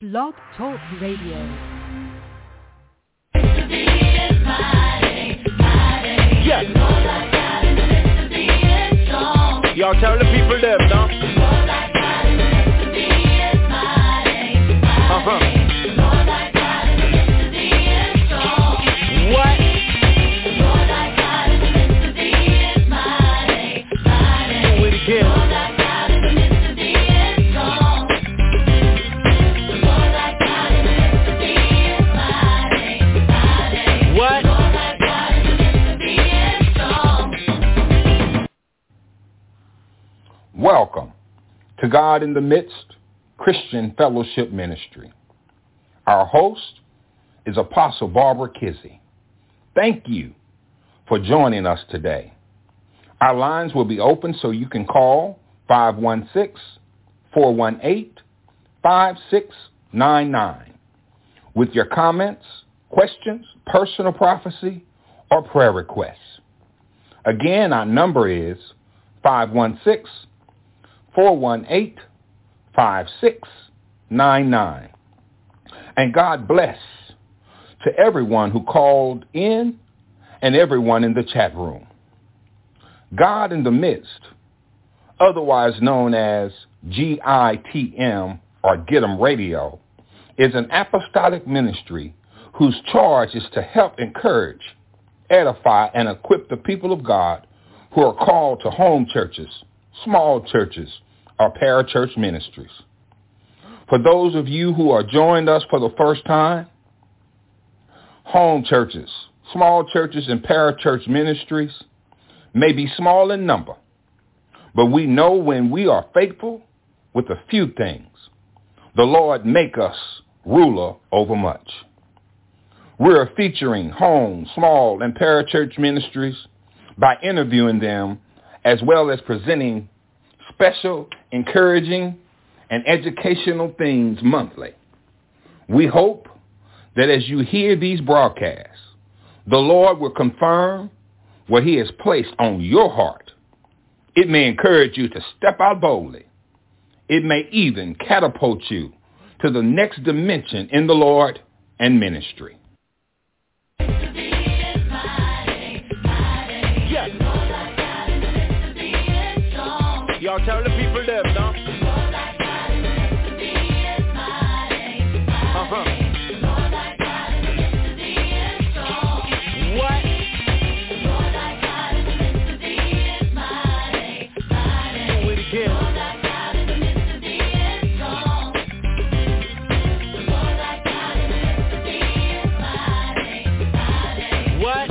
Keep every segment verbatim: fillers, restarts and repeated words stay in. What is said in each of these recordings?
Blog Talk Radio. Yes. Y'all tell the people them, no? Uh-huh. What? Do it again. What? Welcome to God in the Midst Christian Fellowship Ministry. Our host is Apostle Barbara Kizzie. Thank you for joining us today. Our lines will be open so you can call five one six, four one eight, five six nine nine with your comments, questions, personal prophecy, or prayer requests. Again, our number is five one six, four one eight, five six nine nine. And God bless to everyone who called in and everyone in the chat room. God in the Midst, otherwise known as G I T M or Get 'em Radio, is an apostolic ministry whose charge is to help encourage, edify, and equip the people of God who are called to home churches, small churches, or parachurch ministries. For those of you who are joined us for the first time, home churches, small churches, and parachurch ministries may be small in number, but we know when we are faithful with a few things, the Lord make us ruler over much. We're featuring home, small, and parachurch ministries by interviewing them as well as presenting special, encouraging, and educational things monthly. We hope that as you hear these broadcasts, the Lord will confirm what he has placed on your heart. It may encourage you to step out boldly. It may even catapult you to the next dimension in the Lord and ministry. Yes. Y'all tell the people them, no? Uh-huh. What? Do it again. What?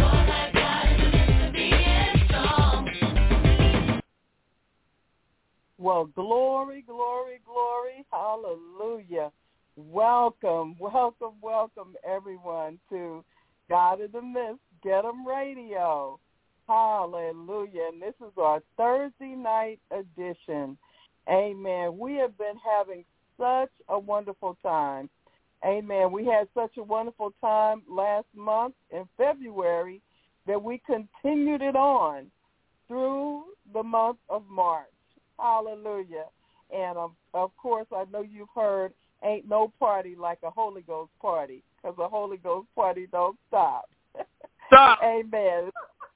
Well, glory, glory, glory, hallelujah. Welcome, welcome, welcome, everyone, to God in the Midst, Get 'em Radio. Hallelujah. And this is our Thursday night edition. Amen. We have been having such a wonderful time. Amen. We had such a wonderful time last month in February that we continued it on through the month of March. Hallelujah. And, um, of course, I know you've heard, ain't no party like a Holy Ghost party, because a Holy Ghost party don't stop. Stop. Amen.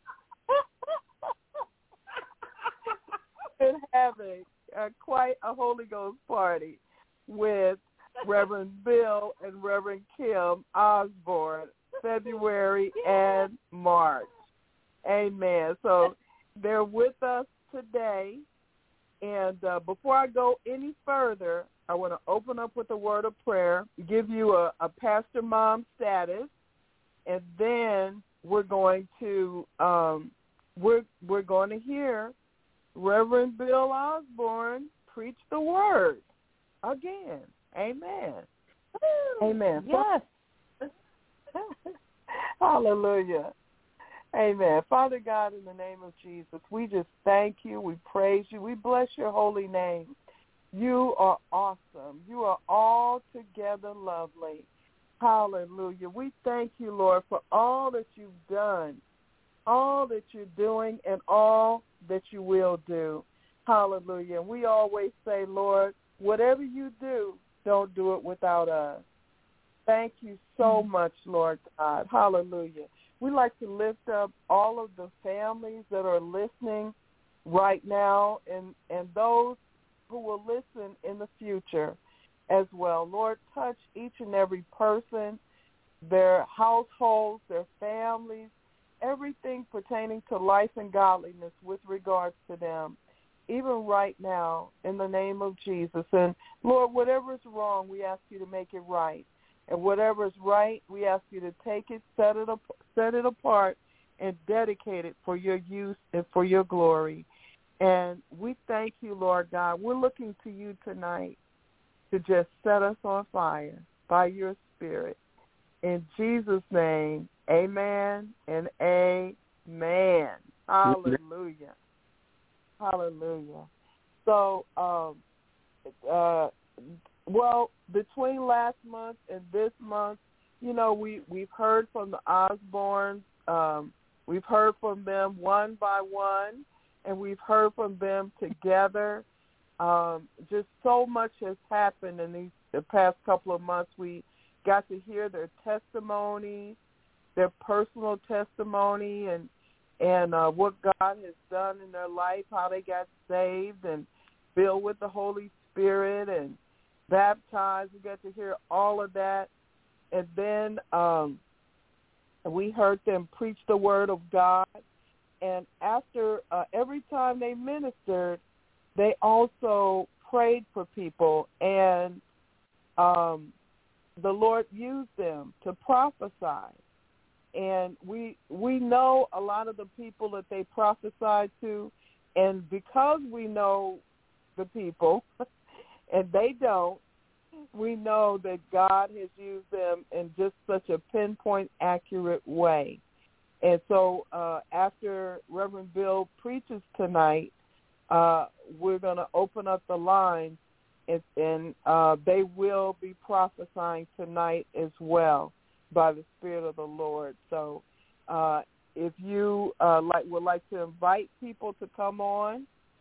Been having uh, quite a Holy Ghost party with Reverend Bill and Reverend Kim Osborne, February and March. Amen. So they're with us today. And uh, before I go any further, I want to open up with a word of prayer, give you a, a pastor mom status, and then we're going to um, we're we're going to hear Reverend Bill Osborne preach the word again. Amen. Amen. Yes. Hallelujah. Amen. Father God, in the name of Jesus, we just thank you. We praise you. We bless your holy name. You are awesome. You are altogether lovely. Hallelujah. We thank you, Lord, for all that you've done, all that you're doing, and all that you will do. Hallelujah. And we always say, Lord, whatever you do, don't do it without us. Thank you so much, Lord God. Hallelujah. We'd like to lift up all of the families that are listening right now and, and those who will listen in the future as well. Lord, touch each and every person, their households, their families, everything pertaining to life and godliness with regards to them, even right now, in the name of Jesus. And, Lord, whatever is wrong, we ask you to make it right. And whatever is right, we ask you to take it, set it, up, set it apart, and dedicate it for your use and for your glory. And we thank you, Lord God. We're looking to you tonight to just set us on fire by your Spirit. In Jesus' name, amen and amen. Hallelujah. Hallelujah. So, um, uh, well, between last month and this month, you know, we, we've heard from the Osbornes. Um, we've heard from them one by one, and we've heard from them together. Um, just so much has happened in these the past couple of months. We got to hear their testimonies, their personal testimony, and and uh, what God has done in their life, how they got saved and filled with the Holy Spirit and baptized. We got to hear all of that. And then um, we heard them preach the word of God. And after uh, every time they ministered, they also prayed for people. And um, the Lord used them to prophesy. And we we know a lot of the people that they prophesied to. And because we know the people, and they don't, we know that God has used them in just such a pinpoint accurate way. And so uh, after Reverend Bill preaches tonight, uh, we're going to open up the lines, and, and uh, they will be prophesying tonight as well by the Spirit of the Lord. So uh, if you uh, like would like to invite people to come on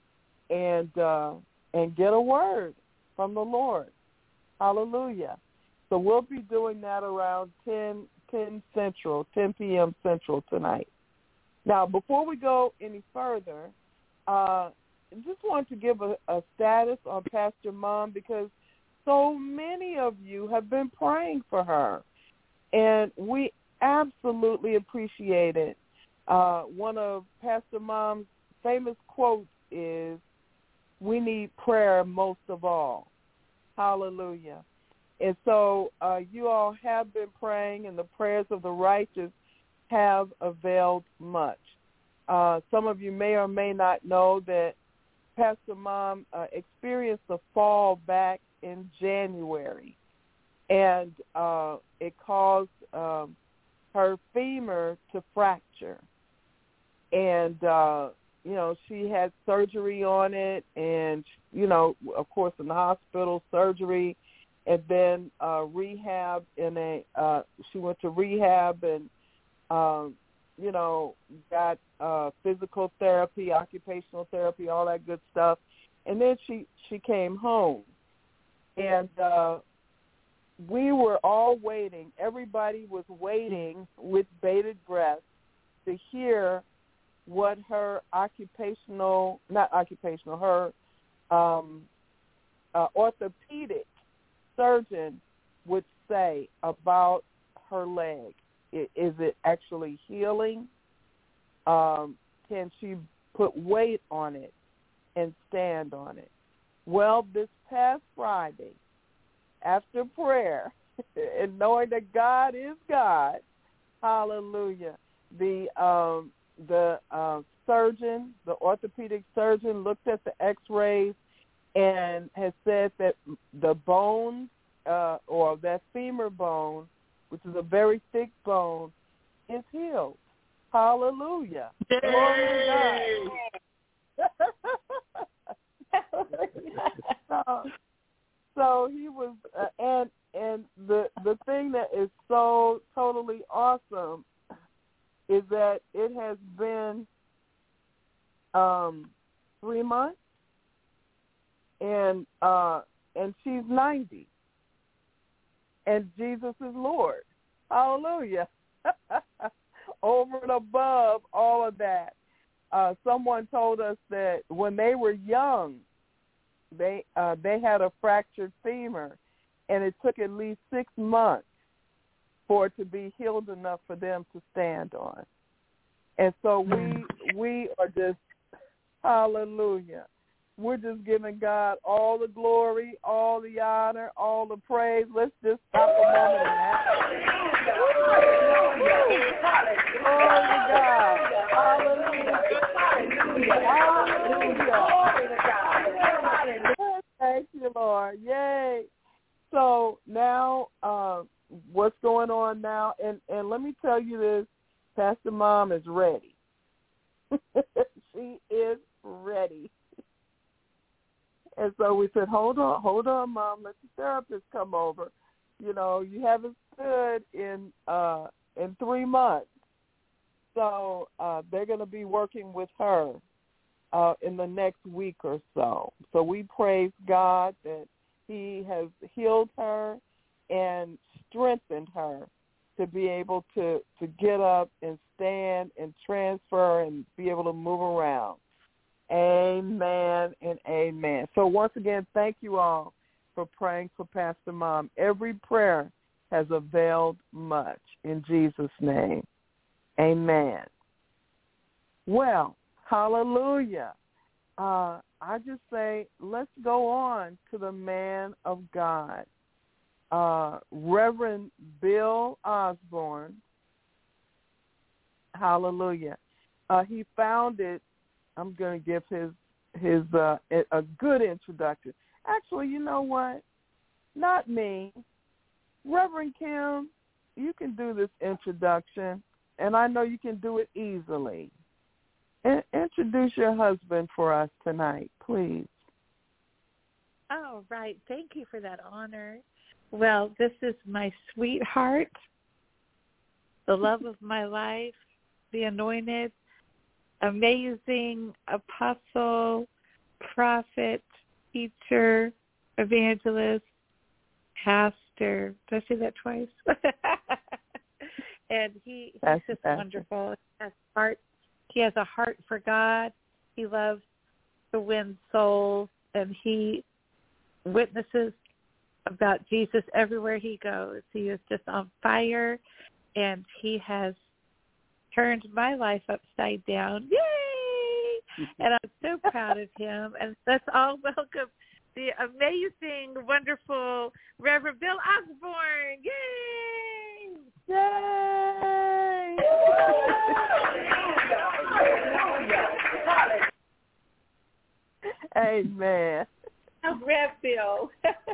and uh, and get a word from the Lord. Hallelujah. So we'll be doing that around ten, ten Central, ten p.m. Central tonight. Now, before we go any further, uh, I just want to give a, a status on Pastor Mom, because so many of you have been praying for her, and we absolutely appreciate it. Uh, one of Pastor Mom's famous quotes is, "We need prayer most of all." Hallelujah. And so uh, you all have been praying, and the prayers of the righteous have availed much. Uh, some of you may or may not know that Pastor Mom uh, experienced a fall back in January, and uh, it caused um, her femur to fracture. And, uh, you know, she had surgery on it, and, you know, of course, in the hospital, surgery, and then uh, rehab in a, uh, she went to rehab and, um, you know, got uh, physical therapy, occupational therapy, all that good stuff. And then she, she came home. And uh, we were all waiting. Everybody was waiting with bated breath to hear what her occupational, not occupational, her um, uh, orthopedic surgeon would say about her leg. Is it actually healing? Um, can she put weight on it and stand on it? Well, this past Friday, after prayer, and knowing that God is God, hallelujah, the um, the uh, surgeon, the orthopedic surgeon, looked at the x-rays and has said that the bone uh, or that femur bone, which is a very thick bone, is healed. Hallelujah. Yay! Glory to God. so, so he was, uh, and and the the thing that is so totally awesome is that it has been um, three months, and uh, and she's ninety. and Jesus is Lord. Hallelujah. Over and above all of that, uh, someone told us that when they were young, they uh, they had a fractured femur, and it took at least six months for it to be healed enough for them to stand on. And so we we are just, hallelujah, we're just giving God all the glory, all the honor, all the praise. Let's just stop a moment and ask. Glory to God. Hallelujah. Hallelujah. Thank you, Lord. Yay. So now uh, what's going on now? And, and let me tell you this, Pastor Mom is ready. She is ready. And so we said, hold on, hold on, Mom. Let the therapist come over. You know, you haven't stood in uh, in three months. So uh, they're going to be working with her uh, in the next week or so. So we praise God that he has healed her and strengthened her to be able to, to get up and stand and transfer and be able to move around. Amen and amen. So once again, thank you all for praying for Pastor Mom. Every prayer has availed much in Jesus' name. Amen. Well, hallelujah. Uh, I just say let's go on to the man of God, uh, Reverend Bill Osborne. Hallelujah. Uh, he founded, I'm going to give his his uh, a good introduction. Actually, you know what? Not me. Reverend Kim, you can do this introduction, and I know you can do it easily. I- introduce your husband for us tonight, please. Oh, right. Thank you for that honor. Well, this is my sweetheart, the love of my life, the anointed, amazing apostle, prophet, teacher, evangelist, pastor. Did I say that twice? And he, he's That's just pastor. wonderful. He has heart. He has a heart for God. He loves to win souls, and he witnesses about Jesus everywhere he goes. He is just on fire, and he has turned my life upside down. Yay! And I'm so proud of him. And let's all welcome the amazing, wonderful Reverend Bill Osborne. Yay! Yay! Amen. Rev Bill.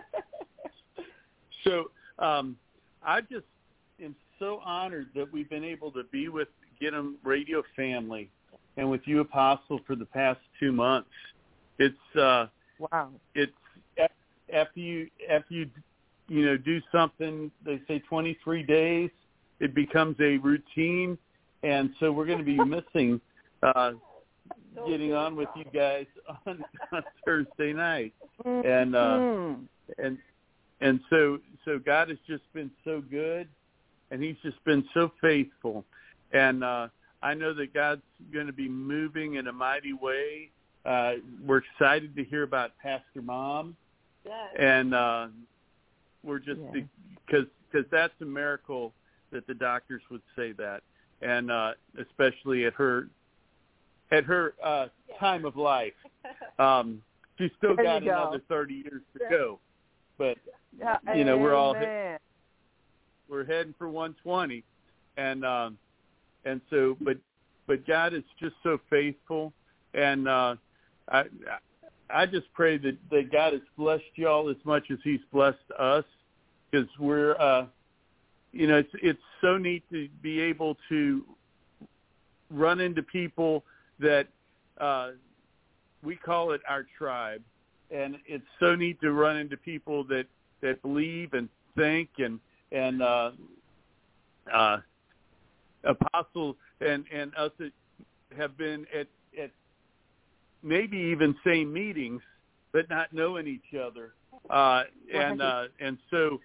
So um, I just am so honored that we've been able to be with Get 'em Radio family and with you, Apostle, for the past two months. It's uh, wow. It's after you after you you know do something. They say twenty-three days. It becomes a routine, and so we're going to be missing uh, getting on with you guys on, on Thursday night, and uh, Mm-hmm. and and so so God has just been so good, and He's just been so faithful, and uh, I know that God's going to be moving in a mighty way. Uh, we're excited to hear about Pastor Mom, Yes. and uh, we're just Yeah. because because that's a miracle that the doctors would say that, and uh, especially at her at her uh, time of life. Um, she's still There got you go. another thirty years to go, but Yeah, you know we're all amen. we're heading for one twenty, and um, and so but but God is just so faithful, and uh, I I just pray that, that God has blessed y'all as much as He's blessed us, because we're uh, you know it's it's so neat to be able to run into people that uh, we call it our tribe, and it's so neat to run into people that, that believe and think and and uh, uh, Apostle and, and us that have been at, at maybe even same meetings, but not knowing each other, uh, and uh, and so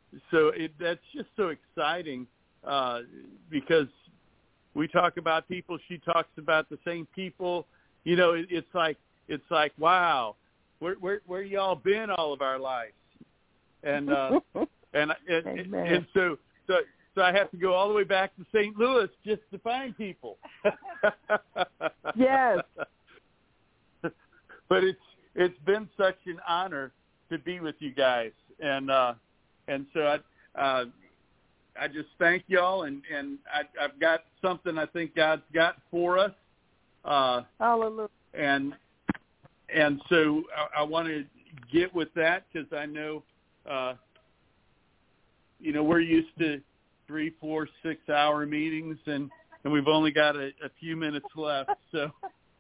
so it, that's just so exciting uh, because we talk about people. She talks about the same people. You know, it, it's like it's like wow, where where where y'all been all of our lives? And uh, and and, and and so so so I have to go all the way back to Saint Louis just to find people. Yes. But it's it's been such an honor to be with you guys, and uh, and so I uh, I just thank y'all, and and I, I've got something I think God's got for us. Uh, Hallelujah. And and so I, I want to get with that because I know, uh, you know, we're used to three, four, six hour meetings, and, and we've only got a, a few minutes left. So.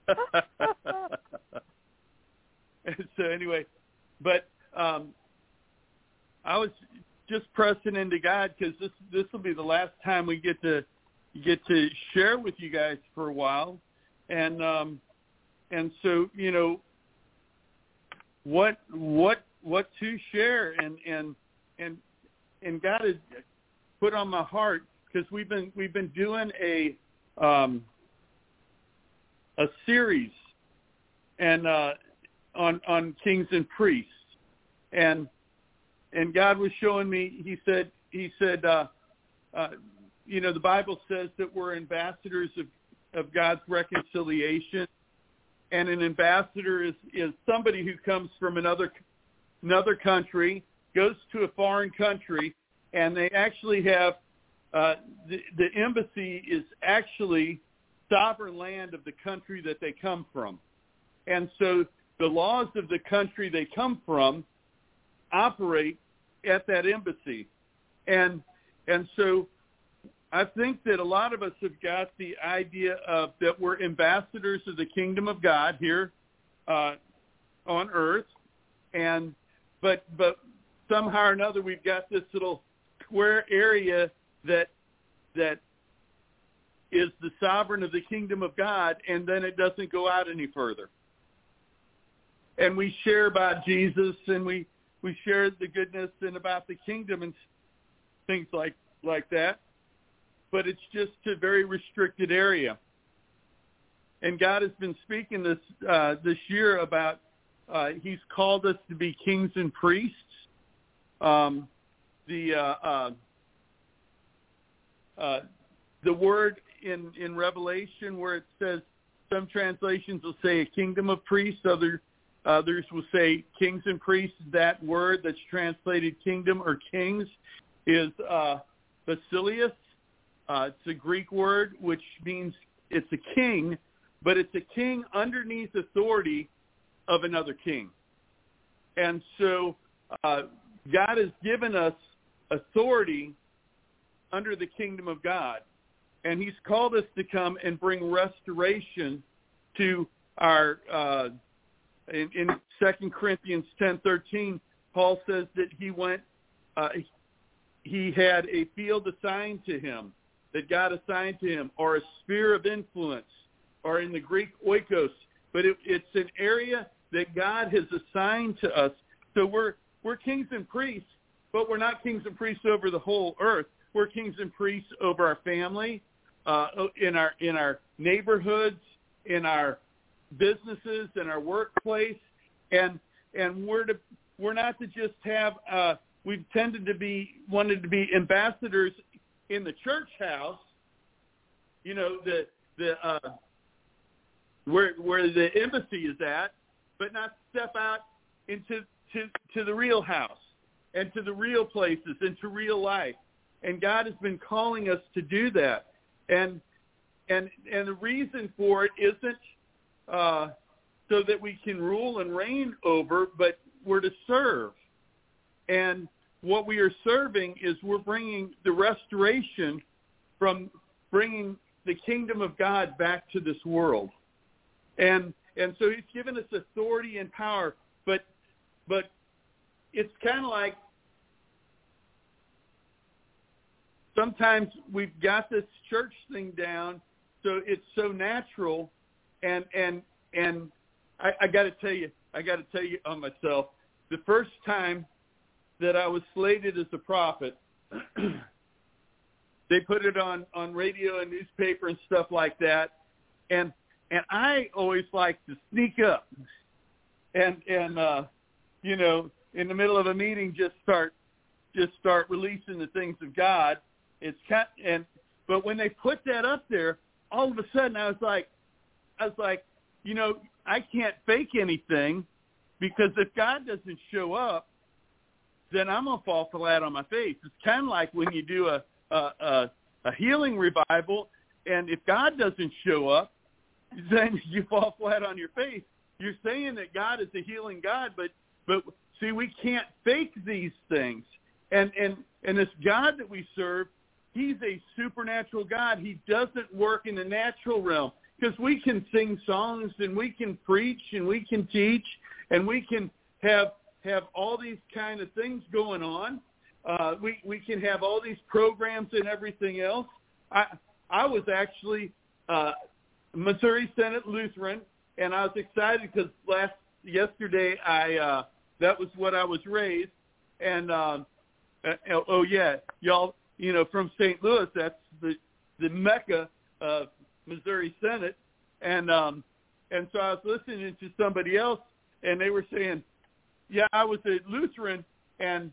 So anyway, but um, I was just pressing into God because this this will be the last time we get to get to share with you guys for a while, and um, and so you know what what what to share, and and and and God has put on my heart because we've been we've been doing a um, a series and. Uh, on on kings and priests, and and God was showing me. He said he said uh, uh, you know the Bible says that we're ambassadors of, of God's reconciliation, and an ambassador is, is somebody who comes from another another country, goes to a foreign country, and they actually have uh, the the embassy is actually sovereign land of the country that they come from, and so. The laws of the country they come from operate at that embassy. And and so I think that a lot of us have got the idea of that we're ambassadors of the kingdom of God here uh, on earth. And but but somehow or another we've got this little square area that that is the sovereign of the kingdom of God, and then it doesn't go out any further. And we share about Jesus, and we, we share the goodness and about the kingdom and things like, like that. But it's just a very restricted area. And God has been speaking this uh, this year about uh, He's called us to be kings and priests. Um, the uh, uh, uh, the word in in Revelation where it says, some translations will say a kingdom of priests, other Others will say kings and priests. That word that's translated kingdom or kings is uh, basileus. Uh, it's a Greek word which means it's a king, but it's a king underneath authority of another king. And so uh, God has given us authority under the kingdom of God, and He's called us to come and bring restoration to our uh In, in Second Corinthians ten thirteen, Paul says that he went, uh, he had a field assigned to him, that God assigned to him, or a sphere of influence, or in the Greek oikos. But it, it's an area that God has assigned to us. So we're we're kings and priests, but we're not kings and priests over the whole earth. We're kings and priests over our family, uh, in our in our neighborhoods, in our businesses and our workplace, and and we're to we're not to just have uh, we've tended to be wanted to be ambassadors in the church house, you know, the the uh, where where the embassy is at, but not step out into to to the real house and to the real places and to real life. And God has been calling us to do that, and and and the reason for it isn't Uh, so that we can rule and reign over, but we're to serve. And what we are serving is we're bringing the restoration from bringing the kingdom of God back to this world. And and so He's given us authority and power, but but it's kind of like sometimes we've got this church thing down, so it's so natural. And and and I, I got to tell you, I got to tell you on myself. The first time that I was slated as a prophet, they put it on, on radio and newspaper and stuff like that. And and I always like to sneak up and, and uh, you know, in the middle of a meeting, just start just start releasing the things of God. It's kind, and but when they put that up there, all of a sudden I was like, I was like, you know, I can't fake anything, because if God doesn't show up, then I'm gonna fall flat on my face. It's kind of like when you do a a, a a healing revival, and if God doesn't show up, then you fall flat on your face. You're saying that God is a healing God, but but see, we can't fake these things. And and and this God that we serve, he's a supernatural God. He doesn't work in the natural realm, because we can sing songs and we can preach and we can teach and we can have have all these kind of things going on. Uh, we we can have all these programs and everything else. I I was actually uh, Missouri Synod Lutheran, and I was excited because last yesterday I uh, that was what I was raised. And um, uh, oh yeah, y'all, you know, from Saint Louis, that's the the mecca of Missouri Synod. And um, and so I was listening to somebody else, and they were saying, yeah, I was a Lutheran, and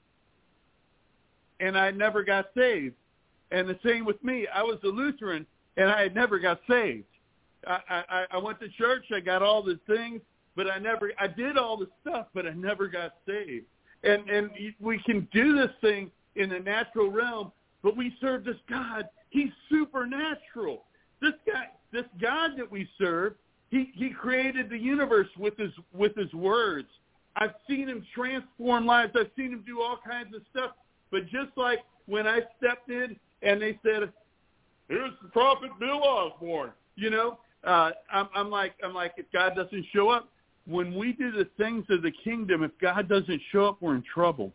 and I never got saved. And the same with me. I was a Lutheran, and I had never got saved. I, I, I went to church. I got all the things, but I never. I did all the stuff, but I never got saved. And and we can do this thing in the natural realm, but we serve this God. He's supernatural. This guy, this God that we serve, he he created the universe with his with his words. I've seen him transform lives. I've seen him do all kinds of stuff. But just like when I stepped in and they said, "Here's the prophet Bill Osborne," you know, uh, I'm, I'm like, I'm like, if God doesn't show up, when we do the things of the kingdom, if God doesn't show up, we're in trouble.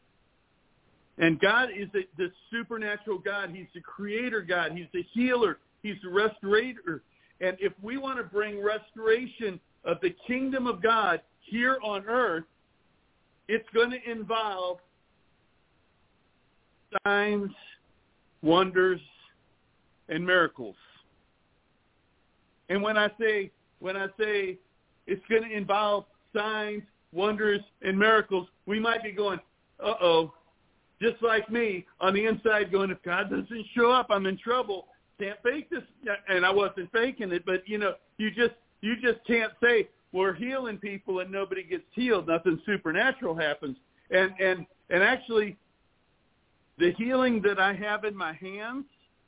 And God is a, the supernatural God. He's the creator God. He's the healer. He's the restorator. And if we want to bring restoration of the kingdom of God here on earth, it's going to involve signs, wonders, and miracles. And when I say when I say it's going to involve signs, wonders, and miracles, we might be going, uh-oh, just like me on the inside going, if God doesn't show up, I'm in trouble. Can't fake this. And I wasn't faking it, but, you know, you just you just can't say, we're healing people and nobody gets healed. Nothing supernatural happens. And and and actually, the healing that I have in my hands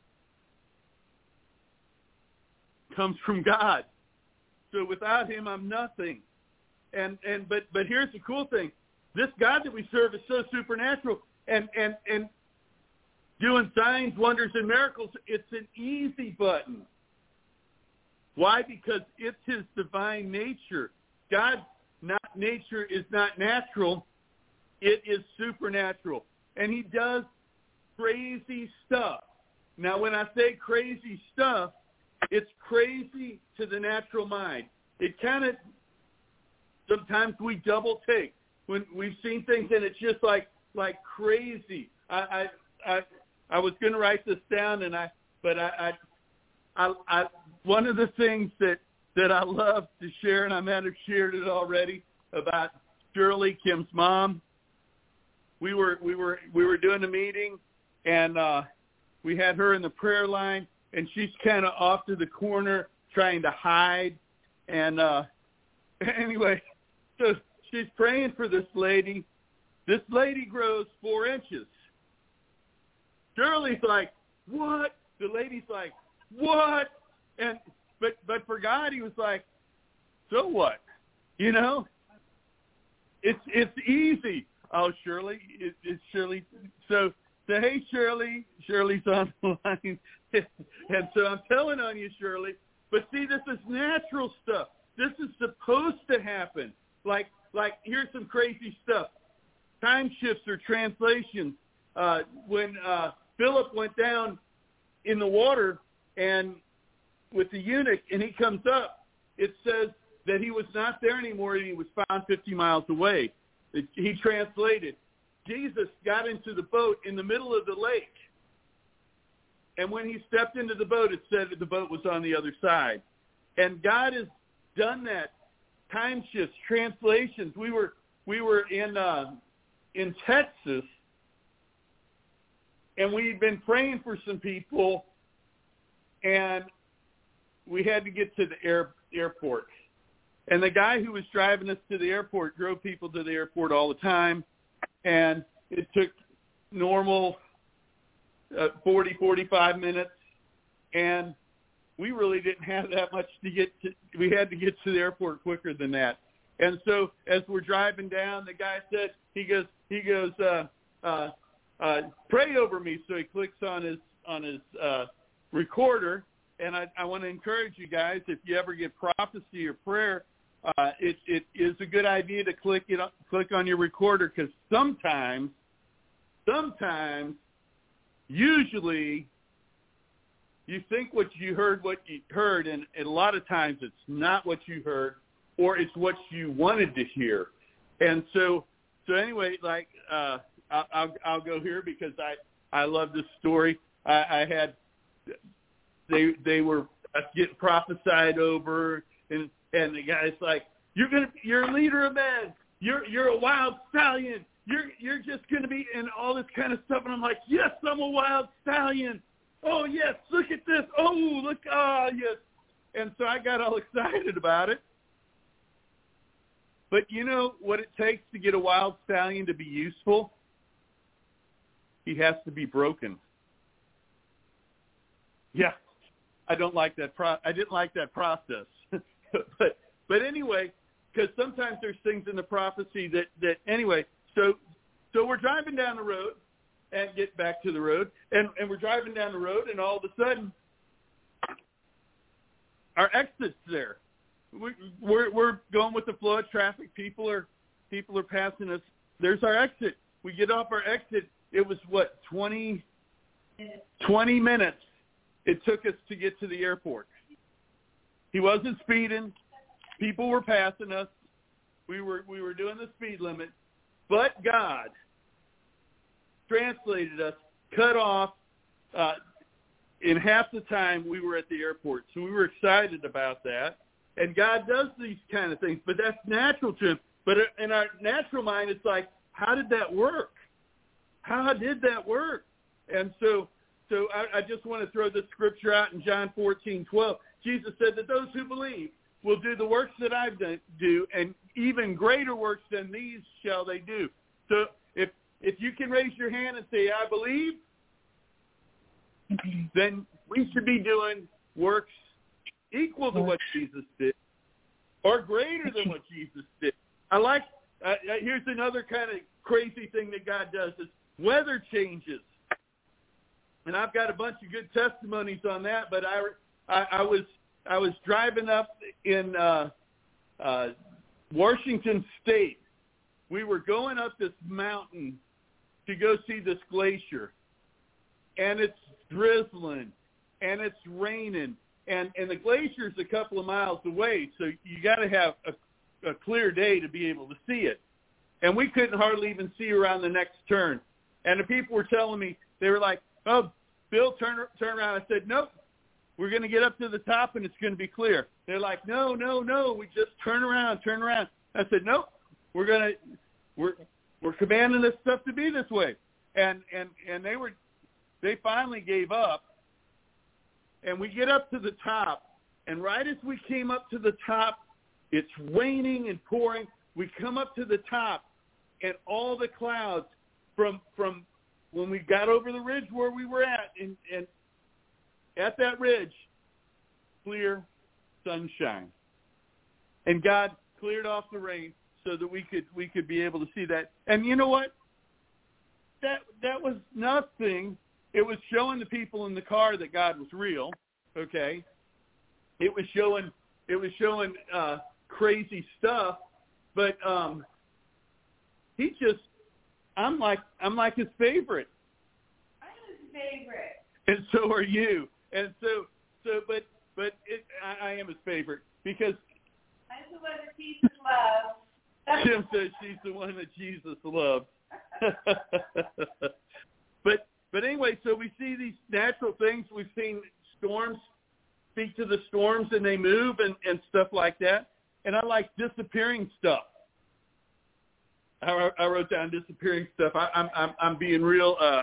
comes from God. So without him, I'm nothing. And and but but here's the cool thing: this God that we serve is so supernatural, and and and doing signs, wonders, and miracles. It's an easy button. Why? Because it's his divine nature. God's not nature is not natural; it is supernatural, and he does crazy stuff. Now, when I say crazy stuff, it's crazy to the natural mind. It kind of, sometimes we double take when we've seen things and it's just like like crazy. I I I, I was going to write this down, and I but I, I I I one of the things that that I love to share, and I might have shared it already, about Shirley, Kim's mom. We were we were we were doing a meeting, and uh, we had her in the prayer line. And she's kind of off to the corner trying to hide. And uh, anyway, so she's praying for this lady. This lady grows four inches. Shirley's like, what? The lady's like, what? And but but for God, he was like, so what? You know? It's it's easy. Oh, Shirley, it, it's Shirley. So, so hey, Shirley. Shirley's on the line. And so I'm telling on you, Shirley. But see, this is natural stuff. This is supposed to happen. Like, like here's some crazy stuff. Time shifts or translations. Uh, when uh, Philip went down in the water and with the eunuch, and he comes up, it says that he was not there anymore, and he was found fifty miles away. It, he translated, Jesus got into the boat in the middle of the lake. And when he stepped into the boat, it said that the boat was on the other side. And God has done that. Time shifts, translations. We were we were in uh, in Texas, and we'd been praying for some people, and we had to get to the air, airport. And the guy who was driving us to the airport drove people to the airport all the time, and it took normal uh, forty, forty-five minutes, and we really didn't have that much to get to. We had to get to the airport quicker than that. And so as we're driving down, the guy said, he goes, he goes, uh, uh, uh, pray over me. So he clicks on his, on his uh, recorder. And I, I want to encourage you guys, if you ever get prophecy or prayer, uh, it, it is a good idea to click it, click on your recorder, because sometimes, sometimes, usually, you think what you heard, what you heard, and, and a lot of times it's not what you heard, or it's what you wanted to hear. And so, so anyway, like uh, I'll, I'll, I'll go here because I, I love this story. I, I had. They they were getting prophesied over, and and the guy's like, "You're gonna, you're a leader of men. You're you're a wild stallion. You're you're just gonna be," and all this kind of stuff. And I'm like, "Yes, I'm a wild stallion. Oh yes, look at this. Oh look, ah oh, yes." And so I got all excited about it. But you know what it takes to get a wild stallion to be useful? He has to be broken. Yeah. I don't like that. Pro- I didn't like that process, but but anyway, because sometimes there's things in the prophecy that, that anyway. So so we're driving down the road and get back to the road, and, and we're driving down the road, and all of a sudden, our exit's there. We, we're we're going with the flow of traffic. People are people are passing us. There's our exit. We get off our exit. It was what twenty, twenty minutes. It took us to get to the airport. He wasn't speeding. People were passing us. We were we were doing the speed limit. But God translated us, cut off. Uh, in half the time, we were at the airport. So we were excited about that. And God does these kind of things. But that's natural to him. But in our natural mind, it's like, how did that work? How did that work? And so... So I, I just want to throw this scripture out in John fourteen twelve. Jesus said that those who believe will do the works that I do, and even greater works than these shall they do. So if if you can raise your hand and say, I believe, mm-hmm. then we should be doing works equal to what Jesus did, or greater than what Jesus did. I like, uh, here's another kind of crazy thing that God does is weather changes. And I've got a bunch of good testimonies on that, but I, I, I was I was driving up in uh, uh, Washington State. We were going up this mountain to go see this glacier, and it's drizzling, and it's raining, and, and the glacier's a couple of miles away, so you got to have a, a clear day to be able to see it. And we couldn't hardly even see around the next turn. And the people were telling me, they were like, "Oh, Bill, turn turn around." I said, "Nope, we're going to get up to the top and it's going to be clear." They're like, "No, no, no, we just turn around, turn around." I said, "Nope, we're going to we're we're commanding this stuff to be this way." And and and they were they finally gave up. And we get up to the top, and right as we came up to the top, it's raining and pouring. We come up to the top, and all the clouds from from when we got over the ridge where we were at, and, and at that ridge, clear sunshine. And God cleared off the rain so that we could we could be able to see that. And you know what? That that was nothing. It was showing the people in the car that God was real. Okay, it was showing it was showing uh, crazy stuff, but um, he just I'm like I'm like his favorite. I'm his favorite. And so are you. And so so but but it, I, I am his favorite because I'm the one that Jesus loves. Tim says she's the one that Jesus loves. but but anyway, so we see these natural things. We've seen storms speak to the storms and they move and, and stuff like that. And I like disappearing stuff. I, I wrote down disappearing stuff. I, I'm I'm I'm being real. Uh,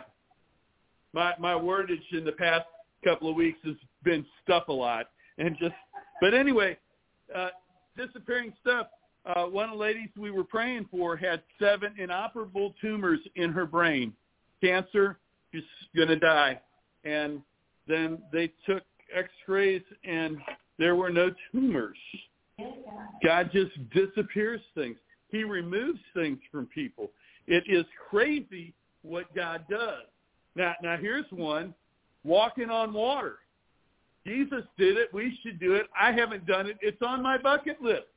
my my wordage in the past couple of weeks has been stuff a lot, and just. But anyway, uh, disappearing stuff. Uh, one of the ladies we were praying for had seven inoperable tumors in her brain, cancer. She's going to die, and then they took X-rays, and there were no tumors. God just disappears things. He removes things from people. It is crazy what God does. Now, now here's one, walking on water. Jesus did it. We should do it. I haven't done it. It's on my bucket list.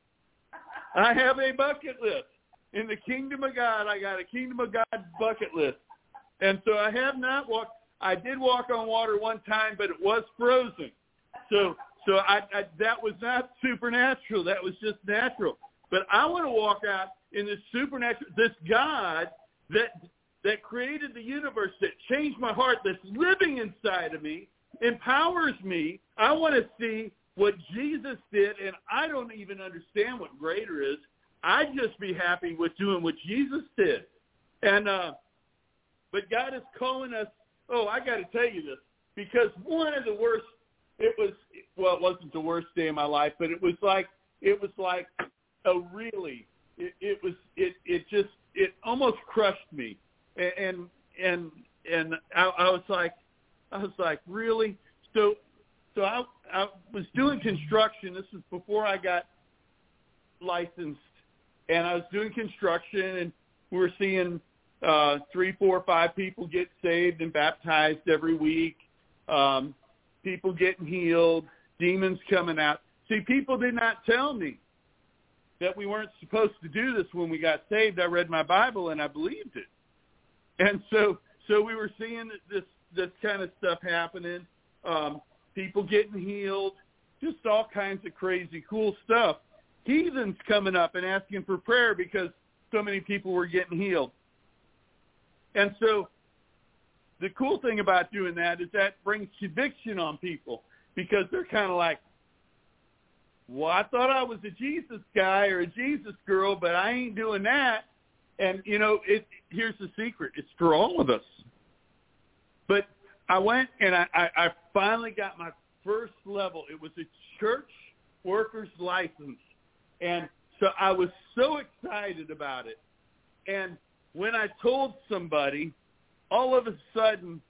I have a bucket list. In the kingdom of God, I got a kingdom of God bucket list. And so I have not walked. I did walk on water one time, but it was frozen. So so I, I that was not supernatural. That was just natural. But I want to walk out in this supernatural, this God that that created the universe, that changed my heart, that's living inside of me, empowers me. I want to see what Jesus did, and I don't even understand what greater is. I'd just be happy with doing what Jesus did. And uh, but God is calling us. Oh, I got to tell you this, because one of the worst. It was well, it wasn't the worst day of my life, but it was like it was like a really. It, it was it it just it almost crushed me, and and and I, I was like I was like really. So so I I was doing construction. This was before I got licensed, and I was doing construction, and we were seeing uh, three, four, five people get saved and baptized every week. Um, people getting healed, demons coming out. See, people did not tell me that we weren't supposed to do this when we got saved. I read my Bible and I believed it. And so so we were seeing this this kind of stuff happening, um, people getting healed, just all kinds of crazy, cool stuff. Heathens coming up and asking for prayer because so many people were getting healed. And so the cool thing about doing that is that brings conviction on people, because they're kind of like, well, I thought I was a Jesus guy or a Jesus girl, but I ain't doing that. And, you know, it, here's the secret. It's for all of us. But I went and I, I, I finally got my first level. It was a church worker's license. And so I was so excited about it. And when I told somebody, all of a sudden,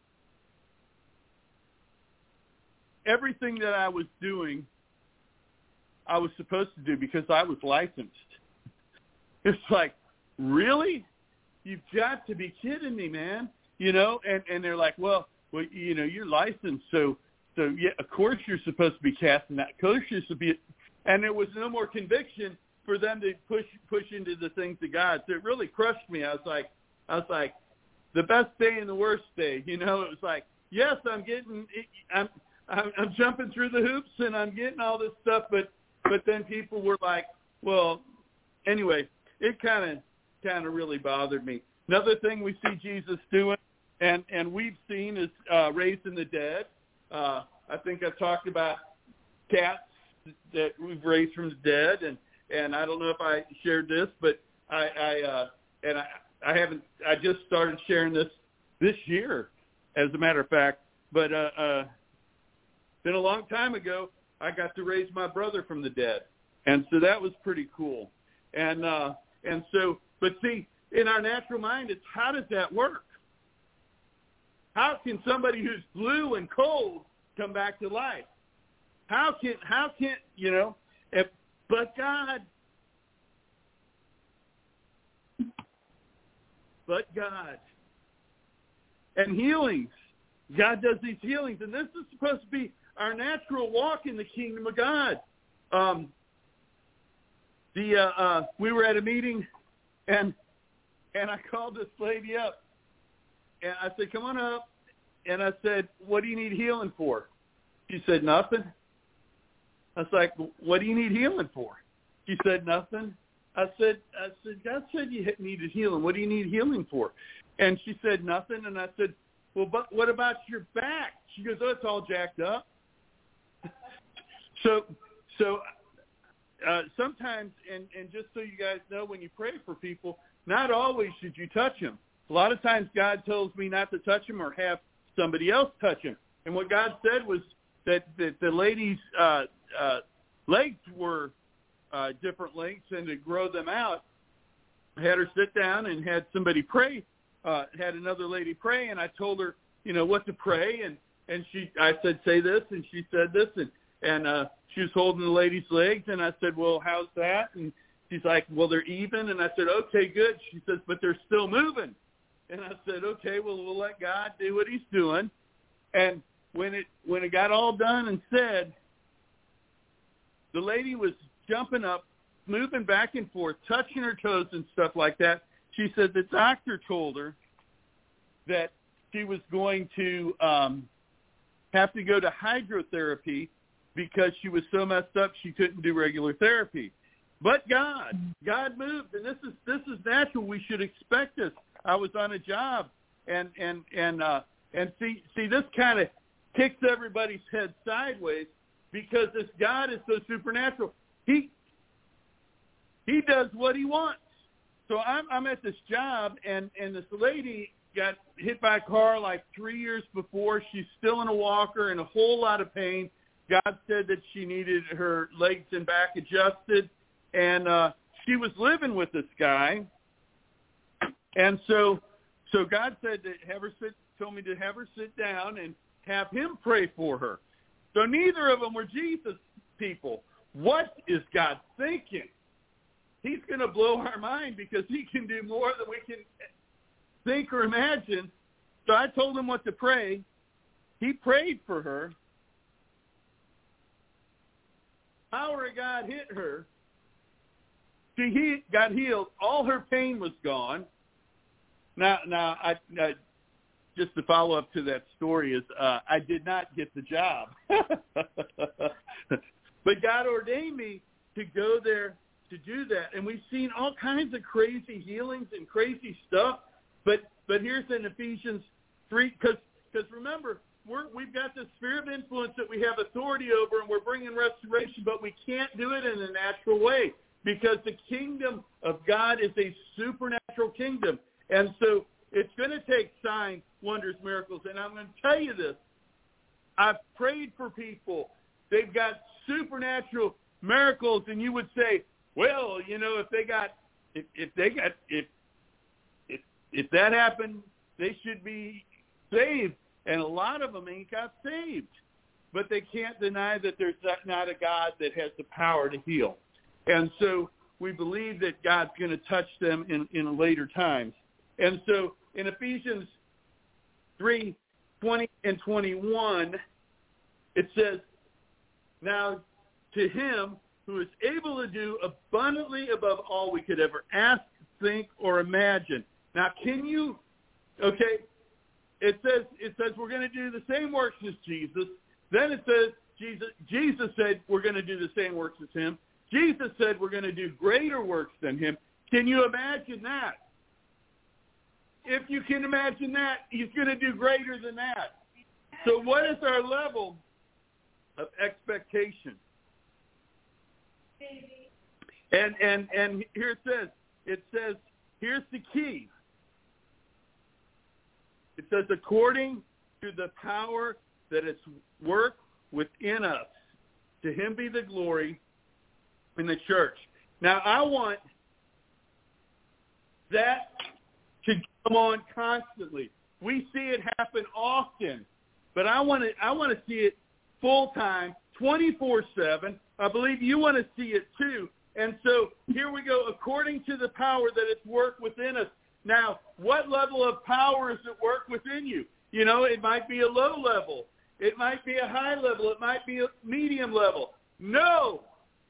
everything that I was doing, I was supposed to do because I was licensed. It's like, really? You've got to be kidding me, man. You know, and, and they're like, well, well, you know, you're licensed, so so yeah, of course you're supposed to be casting out. Of course you're supposed to be, and there was no more conviction for them to push push into the things of God. So it really crushed me. I was like, I was like, the best day and the worst day. You know, it was like, yes, I'm getting, I'm I'm, I'm jumping through the hoops and I'm getting all this stuff, but but then people were like, well, anyway, it kind of kind of really bothered me. Another thing we see Jesus doing, and, and we've seen, is uh, raising the dead. Uh, I think I've talked about cats that we've raised from the dead, and, and I don't know if I shared this, but I, I uh, and I, I haven't. I just started sharing this this year, as a matter of fact. But uh, uh, been a long time ago, I got to raise my brother from the dead, and so that was pretty cool. And uh, and so, but see, in our natural mind, it's how does that work? How can somebody who's blue and cold come back to life? How can how can you know? If, but God, but God, and healings. God does these healings, and this is supposed to be our natural walk in the kingdom of God. Um, the uh, uh, we were at a meeting, and and I called this lady up, and I said, "Come on up," and I said, "What do you need healing for?" She said, "Nothing." I was like, "What do you need healing for?" She said, "Nothing." I said, "I said God said you needed healing. What do you need healing for?" And she said, nothing. And I said, well, but what about your back? She goes, oh, it's all jacked up. so so uh, sometimes, and, and just so you guys know, when you pray for people, not always should you touch them. A lot of times God tells me not to touch them or have somebody else touch them. And what God said was that, that the lady's uh, uh, legs were uh, different lengths, and to grow them out, I had her sit down and had somebody pray, uh, had another lady pray, and I told her, you know, what to pray, and, and she, I said, say this, and she said this, and, and uh, she was holding the lady's legs, and I said, well, how's that? And she's like, well, they're even, and I said, okay, good. She says, but they're still moving. And I said, okay, well, we'll let God do what he's doing. And when it when it got all done and said, the lady was jumping up, moving back and forth, touching her toes and stuff like that. She said the doctor told her that she was going to um, have to go to hydrotherapy because she was so messed up she couldn't do regular therapy. But God, God moved, and this is this is natural. We should expect this. I was on a job, and and and uh, and see see this kind of kicks everybody's head sideways because this God is so supernatural. He he does what he wants. So I'm I'm at this job, and and this lady got hit by a car like three years before. She's still in a walker and a whole lot of pain. God said that she needed her legs and back adjusted, and uh, she was living with this guy. And so, so God said to have her sit, told me to have her sit down and have him pray for her. So neither of them were Jesus people. What is God thinking? He's going to blow our mind because he can do more than we can think or imagine. So I told him what to pray. He prayed for her. Power of God hit her. She he got healed. All her pain was gone. Now, now, I, I just to follow up to that story is uh, I did not get the job, but God ordained me to go there to do that, and we've seen all kinds of crazy healings and crazy stuff. But but here's in Ephesians three, because because remember we're, we've got this sphere of influence that we have authority over, and we're bringing restoration, but we can't do it in a natural way because the kingdom of God is a supernatural kingdom. And so it's going to take signs, wonders, miracles. And I'm going to tell you this. I've prayed for people. They've got supernatural miracles. And you would say, well, you know, if they got, if, if they got, if, if, if that happened, they should be saved. And a lot of them ain't got saved. But they can't deny that there's not a God that has the power to heal. And so we believe that God's going to touch them in, in later times. And so in Ephesians three, twenty and twenty-one, it says, now to him who is able to do abundantly above all we could ever ask, think, or imagine. Now, can you, okay, it says it says we're going to do the same works as Jesus. Then it says Jesus, Jesus said we're going to do the same works as him. Jesus said we're going to do greater works than him. Can you imagine that? If you can imagine that, he's going to do greater than that. So what is our level of expectation? And and and here it says, it says, here's the key. It says, according to the power that is work within us, to him be the glory in the church. Now, I want that to come on constantly. We see it happen often, but I want to I want to see it full time, twenty-four seven. I believe you want to see it too. And so here we go, according to the power that is worked within us. Now, what level of power is at work within you? You know, it might be a low level. It might be a high level. It might be a medium level. No,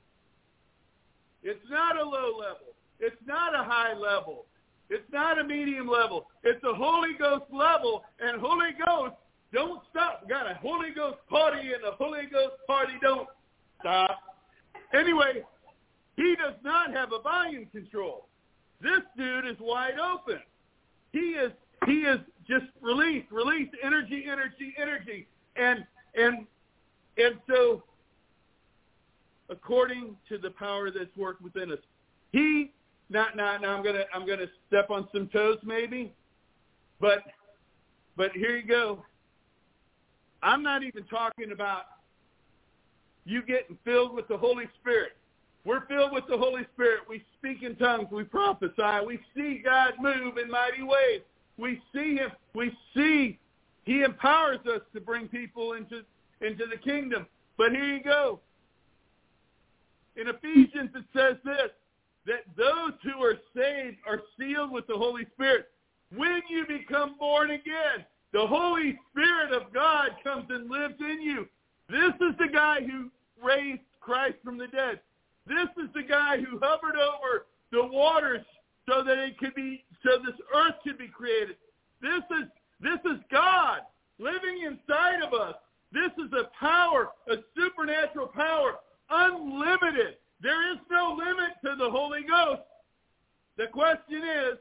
it's not a low level. It's not a high level. It's not a medium level. It's a Holy Ghost level, and Holy Ghost don't stop. We got a Holy Ghost party, and the Holy Ghost party don't stop. Anyway, he does not have a volume control. This dude is wide open. He is he is just release, release, energy, energy, energy. And and and so according to the power that's worked within us, he not not now I'm gonna I'm gonna step on some toes maybe, but but here you go. I'm not even talking about you getting filled with the Holy Spirit. We're filled with the Holy Spirit. We speak in tongues. We prophesy. We see God move in mighty ways. We see him. We see he empowers us to bring people into, into the kingdom. But here you go. In Ephesians it says this, that those who are saved are sealed with the Holy Spirit. When you become born again, the Holy Spirit of God comes and lives in you. This is the guy who raised Christ from the dead. This is the guy who hovered over the waters so that it could be, so this earth could be created. This is this is God living inside of us. This is a power, a supernatural power, unlimited. There is no limit to the Holy Ghost. The question is,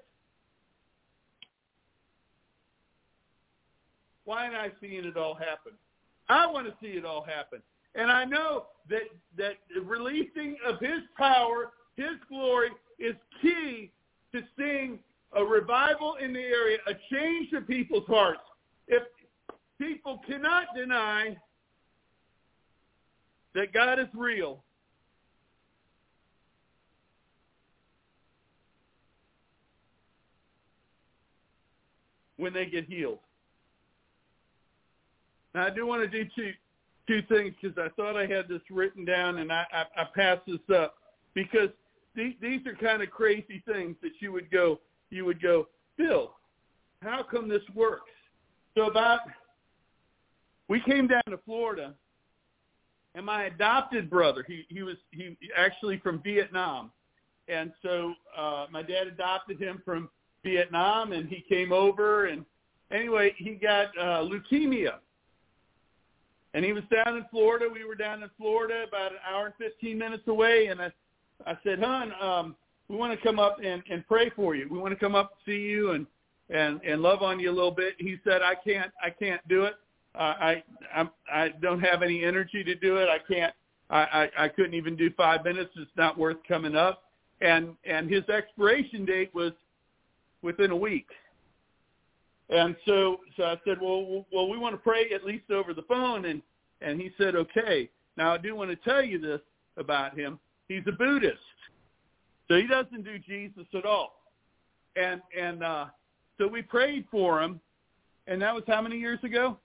why am I seeing it all happen? I want to see it all happen. And I know that, that the releasing of his power, his glory, is key to seeing a revival in the area, a change to people's hearts. If people cannot deny that God is real, when they get healed. Now, I do want to do two, two things because I thought I had this written down, and I, I, I passed this up because these, these are kind of crazy things that you would go, you would go, Bill, how come this works? So about, we came down to Florida, and my adopted brother, he, he was he actually from Vietnam, and so uh, my dad adopted him from Vietnam, and he came over, and anyway, he got uh, leukemia. And he was down in Florida. We were down in Florida about an hour and fifteen minutes away. And I, I said, hon, um, we want to come up and, and pray for you. We want to come up and see you and, and, and love on you a little bit. He said, I can't, I can't do it. Uh, I, I'm, I don't have any energy to do it. I can't, I, I, I couldn't even do five minutes. It's not worth coming up. And, and his expiration date was within a week. And so, so I said, well, well, we want to pray at least over the phone. And, and he said, okay. Now, I do want to tell you this about him. He's a Buddhist. So he doesn't do Jesus at all. And, and uh, so we prayed for him. And that was how many years ago?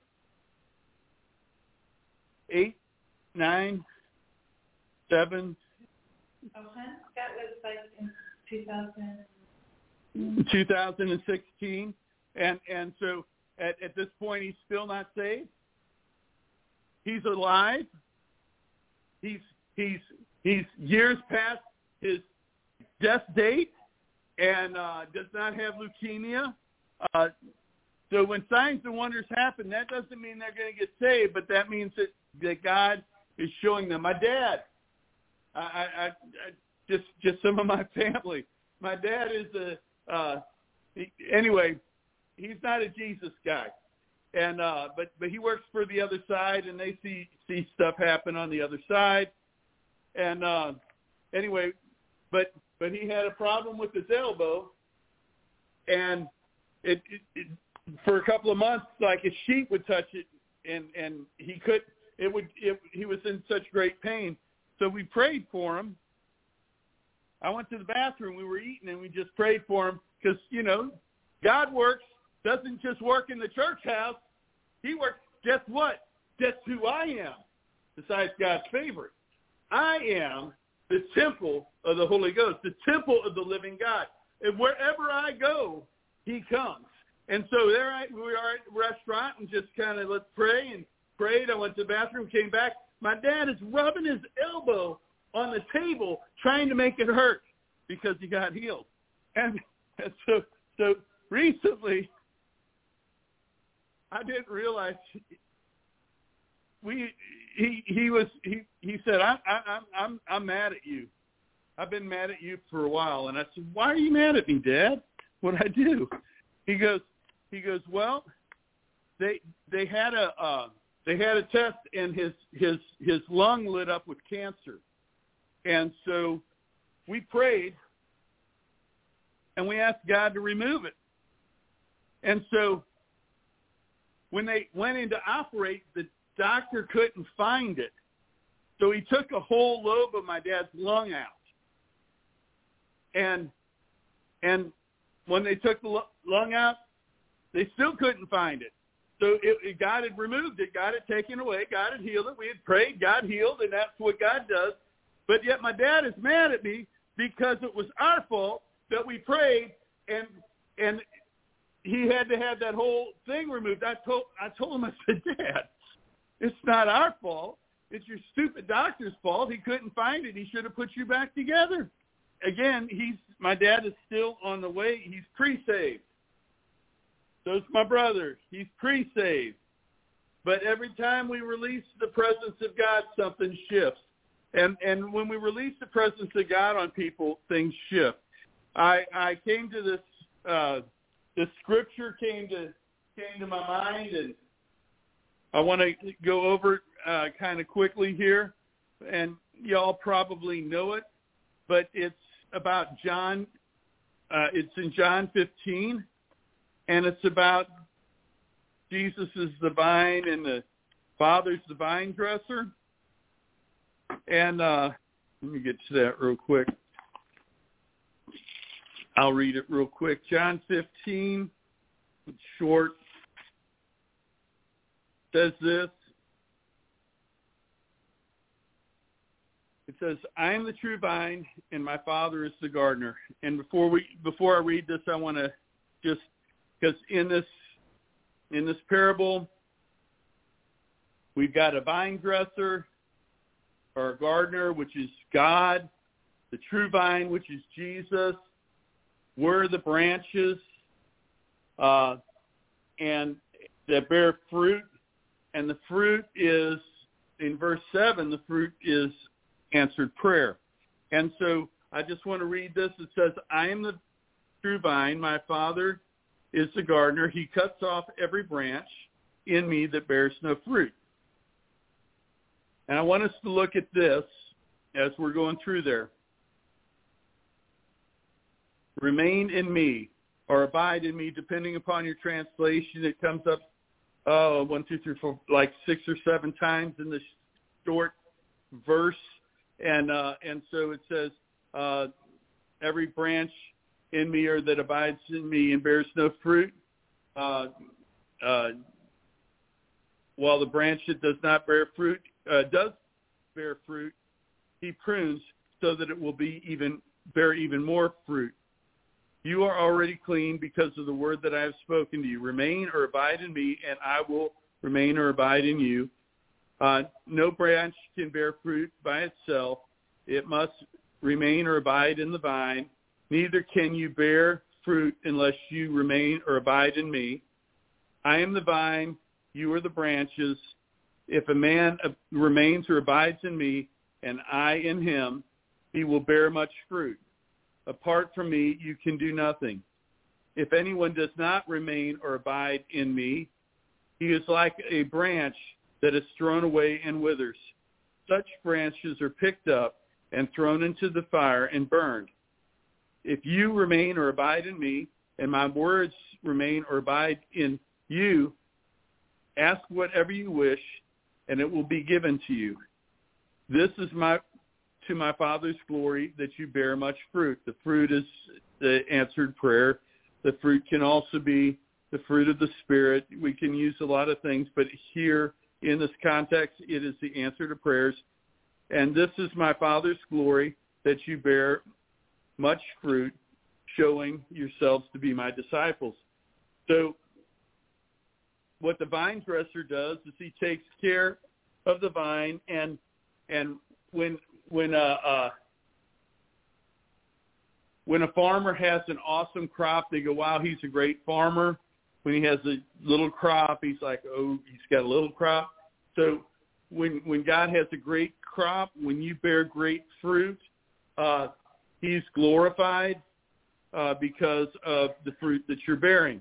Eight, nine, seven. Oh, that was like in two thousand. two thousand sixteen. And and so at, at this point, he's still not saved. He's alive. He's he's he's years past his death date, and uh, does not have leukemia. Uh, so when signs and wonders happen, that doesn't mean they're going to get saved, but that means that, that God is showing them. My dad, I, I, I just just some of my family. My dad is a uh, he, anyway. He's not a Jesus guy, and uh, but but he works for the other side, and they see see stuff happen on the other side, and uh, anyway, but but he had a problem with his elbow, and it, it, it for a couple of months, like a sheet would touch it, and and he could it would it, he was in such great pain, so we prayed for him. I went to the bathroom. We were eating, and we just prayed for him because you know God works. Doesn't just work in the church house. He works, guess what? Guess who I am, besides God's favorite? I am the temple of the Holy Ghost, the temple of the living God. And wherever I go, he comes. And so there I, we were at a restaurant and just kind of let's pray and prayed. I went to the bathroom, came back. My dad is rubbing his elbow on the table trying to make it hurt because he got healed. And, and so, so recently, I didn't realize we he he was he he said I I I'm I'm mad at you. I've been mad at you for a while, and I said, why are you mad at me, Dad? What'd I do? He goes he goes, well, they they had a uh, they had a test, and his his his lung lit up with cancer, and so we prayed, and we asked God to remove it, and so when they went in to operate, the doctor couldn't find it, so he took a whole lobe of my dad's lung out, and and when they took the lung out, they still couldn't find it. So it, it, God had removed it, God had taken it away, God had healed it. We had prayed, God healed, and that's what God does. But yet my dad is mad at me because it was our fault that we prayed, and and he had to have that whole thing removed. I told I told him, I said, Dad, it's not our fault. It's your stupid doctor's fault. He couldn't find it. He should have put you back together. Again, he's my dad is still on the way. He's pre-saved. So's my brother. He's pre-saved. But every time we release the presence of God, something shifts. And and when we release the presence of God on people, things shift. I I came to this uh, the scripture came to came to my mind, and I want to go over it uh, kind of quickly here. And y'all probably know it, but it's about John. Uh, it's in John fifteen. And it's about Jesus is the vine and the Father's the vine dresser. And uh, let me get to that real quick. I'll read it real quick. John fifteen, it's short, says this. It says, I am the true vine, and my Father is the gardener. And before we before I read this, I want to just Because in this in this parable, we've got a vine dresser or a gardener, which is God, the true vine, which is Jesus. We're the branches, uh, and that bear fruit. And the fruit is, in verse seven, the fruit is answered prayer. And so I just want to read this. It says, I am the true vine, my Father is the gardener. He cuts off every branch in me that bears no fruit. And I want us to look at this as we're going through there. Remain in me, or abide in me, depending upon your translation. It comes up uh, one, two, three, four, like six or seven times in this short verse. And uh, and so it says, uh, every branch in me or that abides in me and bears no fruit, uh, uh, while the branch that does not bear fruit uh, does bear fruit, he prunes so that it will be even bear even more fruit. You are already clean because of the word that I have spoken to you. Remain or abide in me, and I will remain or abide in you. Uh, no branch can bear fruit by itself. It must remain or abide in the vine. Neither can you bear fruit unless you remain or abide in me. I am the vine, you are the branches. If a man remains or abides in me, and I in him, he will bear much fruit. Apart from me, you can do nothing. If anyone does not remain or abide in me, he is like a branch that is thrown away and withers. Such branches are picked up and thrown into the fire and burned. If you remain or abide in me, and my words remain or abide in you, ask whatever you wish, and it will be given to you. This is my to my Father's glory, that you bear much fruit. The fruit is the answered prayer. The fruit can also be the fruit of the Spirit. We can use a lot of things, but here in this context, it is the answer to prayers. And this is my Father's glory, that you bear much fruit, showing yourselves to be my disciples. So what the vine dresser does is he takes care of the vine, and and when when uh, uh, when a farmer has an awesome crop, they go, wow, he's a great farmer. When he has a little crop, he's like, oh, he's got a little crop. So when when God has a great crop, when you bear great fruit, uh, he's glorified uh, because of the fruit that you're bearing.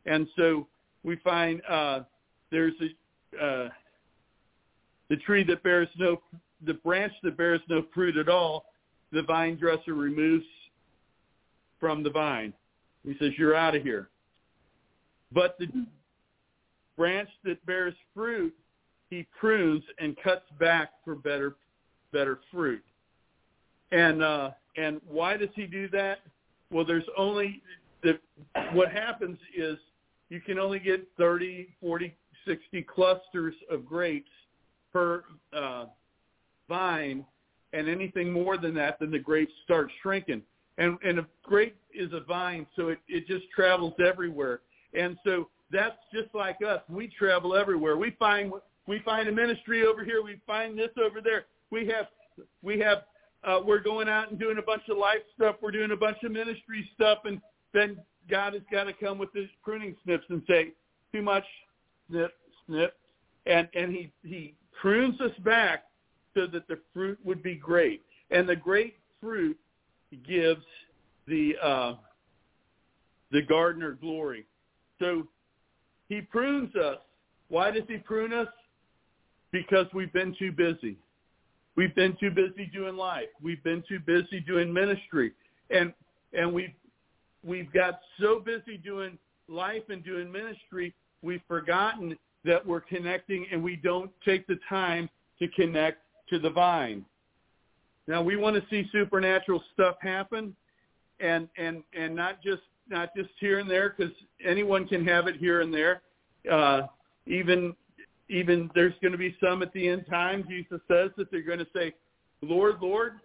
And so we find uh, there's a, uh, the tree that bears no, the branch that bears no fruit at all, the vine dresser removes from the vine. He says, you're out of here. But the branch that bears fruit, he prunes and cuts back for better better fruit. And uh, and why does he do that? Well, there's only, the, what happens is you can only get thirty, forty, sixty clusters of grapes per uh, vine, and anything more than that, then the grapes start shrinking. And, and a grape is a vine, so it, it just travels everywhere. And so that's just like us. We travel everywhere. We find we find a ministry over here. We find this over there. We have we have uh, we're going out and doing a bunch of life stuff. We're doing a bunch of ministry stuff, and then God has got to come with his pruning snips and say, too much, snip, snip, and and he he prunes us back so that the fruit would be great, and the great fruit gives the uh, the gardener glory. So he prunes us. Why does he prune us? Because we've been too busy. We've been too busy doing life. We've been too busy doing ministry, and and we've we've got so busy doing life and doing ministry, we've forgotten that we're connecting, and we don't take the time to connect to the vine. Now we want to see supernatural stuff happen, and and and not just not just here and there, because anyone can have it here and there. Uh, even even there's going to be some at the end time. Jesus says that they're going to say, "Lord, Lord,"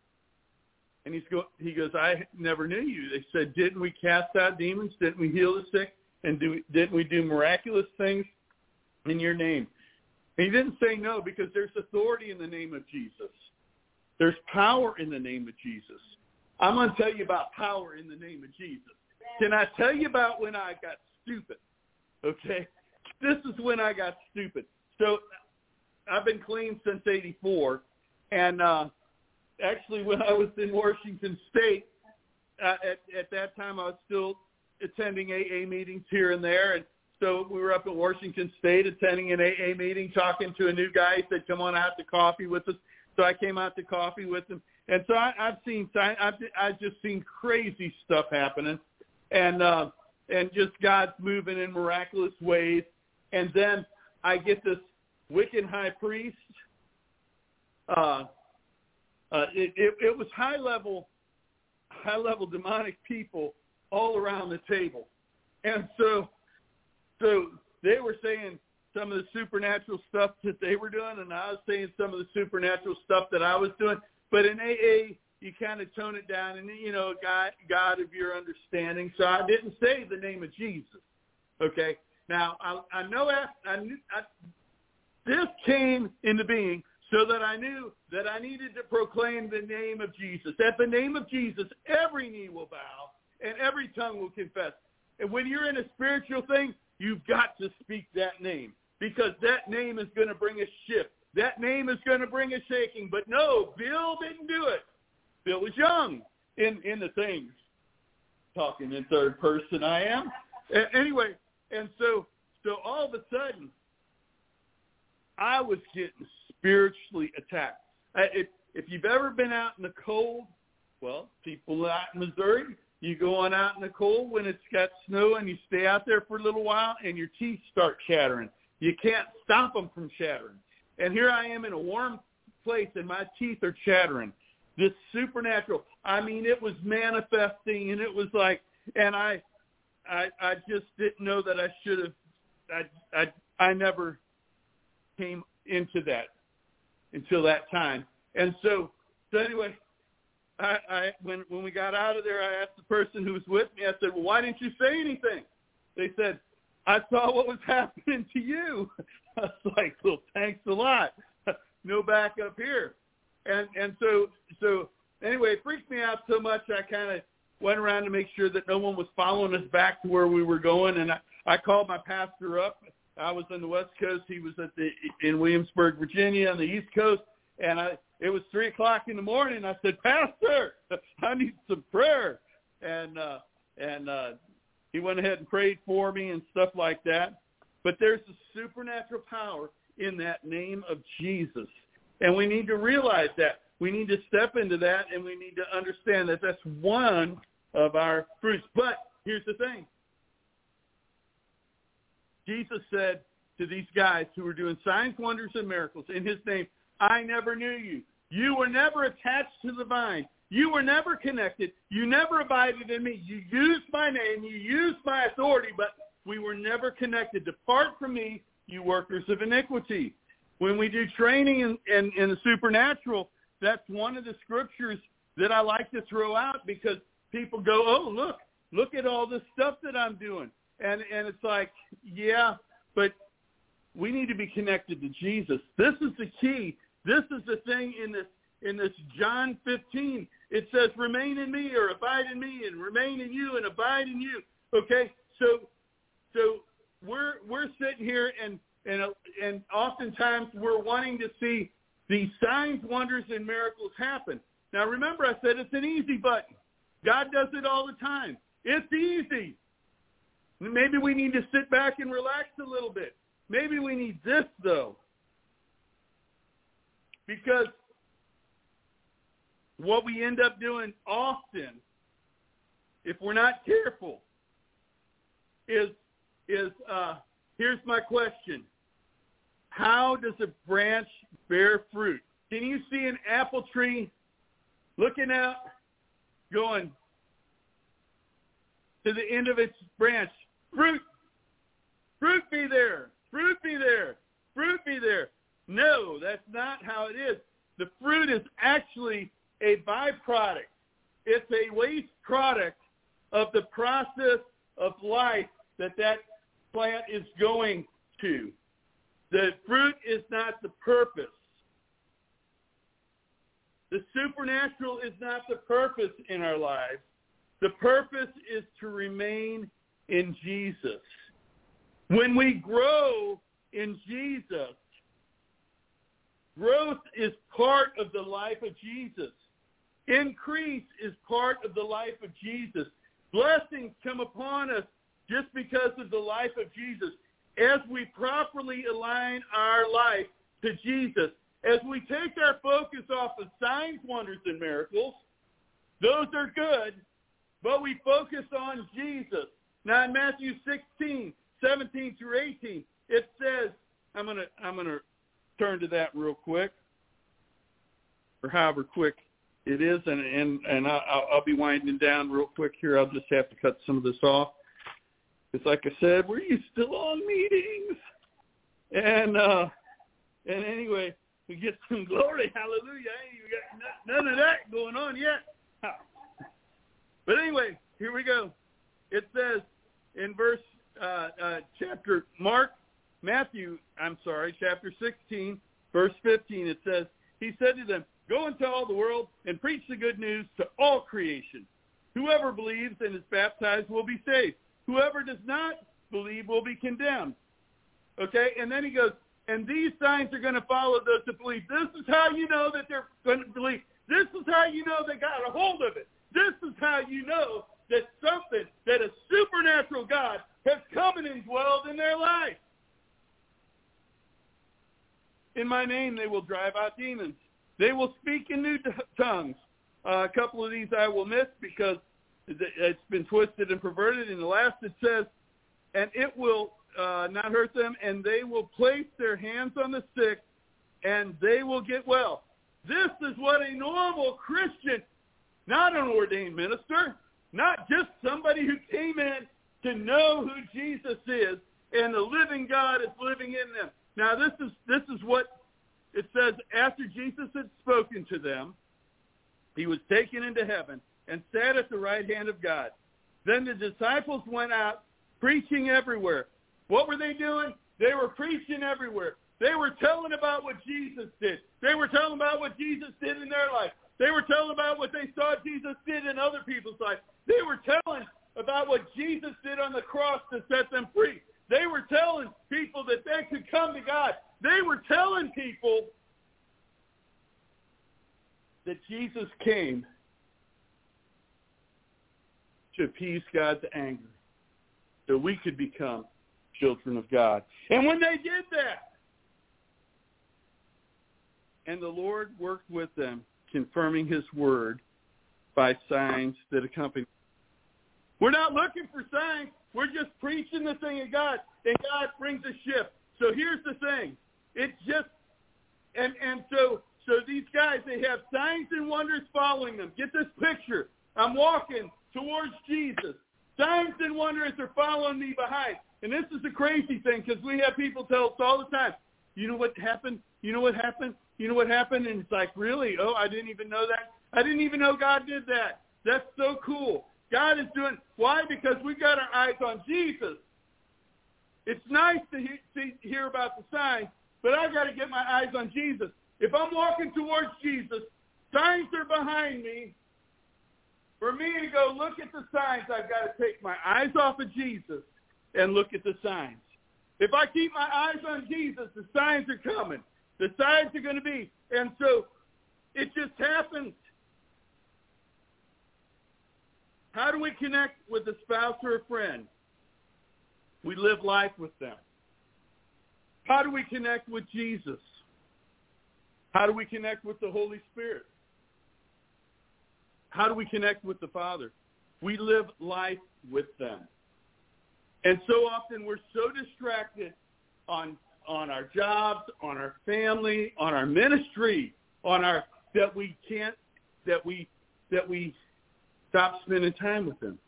and he's go he goes, "I never knew you." They said, "Didn't we cast out demons? Didn't we heal the sick? And do didn't we do miraculous things in your name?" And he didn't say no, because there's authority in the name of Jesus. There's power in the name of Jesus. I'm going to tell you about power in the name of Jesus. Can I tell you about when I got stupid? Okay? This is when I got stupid. So I've been clean since eighty-four. And uh, actually when I was in Washington State, uh, at, at that time I was still attending A A meetings here and there. And so we were up in Washington State attending an A A meeting, talking to a new guy. He said, come on out to coffee with us. So I came out to coffee with him. And so I, I've seen, I've, I've just seen crazy stuff happening. And uh, and just God's moving in miraculous ways. And then I get this Wiccan high priest. Uh, uh, it, it, it was high-level, high-level demonic people all around the table. And so, so they were saying some of the supernatural stuff that they were doing, and I was saying some of the supernatural stuff that I was doing. But in A A, you kind of tone it down, and, you know, God, God of your understanding. So I didn't say the name of Jesus, okay? Now, I, I know I, I, knew, I, this came into being so that I knew that I needed to proclaim the name of Jesus. At the name of Jesus, every knee will bow, and every tongue will confess. And when you're in a spiritual thing, you've got to speak that name, because that name is going to bring a shift. That name is going to bring a shaking. But no, Bill didn't do it. Bill was young in, in the things. Talking in third person, I am. A- anyway, and so so all of a sudden, I was getting spiritually attacked. I, if, if you've ever been out in the cold, well, people out in Missouri, you go on out in the cold when it's got snow, and you stay out there for a little while, and your teeth start chattering. You can't stop them from chattering. And here I am in a warm place, and my teeth are chattering. This supernatural, I mean, it was manifesting, and it was like, and I, I, I just didn't know that I should have. I, I, I never came into that until that time. And so, so anyway, I, I when when we got out of there, I asked the person who was with me. I said, "Well, why didn't you say anything?" They said, "I saw what was happening to you." I was like, "Well, thanks a lot. No backup here." And and so so anyway, it freaked me out so much, I kind of went around to make sure that no one was following us back to where we were going. And I, I called my pastor up. I was on the West Coast. He was at the in Williamsburg, Virginia, on the East Coast. And I it was three o'clock in the morning. I said, "Pastor, I need some prayer." And uh, and uh, He went ahead and prayed for me and stuff like that. But there's a supernatural power in that name of Jesus. And we need to realize that. We need to step into that, and we need to understand that that's one of our fruits. But here's the thing. Jesus said to these guys who were doing signs, wonders, and miracles in his name, I never knew you. You were never attached to the vine. You were never connected. You never abided in me. You used my name. You used my authority, but we were never connected. Depart from me, you workers of iniquity. When we do training in, in, in the supernatural, that's one of the scriptures that I like to throw out because people go, oh, look, look at all this stuff that I'm doing. And and it's like, yeah, but we need to be connected to Jesus. This is the key. This is the thing in this in this John fifteen. It says, remain in me or abide in me and remain in you and abide in you. Okay, so so we're we're sitting here and and and oftentimes we're wanting to see these signs, wonders, and miracles happen. Now remember, I said it's an easy button. God does it all the time. It's easy. Maybe we need to sit back and relax a little bit. Maybe we need this, though. Because what we end up doing often, if we're not careful, is, is uh, here's my question. How does a branch bear fruit? Can you see an apple tree looking out, going to the end of its branch? Fruit, fruit be there, fruit be there, fruit be there. No, that's not how it is. The fruit is actually a byproduct. It's a waste product of the process of life that that plant is going to. The fruit is not the purpose. The supernatural is not the purpose in our lives. The purpose is to remain in Jesus. When we grow in Jesus, growth is part of the life of Jesus. Increase is part of the life of Jesus. Blessings come upon us just because of the life of Jesus. As we properly align our life to Jesus, as we take our focus off of signs, wonders, and miracles, those are good, but we focus on Jesus. Now in Matthew sixteen, seventeen through eighteen, it says, I'm gonna I'm gonna turn to that real quick, or however quick it is, and and and I'll, I'll be winding down real quick here. I'll just have to cut some of this off. It's like I said, we're still on meetings, and uh, and anyway, we get some glory, hallelujah. I ain't got none of that going on yet. But anyway, here we go. It says in verse, uh, uh, chapter, Mark, Matthew, I'm sorry, chapter sixteen, verse fifteen, it says, he said to them, go into all the world and preach the good news to all creation. Whoever believes and is baptized will be saved. Whoever does not believe will be condemned. Okay, and then he goes, and these signs are going to follow those that believe. This is how you know that they're going to believe. This is how you know they got a hold of it. This is how you know that something, that a supernatural God has come and indwelled in their life. In my name they will drive out demons. They will speak in new tongues. Uh, a couple of these I will miss because it's been twisted and perverted. In the last it says, and it will uh, not hurt them, and they will place their hands on the sick, and they will get well. This is what a normal Christian, not an ordained minister, not just somebody who came in to know who Jesus is, and the living God is living in them. Now this is this is what it says. After Jesus had spoken to them, he was taken into heaven and sat at the right hand of God. Then the disciples went out preaching everywhere. What were they doing? They were preaching everywhere. They were telling about what Jesus did. They were telling about what Jesus did in their life. They were telling about what they saw Jesus did in other people's life. They were telling about what Jesus did on the cross to set them free. They were telling people that they could come to God. They were telling people that Jesus came to appease God's anger. so we could become children of God. And when they did that, and the Lord worked with them, confirming his word by signs that accompany. We're not looking for signs. We're just preaching the thing of God, and God brings a shift. So here's the thing. It's just, and, and so so these guys, they have signs and wonders following them. Get this picture. I'm walking towards Jesus. Signs and wonders are following me behind. And this is the crazy thing, because we have people tell us all the time, you know what happened? You know what happened? You know what happened? And it's like, really? Oh, I didn't even know that. I didn't even know God did that. That's so cool. God is doing, why? Because we got our eyes on Jesus. It's nice to he, see, hear about the signs, but I got to get my eyes on Jesus. If I'm walking towards Jesus, signs are behind me. For me to go look at the signs, I've got to take my eyes off of Jesus and look at the signs. If I keep my eyes on Jesus, the signs are coming. The signs are going to be. And so it just happens. How do we connect with a spouse or a friend? We live life with them. How do we connect with Jesus? How do we connect with the Holy Spirit? How do we connect with the Father? We live life with them. And so often we're so distracted on on our jobs, on our family, on our ministry, on our that we can't that we that we stop spending time with him.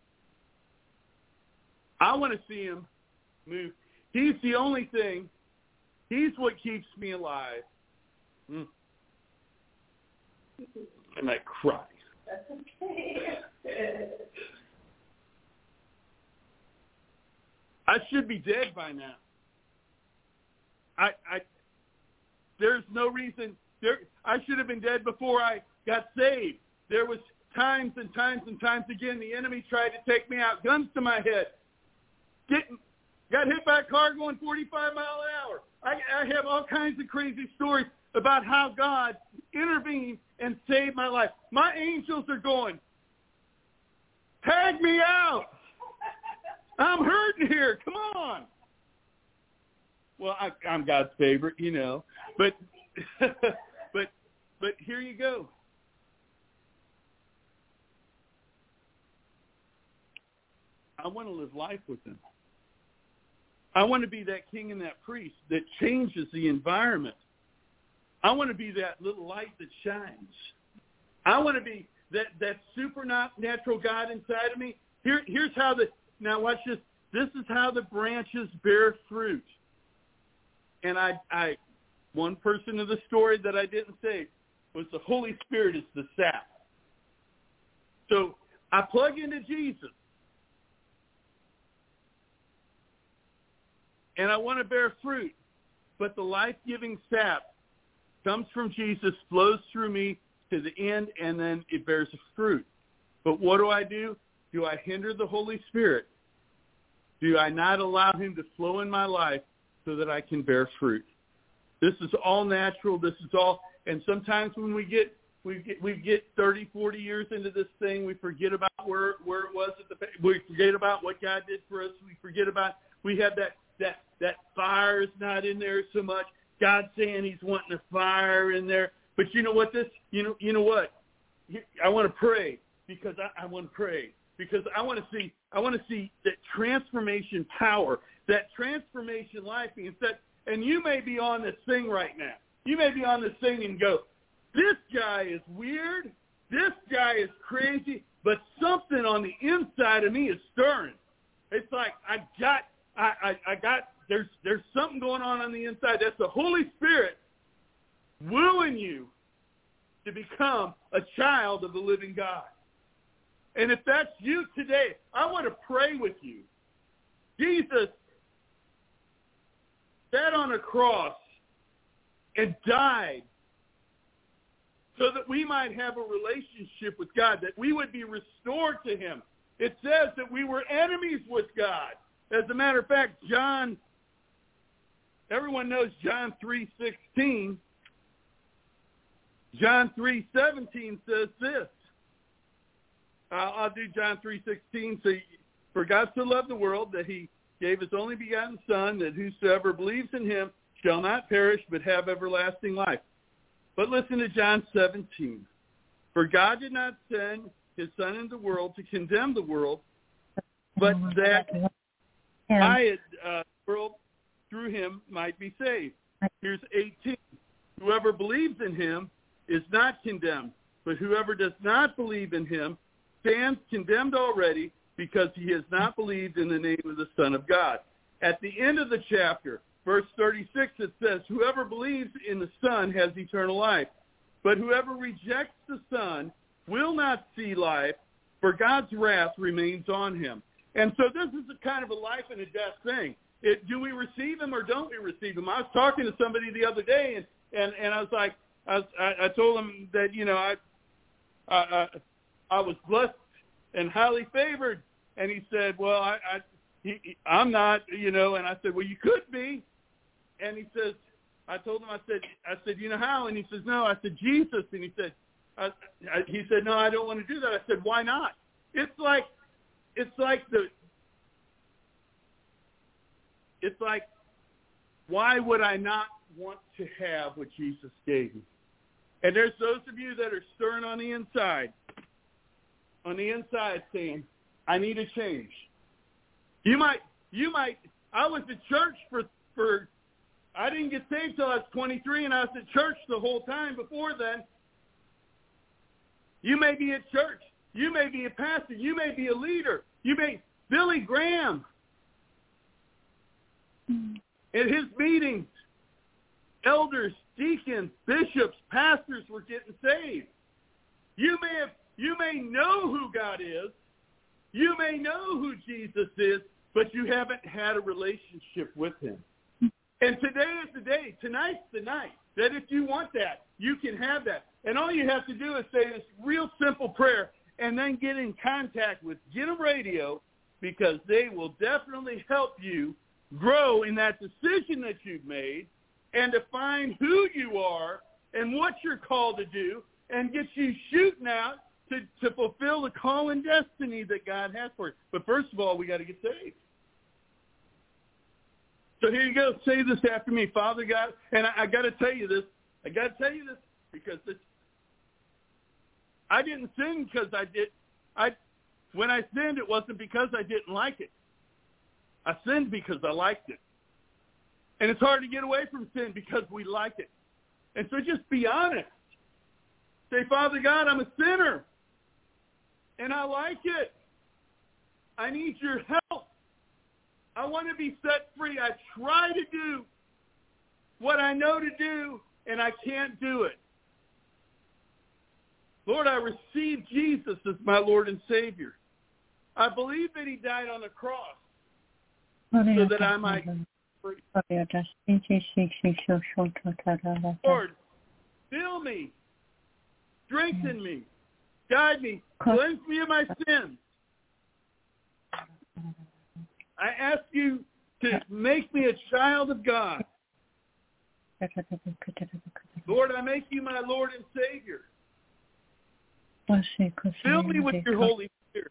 I want to see him move. He's the only thing. He's what keeps me alive. Mm. I might cry. That's okay. I should be dead by now. I, I, there's no reason. There, I should have been dead before I got saved. There was times and times and times again the enemy tried to take me out, guns to my head. Getting, got hit by a car going forty-five mile an hour. I, I have all kinds of crazy stories about how God intervened and saved my life. My angels are going, tag me out. I'm hurting here. Come on. Well, I, I'm God's favorite, you know. But, but, but here you go. I want to live life with him. I want to be that king and that priest that changes the environment. I want to be that little light that shines. I want to be that, that supernatural God inside of me. Here, here's how the, now watch this. This is how the branches bear fruit. And I, I, one person of the story that I didn't say was the Holy Spirit is the sap. So I plug into Jesus. And I want to bear fruit. But the life-giving sap comes from Jesus, flows through me to the end, and then it bears fruit. But what do I do? Do I hinder the Holy Spirit? Do I not allow him to flow in my life so that I can bear fruit? This is all natural. This is all, and sometimes when we get we get we get thirty, forty years into this thing, we forget about where where it was at the. We forget about what God did for us. We forget about we have that that that fire is not in there so much. God's saying He's wanting a fire in there, but you know what? This you know you know what? I want to pray because I, I want to pray. Because I want to see, I want to see that transformation power, that transformation life being set. And you may be on this thing right now. You may be on this thing and go, this guy is weird. This guy is crazy. But something on the inside of me is stirring. It's like I got, I, I, I got. There's, there's something going on on the inside. That's the Holy Spirit wooing you to become a child of the living God. And if that's you today, I want to pray with you. Jesus sat on a cross and died so that we might have a relationship with God, that we would be restored to him. It says that we were enemies with God. As a matter of fact, John, everyone knows John three sixteen. John three seventeen says this. Uh, I'll do John three sixteen so you, For God so loved the world that he gave his only begotten Son, that whosoever believes in him shall not perish but have everlasting life. But listen to John seventeen. For God did not send his Son into the world to condemn the world, but that by uh, the world through him might be saved. Here's eighteen. Whoever believes in him is not condemned, but whoever does not believe in him stands condemned already, because he has not believed in the name of the Son of God. At the end of the chapter, verse thirty-six, it says, whoever believes in the Son has eternal life, but whoever rejects the Son will not see life, for God's wrath remains on him. And so this is a kind of a life and a death thing. It, do we receive him or don't we receive him? I was talking to somebody the other day, and, and, and I was like, I, was, I, I told him that, you know, I, I, I, I was blessed and highly favored. And he said, well, I, I, he, he, I'm not, you know, and I said, well, you could be. And he says, I told him, I said, I said, you know how? And he says, no. I said, Jesus. And he said, I, I, he said, no, I don't want to do that. I said, why not? It's like, it's like the, it's like, why would I not want to have what Jesus gave me? And there's those of you that are stirring on the inside, on the inside saying, I need a change. You might, you might, I was at church for, for, I didn't get saved till I was twenty-three, and I was at church the whole time before then. You may be at church. You may be a pastor. You may be a leader. You may, Billy Graham, mm. at his meetings, elders, deacons, bishops, pastors were getting saved. You may have, you may know who God is. You may know who Jesus is, but you haven't had a relationship with him. And today is the day, tonight's the night, that if you want that, you can have that. And all you have to do is say this real simple prayer and then get in contact with Get 'em Radio, because they will definitely help you grow in that decision that you've made and to find who you are and what you're called to do and get you shooting out to, to fulfill the call and destiny that God has for you. But first of all, we got to get saved. So here you go. Say this after me. Father God, and I, I got to tell you this. I got to tell you this because this, I didn't sin because I did. I When I sinned, it wasn't because I didn't like it. I sinned because I liked it. And it's hard to get away from sin because we like it. And so just be honest. Say, Father God, I'm a sinner. And I like it. I need your help. I want to be set free. I try to do what I know to do, and I can't do it. Lord, I receive Jesus as my Lord and Savior. I believe that he died on the cross so that I might be free. Lord, fill me, strengthen me, guide me, cleanse me of my sins. I ask you to make me a child of God. Lord, I make you my Lord and Savior. Fill me with your Holy Spirit.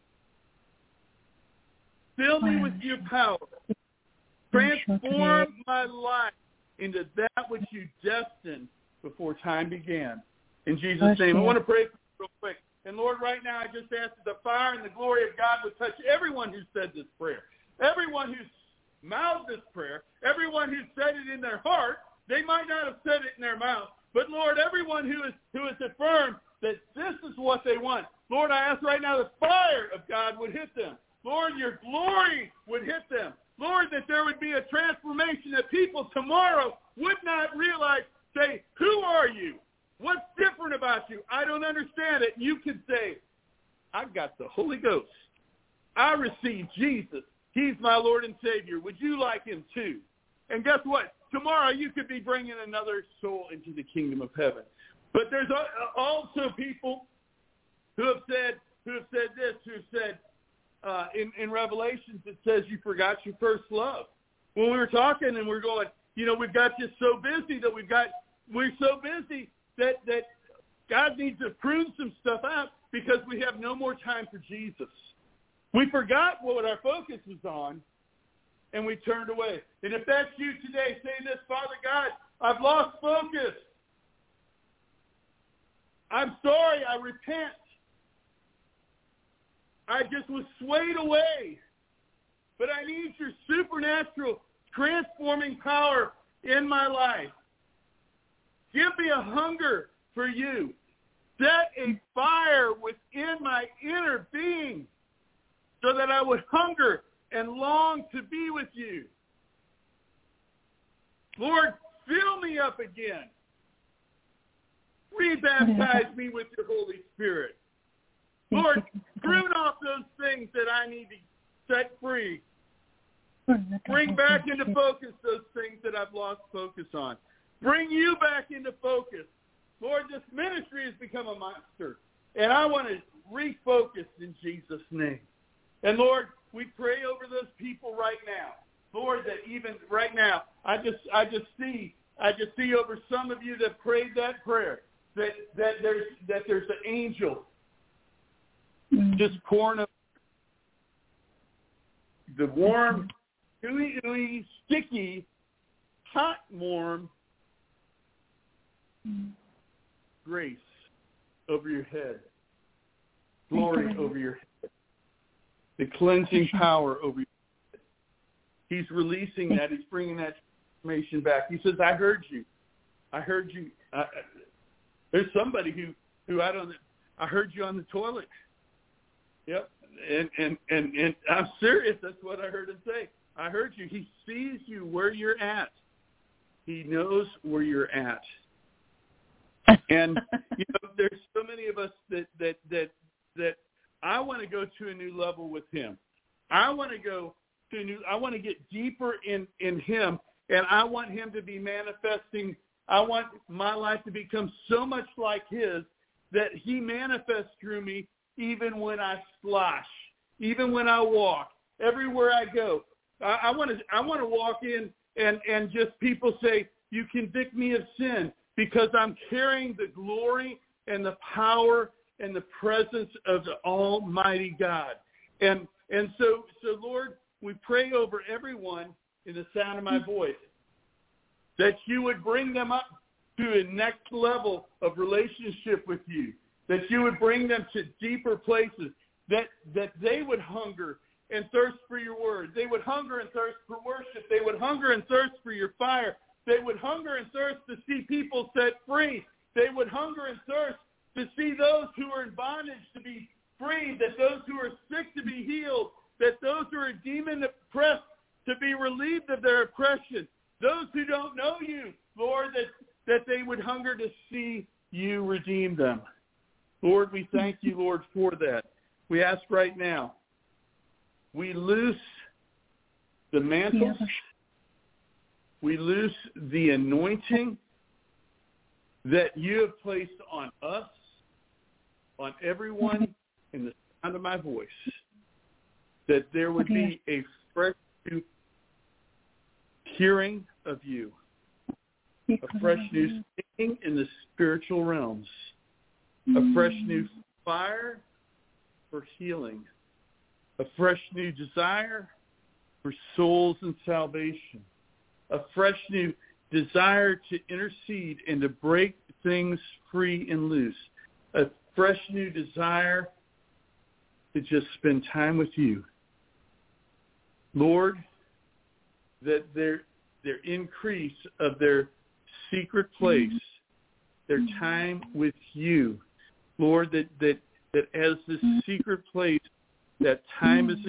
Fill me with your power. Transform my life into that which you destined before time began. In Jesus' name. I want to pray for you real quick. And Lord, right now I just ask that the fire and the glory of God would touch everyone who said this prayer. Everyone who's mouthed this prayer, everyone who said it in their heart. They might not have said it in their mouth, but Lord, everyone who is who has affirmed that this is what they want, Lord, I ask right now the fire of God would hit them. Lord, your glory would hit them. Lord, that there would be a transformation, that people tomorrow would not realize, say, who are you? What's different about you? I don't understand it. You can say, I got the Holy Ghost. I received Jesus. He's my Lord and Savior. Would you like him too? And guess what? Tomorrow you could be bringing another soul into the kingdom of heaven. But there's also people who have said, who have said this, who have said, uh, in, in Revelations it says you forgot your first love. When we were talking and we're going, you know, we've got just so busy that we've got, we're so busy that, that God needs to prune some stuff out because we have no more time for Jesus. We forgot what our focus was on, and we turned away. And if that's you today, say this: Father God, I've lost focus. I'm sorry, I repent. I just was swayed away. But I need your supernatural, transforming power in my life. Give me a hunger for you. Set a fire within my inner being so that I would hunger and long to be with you. Lord, fill me up again. Rebaptize me with your Holy Spirit. Lord, prune off those things that I need to set free. Bring back into focus those things that I've lost focus on. Bring you back into focus. Lord, this ministry has become a monster, and I want to refocus in Jesus' name. And Lord, we pray over those people right now. Lord, that even right now, I just I just see I just see over some of you that prayed that prayer that that there's that there's an angel just pouring up the warm, ooey ooey, sticky, hot, warm grace over your head, glory over your head, the cleansing power over your head. He's releasing that. He's bringing that information back. He says, I heard you. I heard you. I, there's somebody who, who I don't, I heard you on the toilet. Yep. And, and, and, and I'm serious. That's what I heard him say. I heard you. He sees you where you're at. He knows where you're at. And, you know, there's so many of us that, that, that, that I want to go to a new level with him. I want to go to a new, I want to get deeper in, in him, and I want him to be manifesting. I want my life to become so much like his that he manifests through me even when I slosh, even when I walk, everywhere I go. I, I want to, I want to walk in and, and just people say, you convict me of sin, because I'm carrying the glory and the power and the presence of the Almighty God. And and so, so Lord, we pray over everyone in the sound of my voice that you would bring them up to a next level of relationship with you, that you would bring them to deeper places, that, that they would hunger and thirst for your word. They would hunger and thirst for worship. They would hunger and thirst for your fire. They would hunger and thirst to see people set free. They would hunger and thirst to see those who are in bondage to be freed, that those who are sick to be healed, that those who are demon oppressed to be relieved of their oppression, those who don't know you, Lord, that, that they would hunger to see you redeem them. Lord, we thank you, Lord, for that. We ask right now, we loose the mantles, yeah. We loose the anointing that you have placed on us, on everyone in the sound of my voice, that there would be a fresh new hearing of you, a fresh new singing in the spiritual realms, a fresh new fire for healing, a fresh new desire for souls and salvation, a fresh new desire to intercede and to break things free and loose, a fresh new desire to just spend time with you. Lord, that their their increase of their secret place, their time with you, Lord, that that, that as this secret place, that time is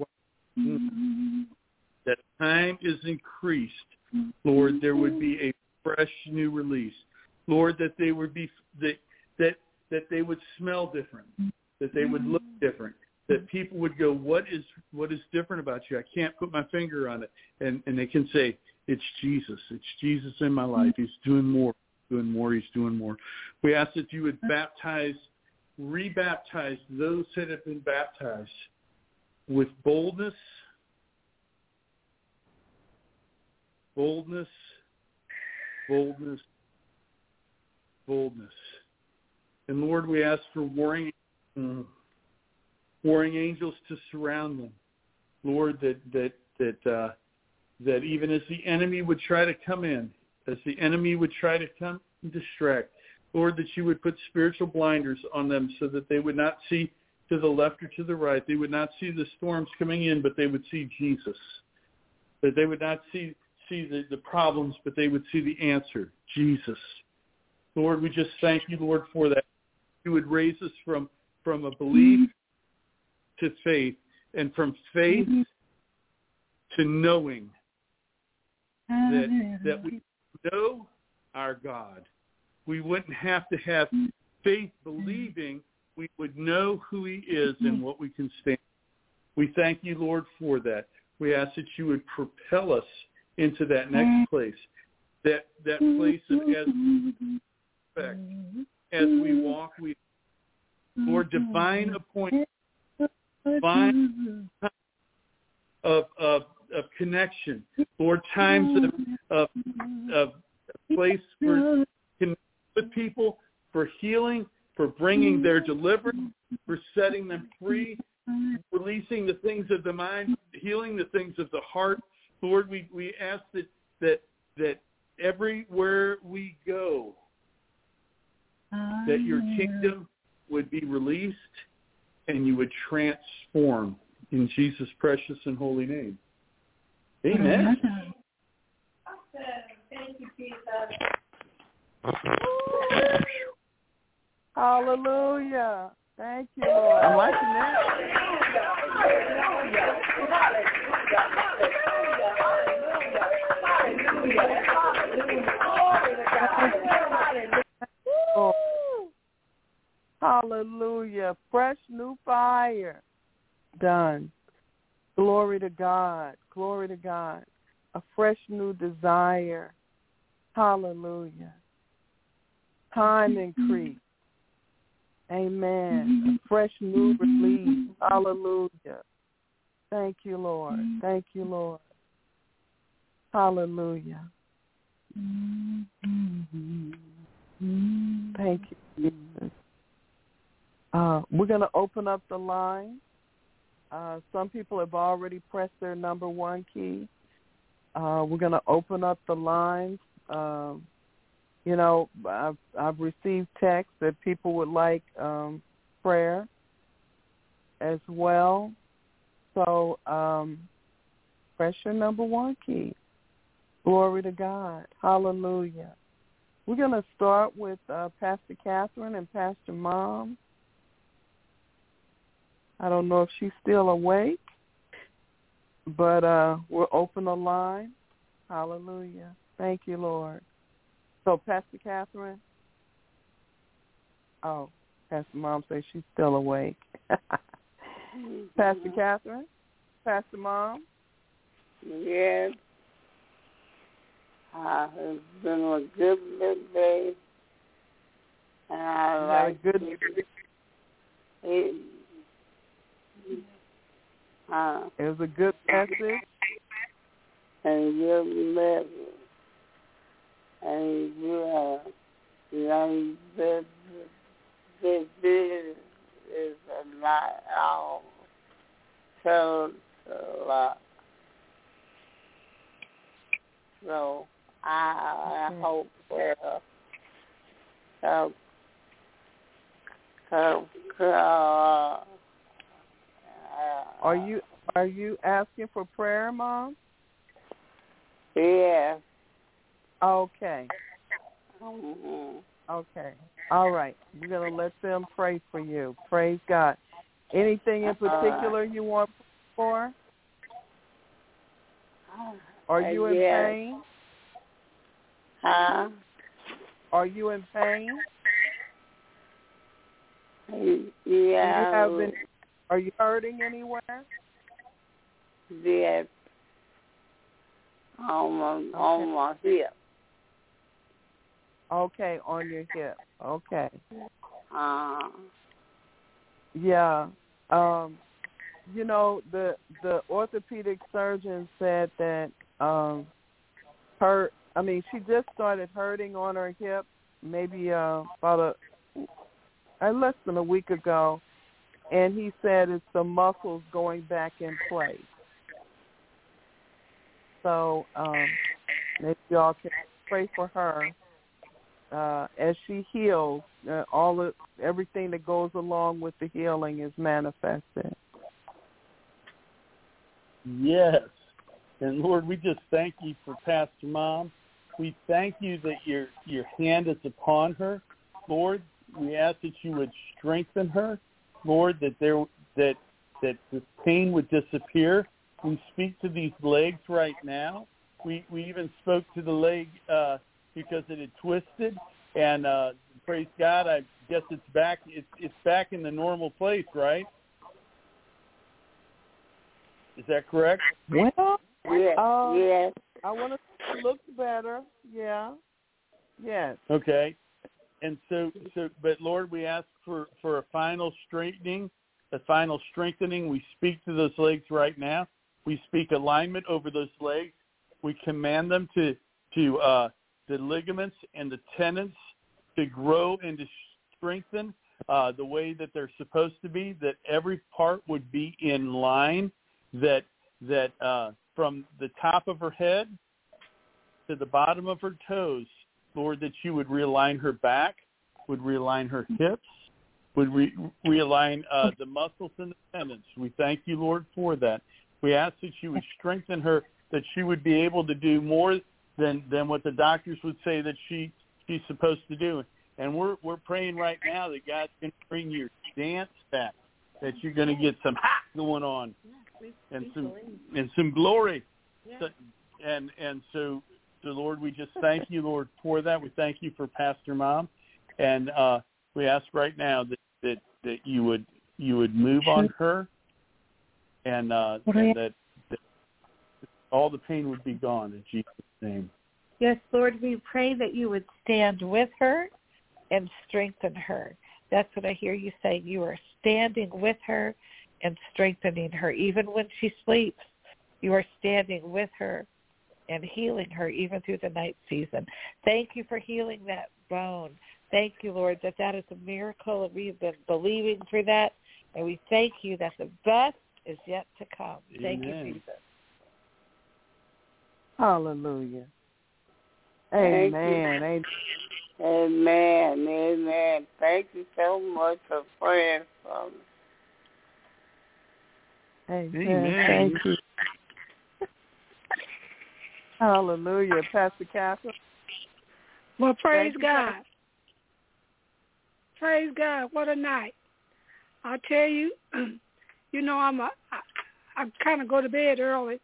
in, that time is increased, Lord, there would be a fresh new release. Lord, that they would be that that that they would smell different, that they would look different, that people would go, what is what is different about you? I can't put my finger on it. And and they can say, it's Jesus. It's Jesus in my life. He's doing more, doing more. He's doing more. We ask that you would baptize, rebaptize those that have been baptized with boldness, boldness, boldness, boldness. And Lord, we ask for warring. Mm, warring angels to surround them. Lord, that that that uh, that even as the enemy would try to come in, as the enemy would try to come and distract, Lord, that you would put spiritual blinders on them so that they would not see to the left or to the right. They would not see the storms coming in, but they would see Jesus. That they would not see see the, the problems, but they would see the answer, Jesus. Lord, we just thank you, Lord, for that. You would raise us from, from a belief to faith, and from faith to knowing that, that we know our God. We wouldn't have to have faith believing. We would know who he is and what we can stand. We thank you, Lord, for that. We ask that you would propel us into that next place, that that place of as respect, as we walk, we Lord, divine appointment, divine of of of connection, Lord, times of of, of a place for connecting with people, for healing, for bringing their deliverance, for setting them free, releasing the things of the mind, healing the things of the heart. Lord, we, we ask that, that that everywhere we go, that your kingdom would be released and you would transform in Jesus' precious and holy name. Amen. Thank you, Jesus. Hallelujah. Thank you, Lord. I'm liking that. Hallelujah. Fresh new fire. Done. Glory to God. Glory to God. A fresh new desire. Hallelujah. Time increase. Amen. A fresh new release. Hallelujah. Thank you, Lord. Thank you, Lord. Hallelujah. Thank you, Jesus. Uh, we're going to open up the line. Uh, some people have already pressed their number one key. Uh, we're going to open up the lines. Um, you know, I've, I've received texts that people would like um, prayer as well. So um, press your number one key. Glory to God. Hallelujah. We're going to start with uh, Pastor Catherine and Pastor Mom. I don't know if she's still awake, but uh, we'll open the line. Hallelujah. Thank you, Lord. So, Pastor Catherine? Oh, Pastor Mom says she's still awake. Pastor Catherine? Pastor Mom? Yes. Uh, it's been a good, good day. And I like a good it. it uh, it was a good message. And good message. And you are young business. This business is a lot all so a lot. So I, I hope uh, uh, uh, uh, Are you are you asking for prayer, Mom? Yes. Okay. Mm-hmm. Okay. All right. We're going to let them pray for you. Praise God. Anything in particular you want for? Are you in yes. pain? Huh? Are you in pain? Yeah. You have been, are you hurting anywhere? Yes. On my, okay. on my hip. Okay, on your hip. Okay. Uh, yeah. Um, you know, the the orthopedic surgeon said that um, her, I mean, she just started hurting on her hip maybe uh, about a, uh, less than a week ago. and he said it's the muscles going back in place. So um, maybe y'all can pray for her uh, as she heals. Uh, all the everything that goes along with the healing is manifested. Yes. And Lord, we just thank you for Pastor Mom. We thank you that your your hand is upon her. Lord, we ask that you would strengthen her. Lord, that there that that this pain would disappear. We speak to these legs right now. We we even spoke to the leg uh, because it had twisted, and uh, praise God, I guess it's back. It's it's back in the normal place, right? Is that correct? Well, Yes, uh, yes. I want to look better. Yeah. Yes. Okay. And so, so, but Lord, we ask for, for a final straightening, a final strengthening. We speak to those legs right now. We speak alignment over those legs. We command them to, to uh, the ligaments and the tendons to grow and to strengthen uh, the way that they're supposed to be, that every part would be in line, that, that uh, from the top of her head to the bottom of her toes, Lord, that you would realign her back, would realign her hips, would re- realign uh, the muscles and the tendons. We thank you, Lord, for that. We ask that you would strengthen her, that she would be able to do more than, than what the doctors would say that she she's supposed to do. And we're we're praying right now that God's going to bring your dance back, that you're going to get some hot going on and some and some glory. So, and and so. So, Lord, we just thank you, Lord, for that. We thank you for Pastor Mom, and uh, we ask right now that, that, that you would you would move on her, and, uh, and that, that all the pain would be gone in Jesus' name. Yes, Lord, we pray that you would stand with her and strengthen her. That's what I hear you saying. You are standing with her and strengthening her. Even when she sleeps, you are standing with her and healing her even through the night season. Thank you for healing that bone. Thank you, Lord, that that is a miracle, and we've been believing for that, and we thank you that the best is yet to come. Thank Amen. you, Jesus. Hallelujah. Thank Amen. Amen. Amen. Amen. Thank you so much for praying for me. Amen. Amen. Thank you. Hallelujah. Pastor Catherine. Well, praise Thank you, God. Pastor. Praise God. What a night. I tell you, you know, I'm a, I, I kind of go to bed early.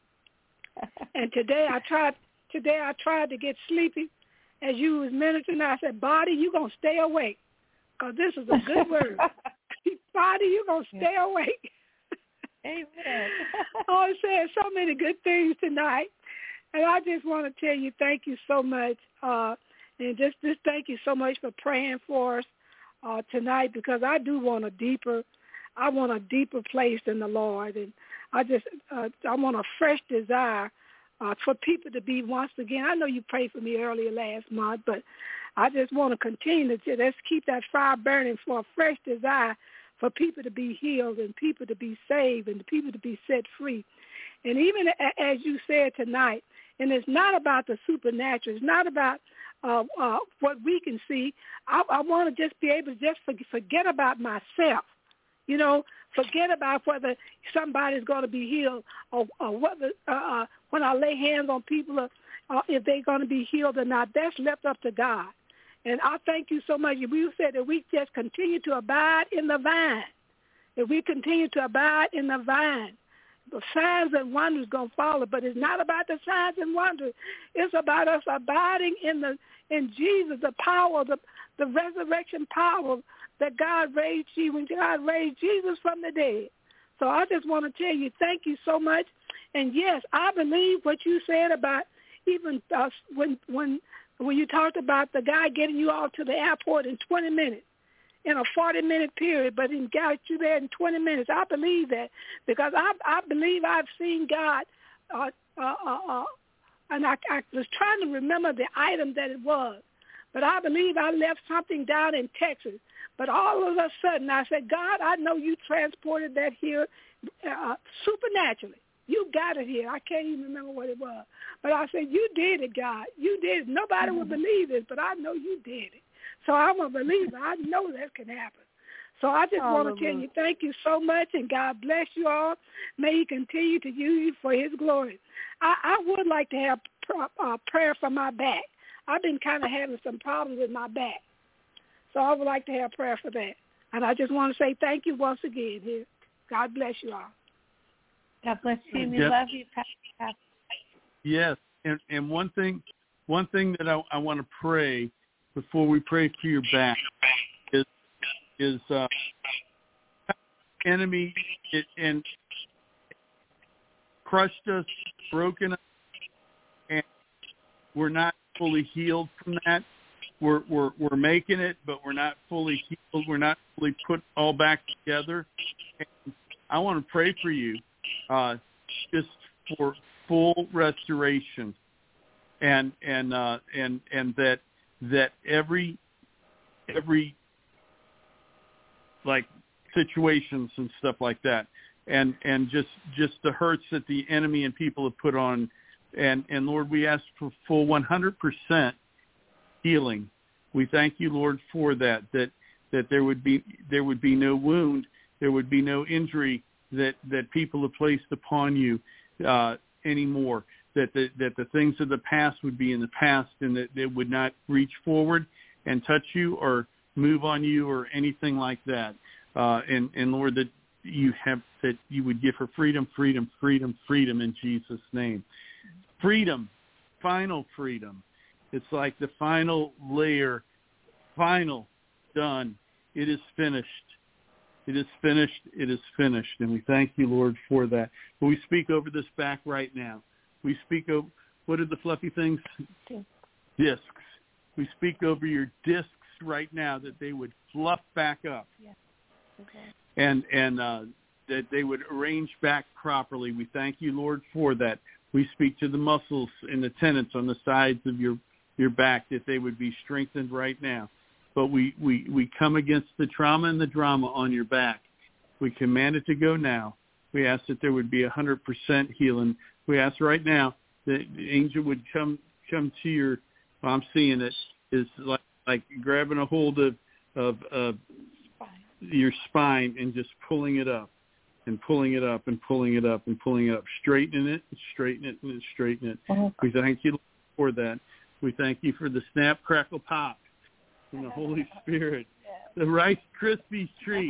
And today I tried, today I tried to get sleepy. As you was ministering, I said, body, you're going to stay awake, because this is a good word. Body, you're going to stay awake. Amen. Oh, it said so many good things tonight. And I just want to tell you thank you so much. Uh, and just, just thank you so much for praying for us uh, tonight, because I do want a deeper, I want a deeper place in the Lord. And I just, uh, I want a fresh desire uh, for people to be once again. I know you prayed for me earlier last month, but I just want to continue to, let's keep that fire burning for a fresh desire for people to be healed and people to be saved and people to be set free. And even as you said tonight, and it's not about the supernatural. It's not about uh, uh, what we can see. I, I want to just be able to just forget about myself. You know, forget about whether somebody's going to be healed or, or whether uh, uh, when I lay hands on people, uh, uh, if they're going to be healed or not. That's left up to God. And I thank you so much. You said that we just continue to abide in the vine. If we continue to abide in the vine, the signs and wonders going to follow. But it's not about the signs and wonders. It's about us abiding in the in Jesus, the power, the the resurrection power that God raised you when God raised Jesus from the dead. So I just want to tell you, thank you so much. And yes, I believe what you said about even uh, when when when you talked about the guy getting you all to the airport in twenty minutes. In a forty-minute period, but he got you there in twenty minutes. I believe that because I I believe I've seen God, uh, uh, uh, uh, and I, I was trying to remember the item that it was, but I believe I left something down in Texas. But all of a sudden, I said, God, I know you transported that here uh, supernaturally. You got it here. I can't even remember what it was. But I said, you did it, God. You did it. Nobody mm-hmm. would believe this, but I know you did it. So I'm a believer. I know that can happen. So I just Hallelujah. want to tell you thank you so much, and God bless you all. May he continue to use you for his glory. I, I would like to have uh, prayer for my back. I've been kind of having some problems with my back. So I would like to have prayer for that. And I just want to say thank you once again here. God bless you all. God bless you. We Yep. love you, Pastor. Yes, and, and one thing one thing that I, I want to pray before we pray for your back is is uh, enemy it, and crushed us, broken us, and we're not fully healed from that. We're we're we're making it, but we're not fully healed. We're not fully put all back together. And I want to pray for you, uh, just for full restoration, and and uh, and and that that every every like situations and stuff like that, and and just just the hurts that the enemy and people have put on, and and Lord, we ask for full one hundred percent healing. We thank you, Lord, for that, that that there would be there would be no wound, there would be no injury that, that people have placed upon you uh, anymore, that the, that the things of the past would be in the past, and that they would not reach forward and touch you or move on you or anything like that. Uh, and, and, Lord, that you have that you would give her freedom, freedom, freedom, freedom in Jesus' name. Freedom, final freedom. It's like the final layer, final, done. It is finished. It is finished. It is finished. And we thank you, Lord, for that. But we speak over this back right now. We speak over, what are the fluffy things? Discs. Discs. We speak over your discs right now that they would fluff back up. Yes. Okay. And, and uh, that they would arrange back properly. We thank you, Lord, for that. We speak to the muscles and the tendons on the sides of your your back, that they would be strengthened right now. But we, we, we come against the trauma and the drama on your back. We command it to go now. We ask that there would be one hundred percent healing. We ask right now that the angel would come come to your, well, I'm seeing it, is like, like grabbing a hold of, of, of spine. your spine and just pulling it up and pulling it up and pulling it up and pulling it up, straightening it, straightening it, and straightening it. Oh. We thank you for that. We thank you for the snap, crackle, pop from the Holy Spirit, the Rice Krispies treat.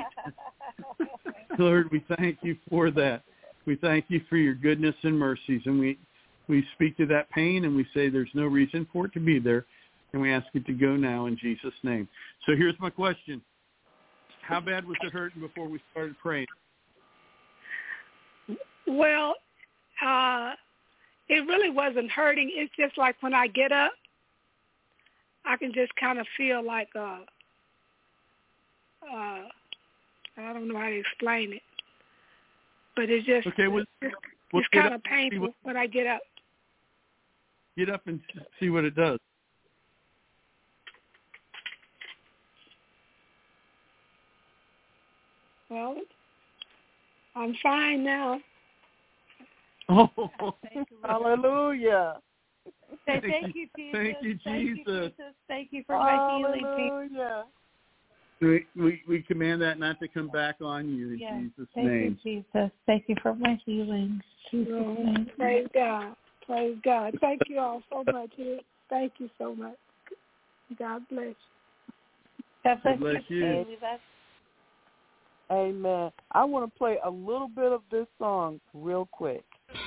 Lord, we thank you for that. We thank you for your goodness and mercies, and we, we speak to that pain, and we say there's no reason for it to be there, and we ask it to go now in Jesus' name. So here's my question. How bad was it hurting before we started praying? Well, uh, it really wasn't hurting. It's just like when I get up, I can just kind of feel like, uh, uh, I don't know how to explain it, but it's just, okay, well, it's, well, it's kind up, of painful what, when I get up. Get up and see what it does. Well, I'm fine now. Oh, thank you, hallelujah. Say thank you, Jesus. Thank you, Jesus. Thank you, Jesus. Thank you for my healing. Hallelujah. We, we we command that not to come back on you in yes. Jesus' thank name. Thank you, Jesus. Thank you for my healing. Jesus' name. Praise God. Praise God. Thank you all so much. Thank you so much. God bless you. God bless, God bless you. you. Amen. I want to play a little bit of this song real quick.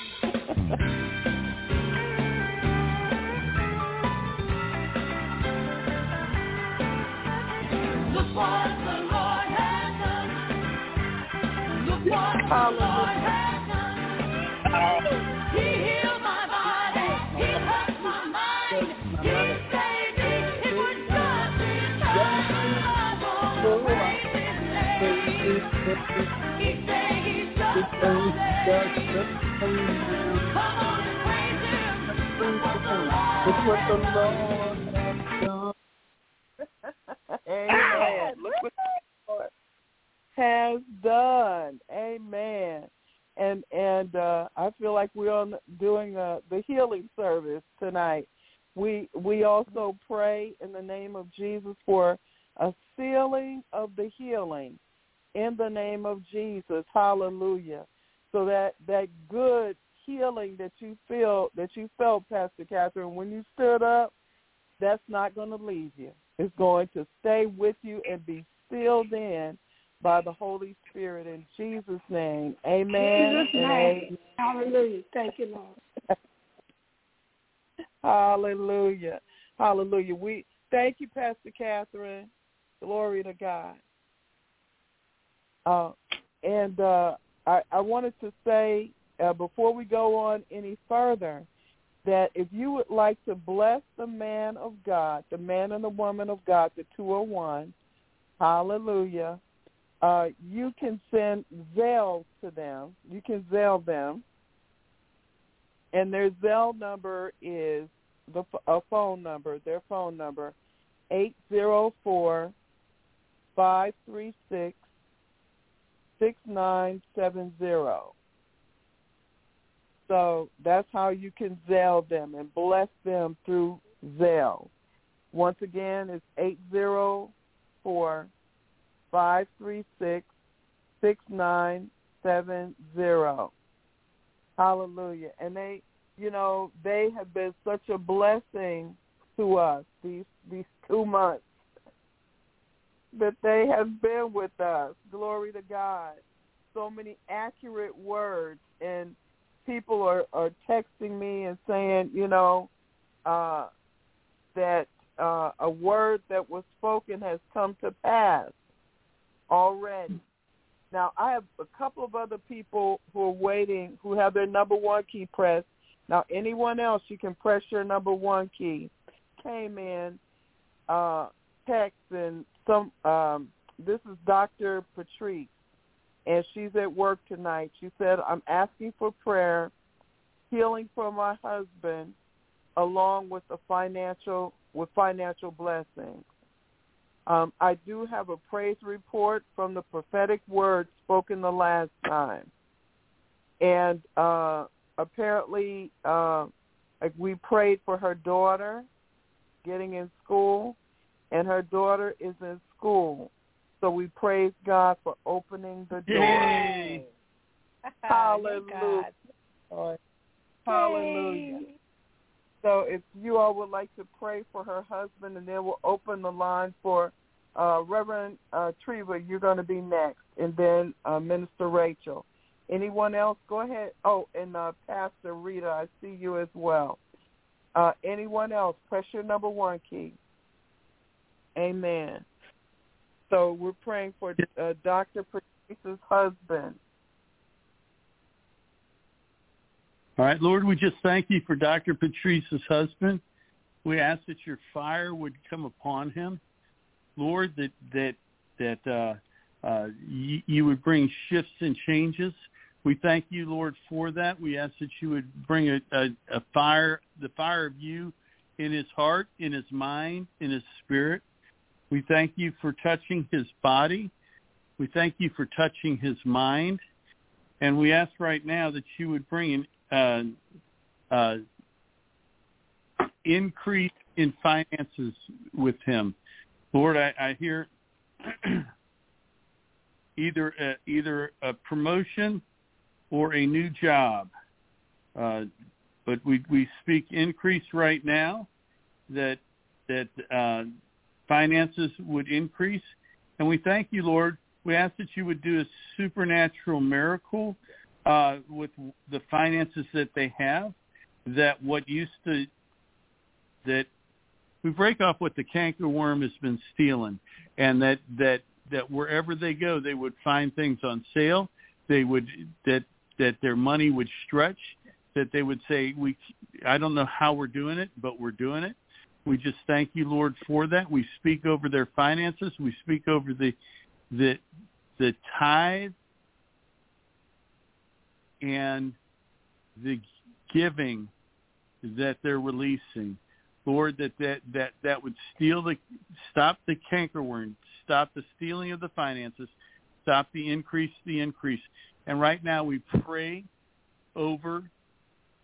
Look what the Lord has done. Look what the Lord has done. He healed my body. He touched my mind. He saved me. It was just in time. I'm gonna praise His name. He said He's just the same. Come on and praise Him. Look what the Lord Look what the Lord has done. like we're on doing the, the healing service tonight. We we also pray in the name of Jesus for a sealing of the healing in the name of Jesus. Hallelujah. So that, that good healing that you feel, that you felt, Pastor Catherine, when you stood up, that's not going to leave you. It's going to stay with you and be sealed in by the Holy Spirit in Jesus' name. Amen. Jesus' name. Hallelujah. Thank you, Lord. Hallelujah. Hallelujah. We thank you, Pastor Catherine. Glory to God. Uh, and uh, I, I wanted to say, uh, before we go on any further, that if you would like to bless the man of God, the man and the woman of God, the two oh one, hallelujah, uh, you can send Zelle to them. You can Zelle them. And their Zelle number is the a phone number, their phone number, eight zero four, five three six, six nine seven zero. So that's how you can Zelle them and bless them through Zelle. Once again, it's eight zero four, five three six, six nine seven zero. Hallelujah. And they, you know, they have been such a blessing to us these these two months that they have been with us. Glory to God. So many accurate words, and people are, are texting me and saying, you know, uh, that uh, a word that was spoken has come to pass already. Now, I have a couple of other people who are waiting, who have their number one key pressed. Now, anyone else, you can press your number one key. Came in, uh, text, and some. Um, this is Doctor Patrice, and she's at work tonight. She said, I'm asking for prayer, healing for my husband, along with the financial with financial blessings. Um, I do have a praise report from the prophetic word spoken the last time. And uh, apparently uh, we prayed for her daughter getting in school, and her daughter is in school. So we praise God for opening the door. Yay! Hallelujah. Lord. Hallelujah. So if you all would like to pray for her husband, and then we'll open the line for uh, Reverend uh, Treva, you're going to be next, and then uh, Minister Rachel. Anyone else? Go ahead. Oh, and uh, Pastor Rita, I see you as well. Uh, anyone else? Press your number one key. Amen. So we're praying for uh, Doctor Patrice's husband. All right, Lord, we just thank you for Doctor Patrice's husband. We ask that your fire would come upon him, Lord, that that that uh, uh, you, you would bring shifts and changes. We thank you, Lord, for that. We ask that you would bring a, a, a fire, the fire of you in his heart, in his mind, in his spirit. We thank you for touching his body. We thank you for touching his mind. And we ask right now that you would bring an Uh, uh, increase in finances with him, Lord. I, I hear either a, either a promotion or a new job, uh, but we we speak increase right now. That that uh, finances would increase, and we thank you, Lord. We ask that you would do a supernatural miracle Uh, with the finances that they have, that what used to, that we break off what the cankerworm has been stealing, and that, that, that wherever they go, they would find things on sale. They would, that, that their money would stretch, that they would say, we, I don't know how we're doing it, but we're doing it. We just thank you, Lord, for that. We speak over their finances. We speak over the, the, the tithe and the giving that they're releasing, Lord, that that, that, that would steal the, stop the cankerworm, stop the stealing of the finances, stop the increase, the increase. And right now we pray over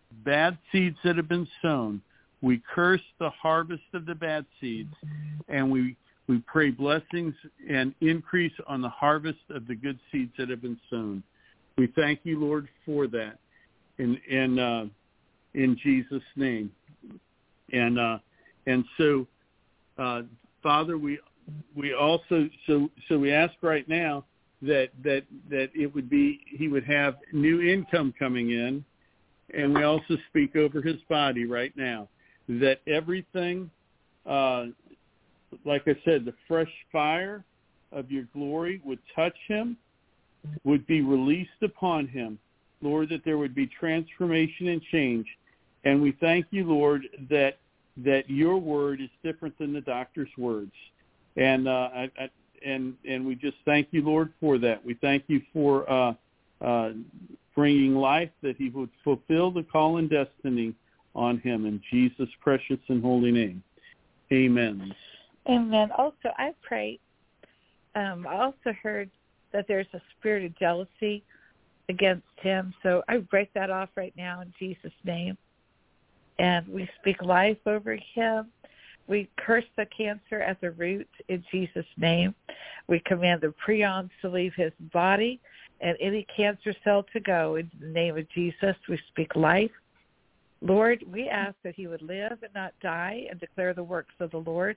bad seeds that have been sown. We curse the harvest of the bad seeds, and we we pray blessings and increase on the harvest of the good seeds that have been sown. We thank you, Lord, for that, in in uh, in Jesus' name. And uh, and so, uh, Father, we we also so so we ask right now that that that it would be he would have new income coming in, and we also speak over his body right now that everything. Uh, Like I said, the fresh fire of your glory would touch him, would be released upon him, Lord, that there would be transformation and change. And we thank you, Lord, that that your word is different than the doctor's words. And uh, I, I, and and we just thank you, Lord, for that. We thank you for uh, uh, bringing life, that he would fulfill the call and destiny on him. In Jesus' precious and holy name, amen. Amen. Also, I pray, um, I also heard that there's a spirit of jealousy against him. So I break that off right now in Jesus' name. And we speak life over him. We curse the cancer at the root in Jesus' name. We command the prions to leave his body and any cancer cell to go. In the name of Jesus, we speak life. Lord, we ask that he would live and not die and declare the works of the Lord.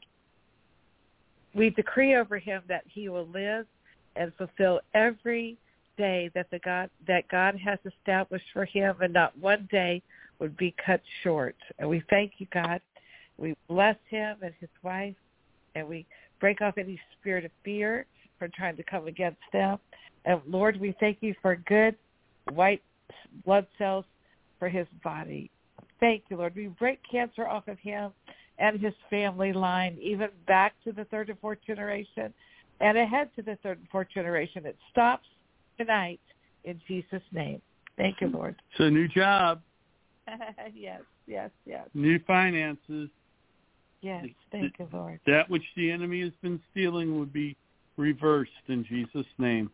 We decree over him that he will live and fulfill every day that the God that God has established for him, and not one day would be cut short. And we thank you, God. We bless him and his wife, and we break off any spirit of fear from trying to come against them. And Lord, we thank you for good white blood cells for his body. Thank you, Lord. We break cancer off of him and his family line, even back to the third and fourth generation and ahead to the third and fourth generation. It stops tonight in Jesus' name. Thank you, Lord. So new job. yes, yes, yes. New finances. Yes, thank you, Lord. That which the enemy has been stealing would be reversed in Jesus' name.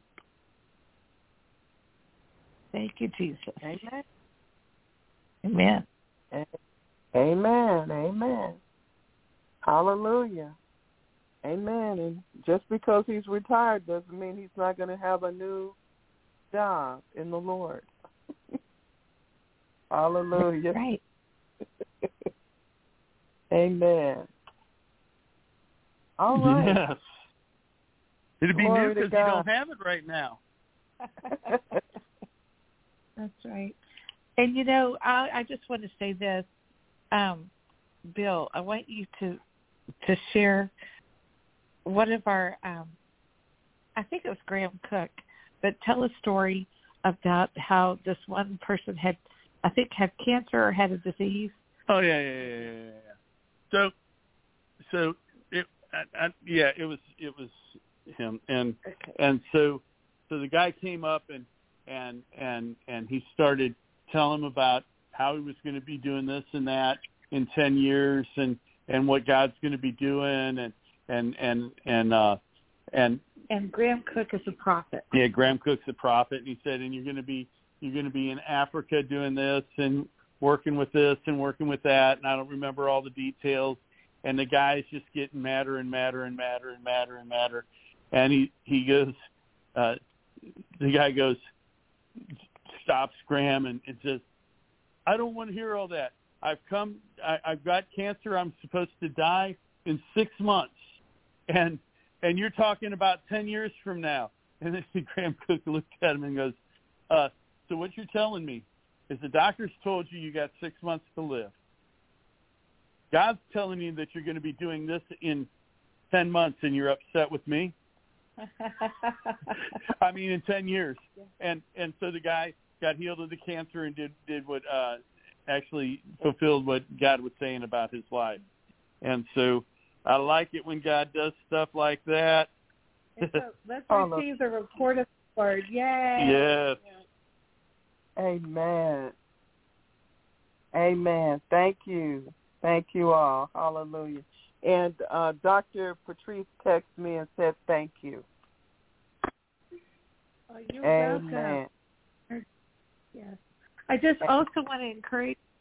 Thank you, Jesus. Amen. Amen. Amen. Amen. Hallelujah. Amen. And just because he's retired doesn't mean he's not going to have a new job in the Lord. Hallelujah. That's right. Amen. All right. Yes. It'd be Glory new because you don't have it right now. That's right. And, you know, I, I just want to say this. Um, Bill, I want you to to share one of our, um, I think it was Graham Cook, but tell a story about how this one person had, I think, had cancer or had a disease. Oh, yeah, yeah, yeah, yeah, yeah. So, so, it, I, I, yeah, it was, it was him. And, Okay. and so, so the guy came up and, and, and, and he started telling him about how he was going to be doing this and that in ten years and, and what God's going to be doing and, and, and, and, uh, and, And Graham Cook is a prophet. yeah, Graham Cook's a prophet. And he said, and you're going to be, you're going to be in Africa doing this and working with this and working with that. And I don't remember all the details. And the guy's just getting madder and madder and madder and madder and madder. And he, he goes, uh, the guy goes, stops Graham and, and says, I don't want to hear all that. I've come, I, I've got cancer. I'm supposed to die in six months. And, and you're talking about ten years from now. And then Graham Cook looked at him and goes, uh, so what you're telling me is the doctors told you you got six months to live. God's telling you that you're going to be doing this in ten months and you're upset with me? I mean, in ten years. Yeah. And, and so the guy got healed of the cancer and did, did what, uh, actually fulfilled what God was saying about his life. And so I like it when God does stuff like that. So let's receive the report of the Lord. Yay. Yes. Amen. Amen. Thank you. Thank you all. Hallelujah. And uh, Doctor Patrice texted me and said thank you. Oh, you're Amen. welcome. Yes. I just also want to encourage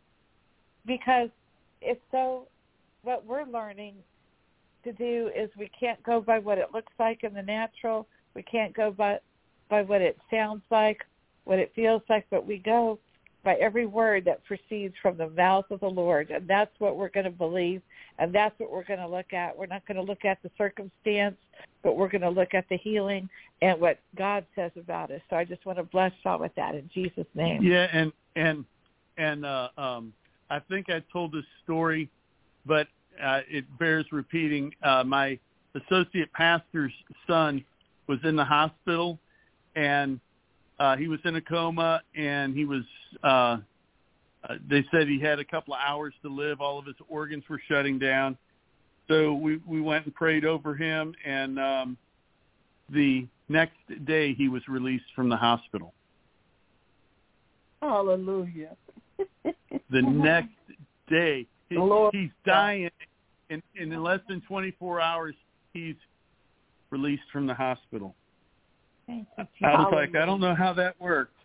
because it's so, what we're learning to do is we can't go by what it looks like in the natural. We can't go by, by what it sounds like, what it feels like, but we go by every word that proceeds from the mouth of the Lord, and that's what we're going to believe, and that's what we're going to look at. We're not going to look at the circumstance, but we're going to look at the healing and what God says about us. So I just want to bless y'all with that in Jesus' name. Yeah, and and and uh, um, I think I told this story, but uh, it bears repeating. Uh, my associate pastor's son was in the hospital, and Uh, he was in a coma, and he was, uh, uh, they said he had a couple of hours to live. All of his organs were shutting down. So we, we went and prayed over him, and um, the next day he was released from the hospital. Hallelujah. The next day. He, he's dying, and, and in less than twenty-four hours, he's released from the hospital. Thank you, I was like, I don't know how that worked.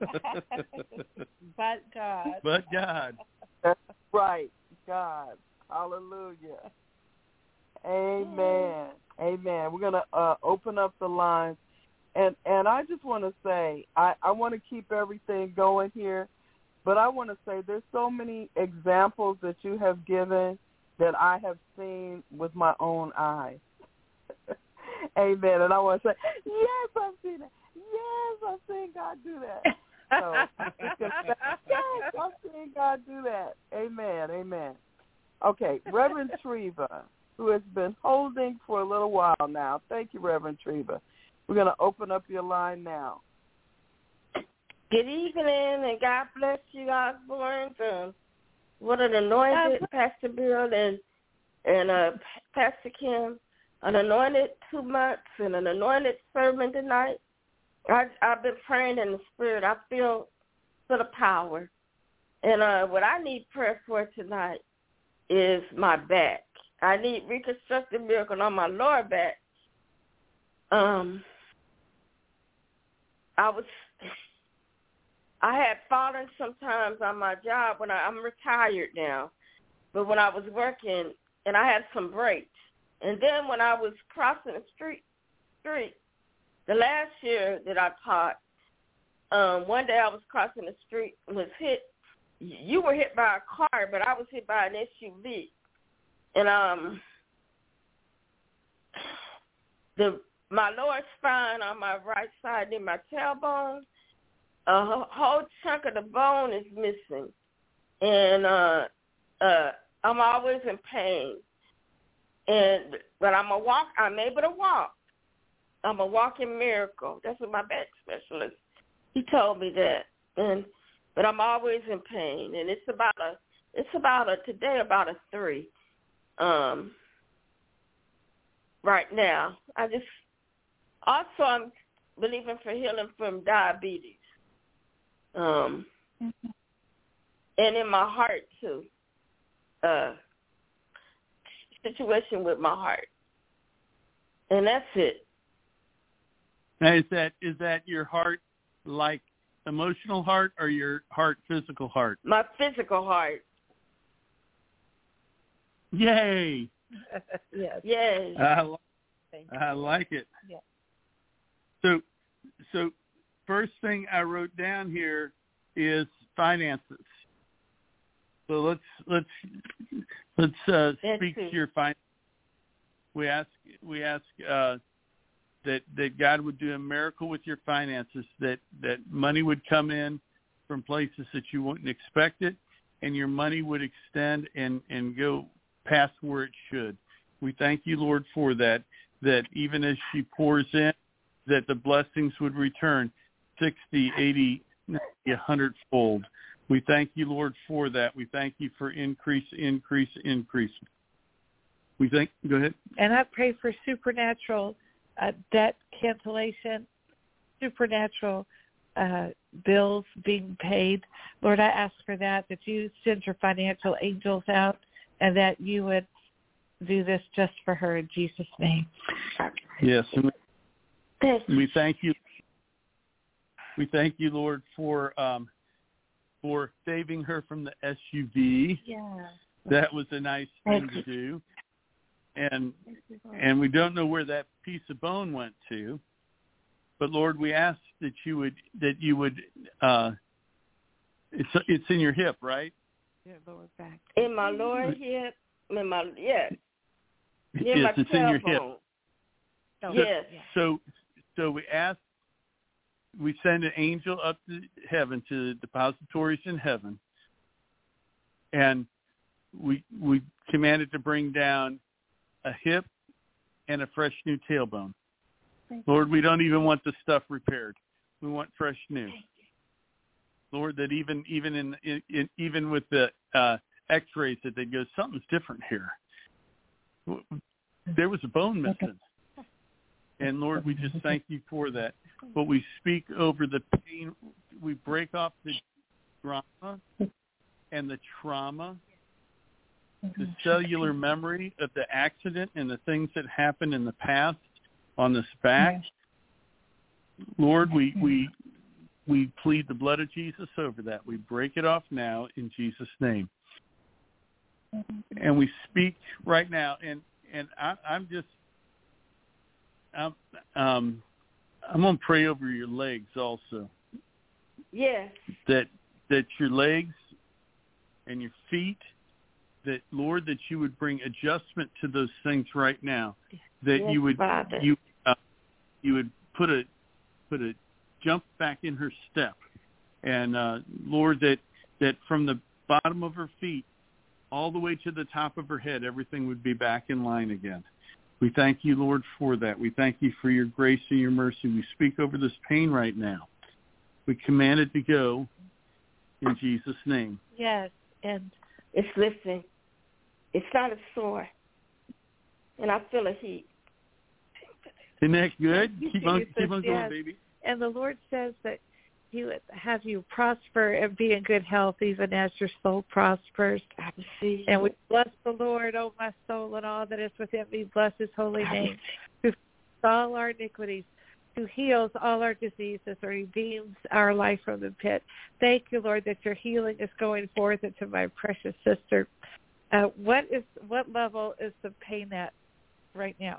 But God. But God. That's right, God. Hallelujah. Amen. Amen. We're going to uh, open up the lines. And and I just want to say, I, I want to keep everything going here, but I want to say there's so many examples that you have given that I have seen with my own eyes. Amen. And I want to say, yes, I've seen it. Yes, I've seen God do that. So, yes, I've seen God do that. Amen. Amen. Okay, Reverend Treva, who has been holding for a little while now. Thank you, Reverend Treva. We're going to open up your line now. Good evening, and God bless you, Osborne. Um, what an anointed um, Pastor Bill and, and uh, Pastor Kim. An anointed two months and an anointed sermon tonight. I, I've been praying in the Spirit. I feel for the power. And uh, what I need prayer for tonight is my back. I need reconstructive miracle on my lower back. Um, I was, I had fallen sometimes on my job when I, I'm retired now, but when I was working and I had some breaks. And then when I was crossing the street, street, the last year that I taught, um, one day I was crossing the street and was hit. You were hit by a car, but I was hit by an S U V. And um, the my lower spine on my right side near my tailbone, a whole chunk of the bone is missing. And uh, uh, I'm always in pain. And but I'm a walk. I'm able to walk. I'm a walking miracle. That's what my back specialist. He told me that. And but I'm always in pain. And it's about a. It's about a today about a three. Um. Right now, I just also I'm believing for healing from diabetes. Um. Mm-hmm. And in my heart too. Uh. Situation with my heart, and that's it. Now, is that is that your heart, like emotional heart, or your heart physical heart? My physical heart. Yay! Yes. Yay! I, I like it. Yeah. So, so first thing I wrote down here is finances. So let's let's let's uh, speak to your finances. We ask we ask uh, that that God would do a miracle with your finances. That that money would come in from places that you wouldn't expect it, and your money would extend and, and go past where it should. We thank you, Lord, for that. That even as she pours in, that the blessings would return sixty, eighty, a hundredfold. We thank you, Lord, for that. We thank you for increase, increase, increase. We thank. Go ahead. And I pray for supernatural uh, debt cancellation, supernatural uh, bills being paid. Lord, I ask for that, that you send your financial angels out and that you would do this just for her in Jesus' name. Yes. And we, we thank you. We thank you, Lord, for um, for saving her from the S U V. Yeah. That was a nice thing to do. And and we don't know where that piece of bone went to. But Lord, we ask that you would that you would uh, it's it's in your hip, right? Your lower back. In my lower hip, in my yes. Near yes, my it's in your hip. tailbone. So, Yes. So so we ask we send an angel up to heaven to the depositories in heaven, and we we commanded to bring down a hip and a fresh new tailbone. Lord, we don't even want the stuff repaired. We want fresh new. Lord, that even even in, in, in even with the uh, X-rays that they go, something's different here. There was a bone missing, and Lord, we just thank you for that. But we speak over the pain. We break off the drama and the trauma, the cellular memory of the accident and the things that happened in the past on this back. Lord, we, we we plead the blood of Jesus over that. We break it off now in Jesus' name. And we speak right now, and, and I, I'm just, I'm, um, I'm going to pray over your legs also. Yes. That, that your legs and your feet, that, Lord, that you would bring adjustment to those things right now. That Yes, you would Father. you uh, you would put a put a jump back in her step, and uh, Lord, that that from the bottom of her feet all the way to the top of her head, everything would be back in line again. We thank you, Lord, for that. We thank you for your grace and your mercy. We speak over this pain right now. We command it to go in Jesus' name. Yes, and It's lifting. It's not a sore. And I feel a heat. Isn't that good? You Keep on, Jesus, keep on going, yes. baby. And the Lord says that He would have you prosper and be in good health, even as your soul prospers. I receive. And we bless the Lord, oh my soul, and all that is within me. Bless His holy name. Who forgives all our iniquities, who heals all our diseases, or redeems our life from the pit. Thank you, Lord, that your healing is going forth into my precious sister. Uh, what is what level is the pain at right now?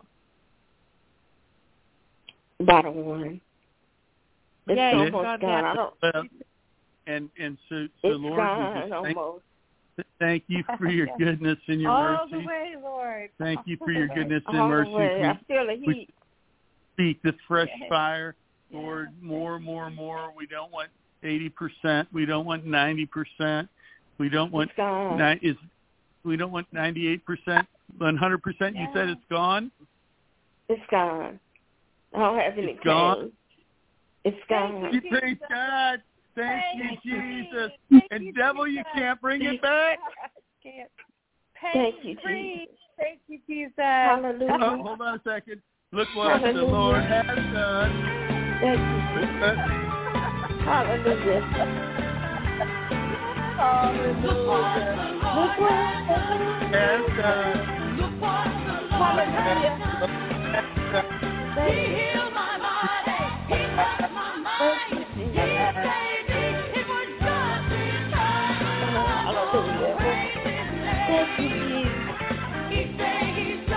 Bottom one. It's Yeah, almost it's gone gone. down. I don't, Well, and and so, so it's Lord, we gone just thank, almost. thank you for your goodness and your All mercy. the way, Lord. Thank you for your goodness and All the mercy. way. I We feel a we heat. speak the fresh Yes. fire, Yeah. Lord, more, more, more. We don't want eighty percent. We don't want ninety percent. We don't want It's gone. ni- is we don't want ninety-eight percent. one hundred percent. You said Yeah. it's gone. It's gone. I don't have any It's gone. pain. It's gone. You praise God. Thank, Thank you, you, Jesus. Thank and you, devil, you Jesus. can't bring it back. Can't. Thank you, Pain-free. Jesus. Thank you, Jesus. Hallelujah. Oh, hold on a second. Look what the Hallelujah. Lord has done. Thank you. Hallelujah. Hallelujah. Look what Has done. Hallelujah. Thank you. Thank you, Jesus. Hallelujah. Thank you, Jesus. Thank you, Jesus.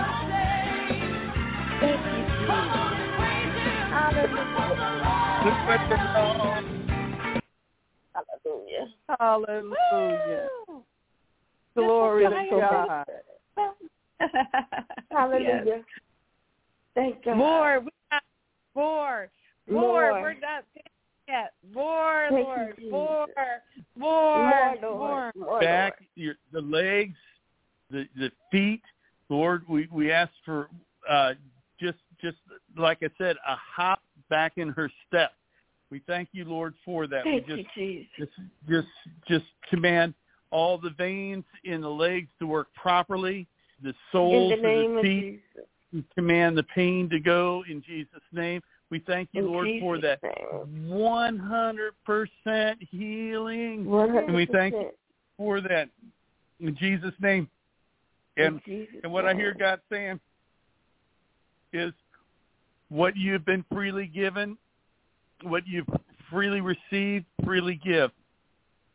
Hallelujah. Look what the Lord. Hallelujah. Hallelujah. Glory to God. Hallelujah. Yes. Thank God. More. We got more. More. More. We're not finished yet. More, Thank you, Lord. Jesus. More. More. More, Lord. More, Back, Lord. your, the legs, the the feet, Lord, we, we ask for uh, just just like I said, a hop back in her step. We thank you, Lord, for that. Thank we you, just, Jesus. just just just command all the veins in the legs to work properly, the In soles the name of of the feet. Jesus. We command the pain to go in Jesus' name. We thank you, In Lord, Jesus' for that name. one hundred percent healing. one hundred percent. And we thank you for that in Jesus' name. And, In Jesus' and what I name. hear God saying is what you've been freely given, what you've freely received, freely give.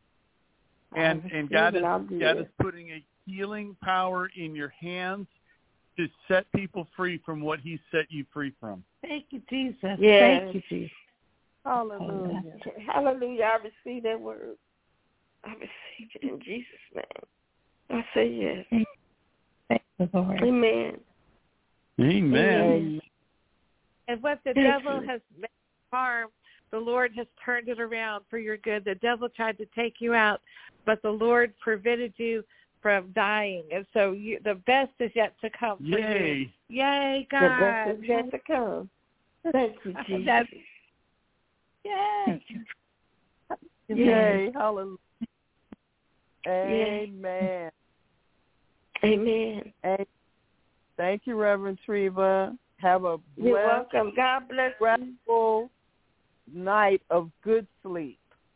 And and God is I'll do God it. is putting a healing power in your hands to set people free from what He set you free from. Thank you, Jesus. Yes. Thank you, Jesus. Hallelujah. Hallelujah. I receive that word. I receive it in Jesus' name. I say yes. Thank you, Lord. Amen. Amen. Amen. And what the Thank devil you. has meant harm, the Lord has turned it around for your good. The devil tried to take you out, but the Lord prevented you from dying. And so you, the best is yet to come for you. Yay. Yay, God. The best is yet to come. Thank you, Jesus. That's, yay. Yay. Hallelujah. Amen. Amen. Amen. Thank you, Reverend Treva. Have a You're blessed, welcome. God bless you. restful night of good sleep.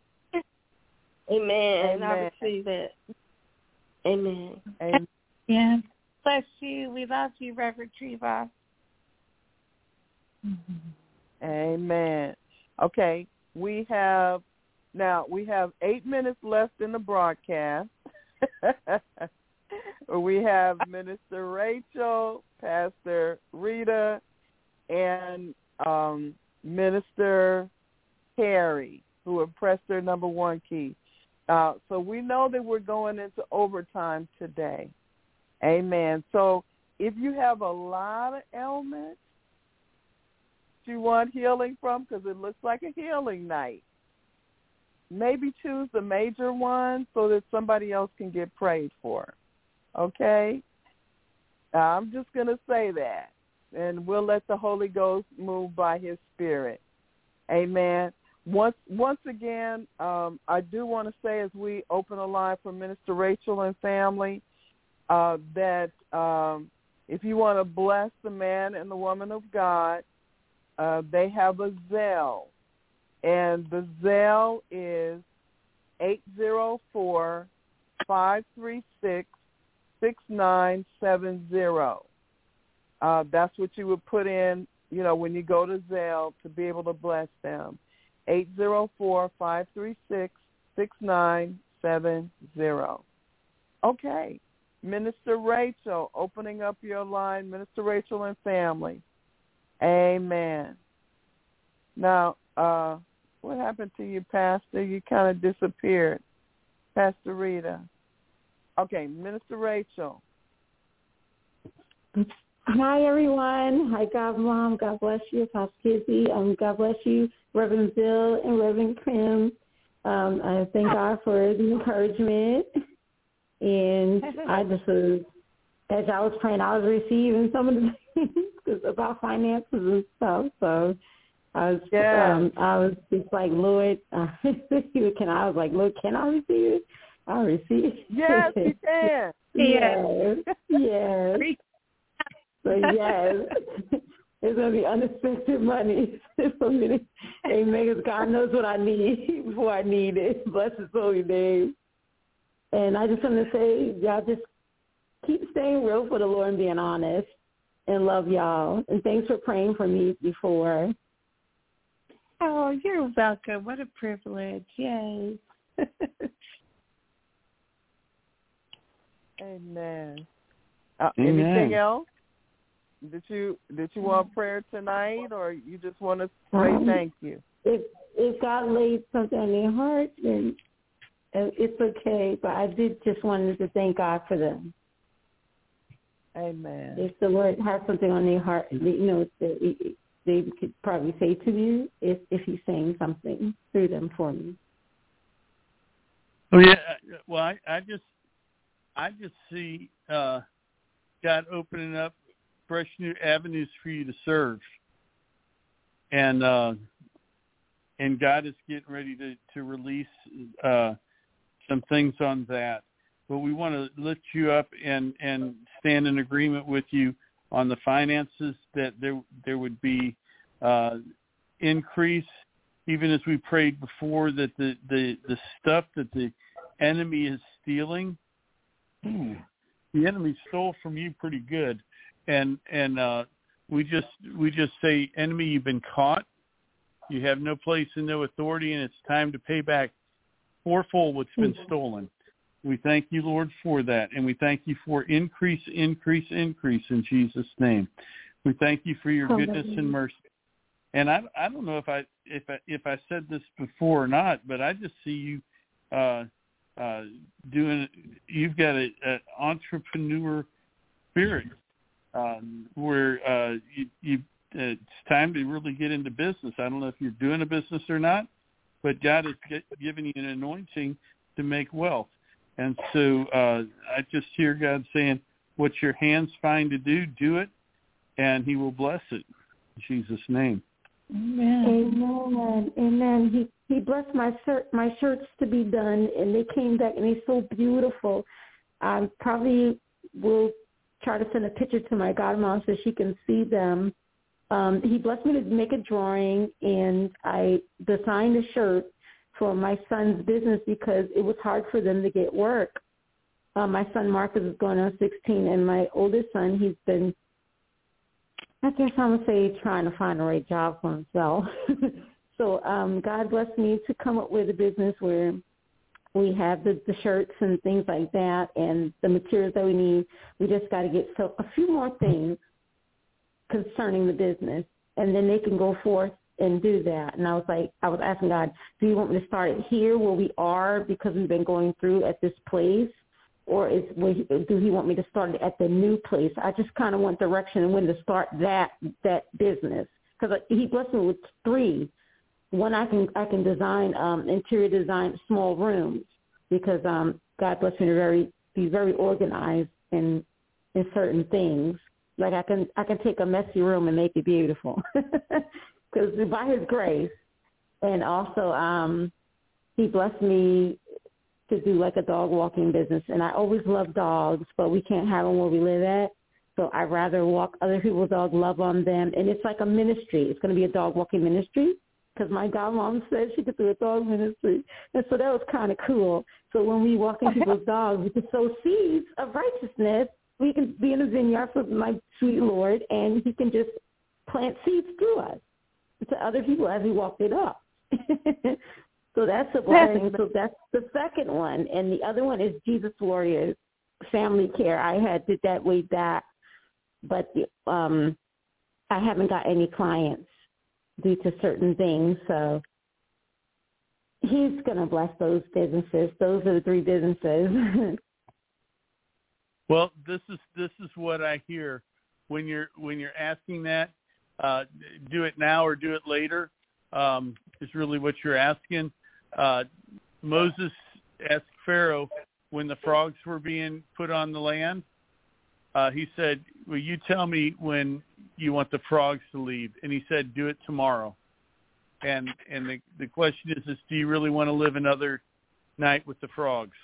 Amen. Amen. I receive that. Amen. Amen. Yeah. Bless you. We love you, Reverend Treva. Amen. Okay, we have now we have eight minutes left in the broadcast. We have Minister Rachel, Pastor Rita, and um, Minister Carrie, who have pressed their number one key. Uh, so we know that we're going into overtime today. Amen. So if you have a lot of ailments you want healing from, because it looks like a healing night, maybe choose the major one so that somebody else can get prayed for. Okay? I'm just going to say that, and we'll let the Holy Ghost move by His Spirit. Amen. Once once again, um, I do want to say as we open a line for Minister Rachel and family, uh, that um, if you want to bless the man and the woman of God, uh, they have a Zelle, and the Zelle is eight zero four, five three six, six nine seven zero. Uh, that's what you would put in, you know, when you go to Zelle to be able to bless them. eight zero four, five three six, six nine seven zero. Okay. Minister Rachel, opening up your line. Minister Rachel and family. Amen. Now, uh, what happened to you, Pastor? You kind of disappeared. Pastor Rita. Okay, Minister Rachel. Hi, everyone. Hi, God, Mom. God bless you, Pastor Kizzy. Um, God bless you, Reverend Bill and Reverend Kim. Um, I thank God for the encouragement. And I just was, as I was praying, I was receiving some of the things about finances and stuff. So I was, yeah. um, I was just like, Lord, uh, can I? I was like, Lord, can I receive it? I'll receive it. Yes, you can. Yes, yes. So yes, it's gonna be unexpected money for me. To, amen. Because God knows what I need before I need it. Bless His holy name. And I just want to say, y'all just keep staying real for the Lord and being honest, and love y'all. And thanks for praying for me before. Oh, you're welcome. What a privilege. Yay. Amen. Uh, Amen. Anything else? Did you did you want prayer tonight, or you just want to say Um, thank you? If if God laid something on your heart, then it's okay. But I did just wanted to thank God for them. Amen. If the Lord has something on their heart, you know, they, they could probably say to you if if He's saying something through them for me. Oh yeah. Well, I, I just I just see uh, God opening up fresh new avenues for you to serve, and uh, and God is getting ready to to release uh, some things on that. But we want to lift you up and, and stand in agreement with you on the finances, that there there would be uh, increase, even as we prayed before, that the, the, the stuff that the enemy is stealing, the enemy stole from you pretty good. And and uh, we just we just say, enemy, you've been caught. You have no place and no authority, and it's time to pay back fourfold what's been stolen. We thank you, Lord, for that. And we thank you for increase, increase, increase in Jesus' name. We thank you for your goodness and mercy. And I, I don't know if I if I if I said this before or not, but I just see you uh, uh, doing. You've got an entrepreneur spirit um, where uh, you, you it's time to really get into business. I don't know if you're doing a business or not, but God has get, given you an anointing to make wealth. And so uh, I just hear God saying, "What your hands find to do, do it, and He will bless it." In Jesus' name. Amen. Amen. Amen. He he blessed my shirt, my shirts to be done, and they came back, and they're so beautiful. I probably will try to send a picture to my godmom so she can see them. Um, he blessed me to make a drawing, and I designed a shirt for my son's business because it was hard for them to get work. Uh, my son Marcus is going on sixteen, and my oldest son, he's been, I guess I would say, trying to find the right job for himself. so um, God blessed me to come up with a business where we have the, the shirts and things like that and the materials that we need. We just got to get so a few more things concerning the business, and then they can go forth and do that. And I was like, I was asking God, do you want me to start it here where we are because we've been going through at this place? Or is do he want me to start it at the new place? I just kind of want direction and when to start that that business because he blessed me with three. One, I can I can design um, interior design small rooms because um, God bless me to very be very organized in in certain things. Like I can I can take a messy room and make it beautiful because by His grace, and also um, He blessed me to do like a dog walking business. And I always love dogs, but we can't have them where we live at. So I'd rather walk other people's dogs, love on them. And it's like a ministry. It's going to be a dog walking ministry because my godmom said she could do a dog ministry. And so that was kind of cool. So when we walk in people's dogs, we can sow seeds of righteousness. We can be in a vineyard for my sweet Lord, and He can just plant seeds through us to other people as we walk it up. So that's a blessing. So that's the second one. And the other one is Jesus Warriors Family Care. I had did that way back, but the, um, I haven't got any clients due to certain things. So He's going to bless those businesses. Those are the three businesses. Well, this is this is what I hear when you're when you're asking that. Uh, do it now or do it later um, is really what you're asking. Uh, Moses asked Pharaoh when the frogs were being put on the land. Uh, he said, "Will you tell me when you want the frogs to leave?" And he said, "Do it tomorrow." And and the the question is, is do you really want to live another night with the frogs?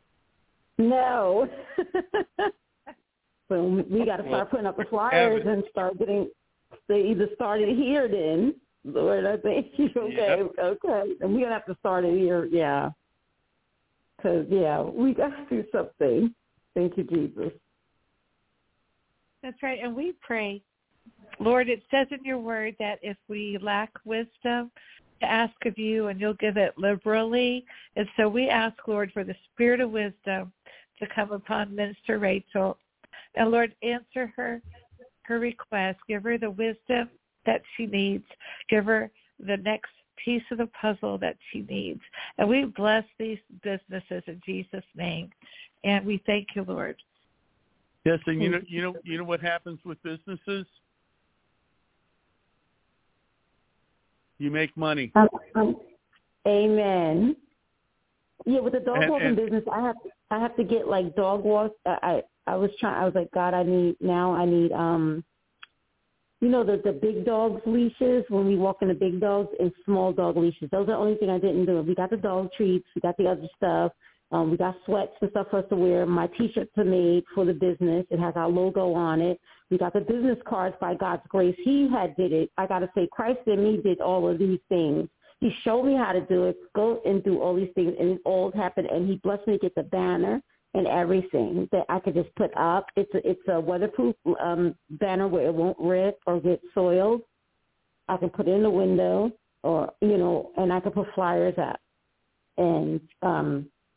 No. So we got to start well, putting up the flyers and start getting. They either started here then. Lord, I think okay, yep. okay, and we're gonna have to start it here, yeah. Because yeah, we got to do something. Thank you, Jesus. That's right, and we pray, Lord. It says in your word that if we lack wisdom, to ask of you, and you'll give it liberally. And so we ask, Lord, for the spirit of wisdom to come upon Minister Rachel, and Lord, answer her her request. Give her the wisdom that she needs. Give her the next piece of the puzzle that she needs. And we bless these businesses in Jesus' name. And we thank you, Lord. Yes, and you know, you know, you know what happens with businesses? You make money. Um, um, amen. Yeah, with the dog and, walking and, business, I have I have to get like dog walks. I, I I was trying. I was like, God, I need now. I need um. You know, the, the big dogs leashes, when we walk in the big dogs, and small dog leashes. Those are the only thing I didn't do. We got the dog treats. We got the other stuff. Um, we got sweats and stuff for us to wear. My T-shirts are made for the business. It has our logo on it. We got the business cards by God's grace. He had did it. I got to say, Christ in me did all of these things. He showed me how to do it, go and do all these things, and it all happened. And He blessed me to get the banner and everything that I could just put up. It's a, it's a weatherproof um, banner where it won't rip or get soiled. I can put it in the window, or, you know, and I can put flyers up. And um,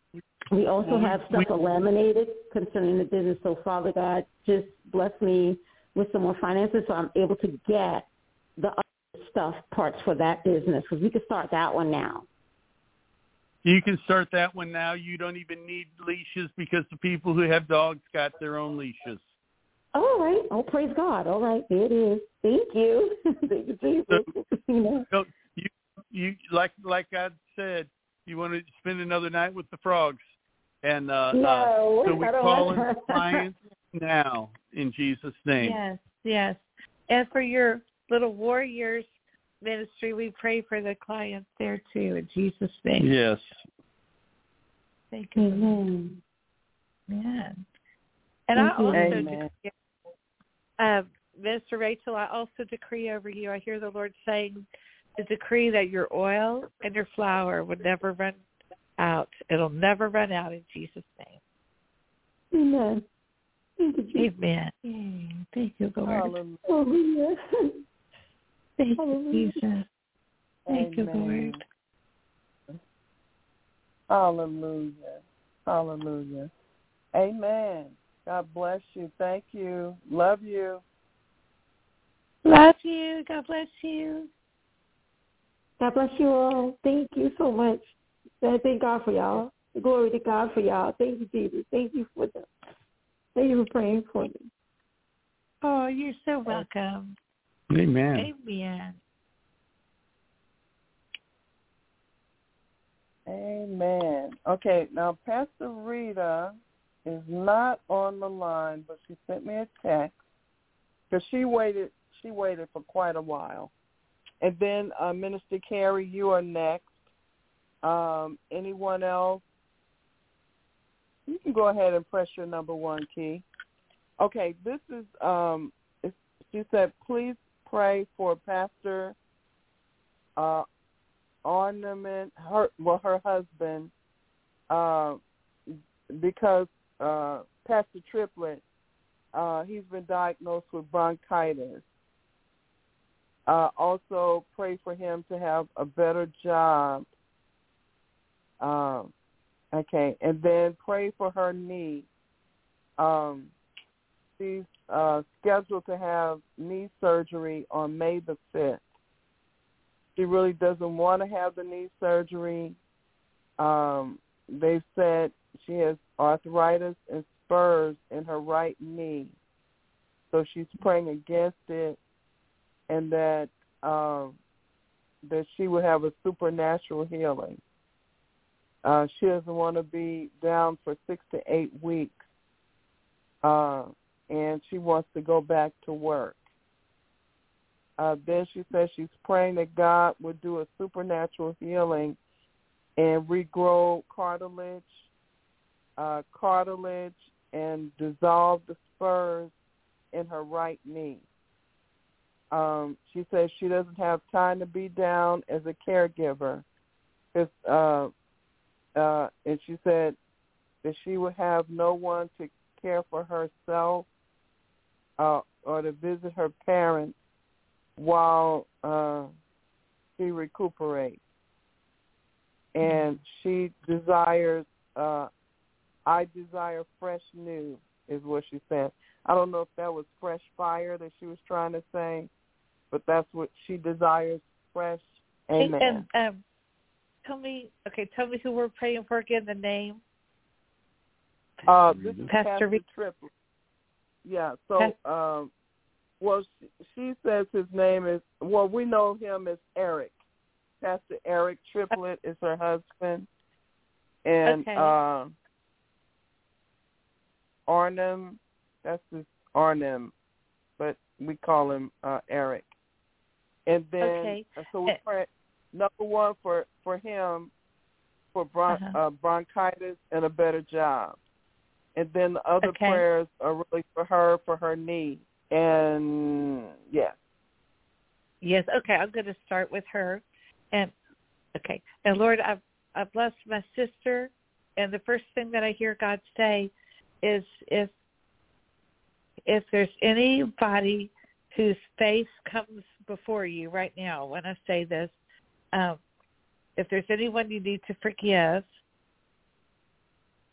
We also Well, we- have stuff we- laminated concerning the business. So, Father God, just bless me with some more finances so I'm able to get the other stuff parts for that business, because we could start that one now. You can start that one now. You don't even need leashes because the people who have dogs got their own leashes. All right. Oh, praise God. All right. There it is. Thank you. Thank you, Jesus. So, you know. so you, you like like I said, you want to spend another night with the frogs, and uh, no, uh, so we I don't call in want clients now in Jesus' name. Yes, yes. And for your little warriors ministry, we pray for the clients there too in Jesus' name. Yes. Thank you. Amen. Yeah. And Thank I also Amen. decree, uh, Minister Rachel, I also decree over you, I hear the Lord saying to decree that your oil and your flour would never run out. It'll never run out in Jesus' name. Amen. Thank you, Jesus. Amen. Yay. Thank you, Lord. Hallelujah. Hallelujah. Thank you, Hallelujah. Jesus. Thank you, Amen. Lord. Hallelujah. Hallelujah. Amen. God bless you. Thank you. Love you. Love you. God bless you. God bless you all. Thank you so much. I thank God for y'all. Glory to God for y'all. Thank you, Jesus. Thank you for them. Thank you for praying for me. Oh, you're so welcome. Amen. Amen. Amen. Okay, now Pastor Rita is not on the line, but she sent me a text because she waited. She waited for quite a while, and then uh, Minister Carrie, you are next. Um, anyone else? You can go ahead and press your number one key. Okay, this is. Um, it's, she said, please pray for Pastor. Uh, Ornament, her well, her husband, uh, because uh, Pastor Triplett, uh, he's been diagnosed with bronchitis. Uh, also, pray for him to have a better job. Um, okay, and then pray for her knee. Um, she's uh, scheduled to have knee surgery on May the fifth. She really doesn't want to have the knee surgery. Um, they've said she has arthritis and spurs in her right knee. So she's praying against it, and that um, that she would have a supernatural healing. Uh, she doesn't want to be down for six to eight weeks, uh, and she wants to go back to work. Uh, then she says she's praying that God would do a supernatural healing and regrow cartilage, uh, cartilage, and dissolve the spurs in her right knee. Um, she says she doesn't have time to be down as a caregiver. Cause, uh, uh, and she said that she would have no one to care for herself uh, or to visit her parents while uh, she recuperates. And she desires, uh, I desire fresh new, is what she said. I don't know if that was fresh fire that she was trying to say, but that's what she desires, fresh. Amen. And, and um, tell me, okay, tell me who we're praying for again, the name. Uh, this is Pastor, Pastor Re- Triplett. Yeah, so, um, well, she, she says his name is, well, we know him as Eric. Pastor Eric Triplett is her husband. And okay. uh, Arnhem, that's his Arnhem, but we call him uh, Eric. And then, okay. uh, so we pray, number one for, for him, for bron- uh-huh. uh, bronchitis and a better job. And then the other okay. prayers are really for her, for her knee. And yes. Yes, okay, I'm going to start with her. And okay, and Lord, I've, I've blessed my sister, and the first thing that I hear God say is if if there's anybody whose face comes before you right now when I say this, um, if there's anyone you need to forgive,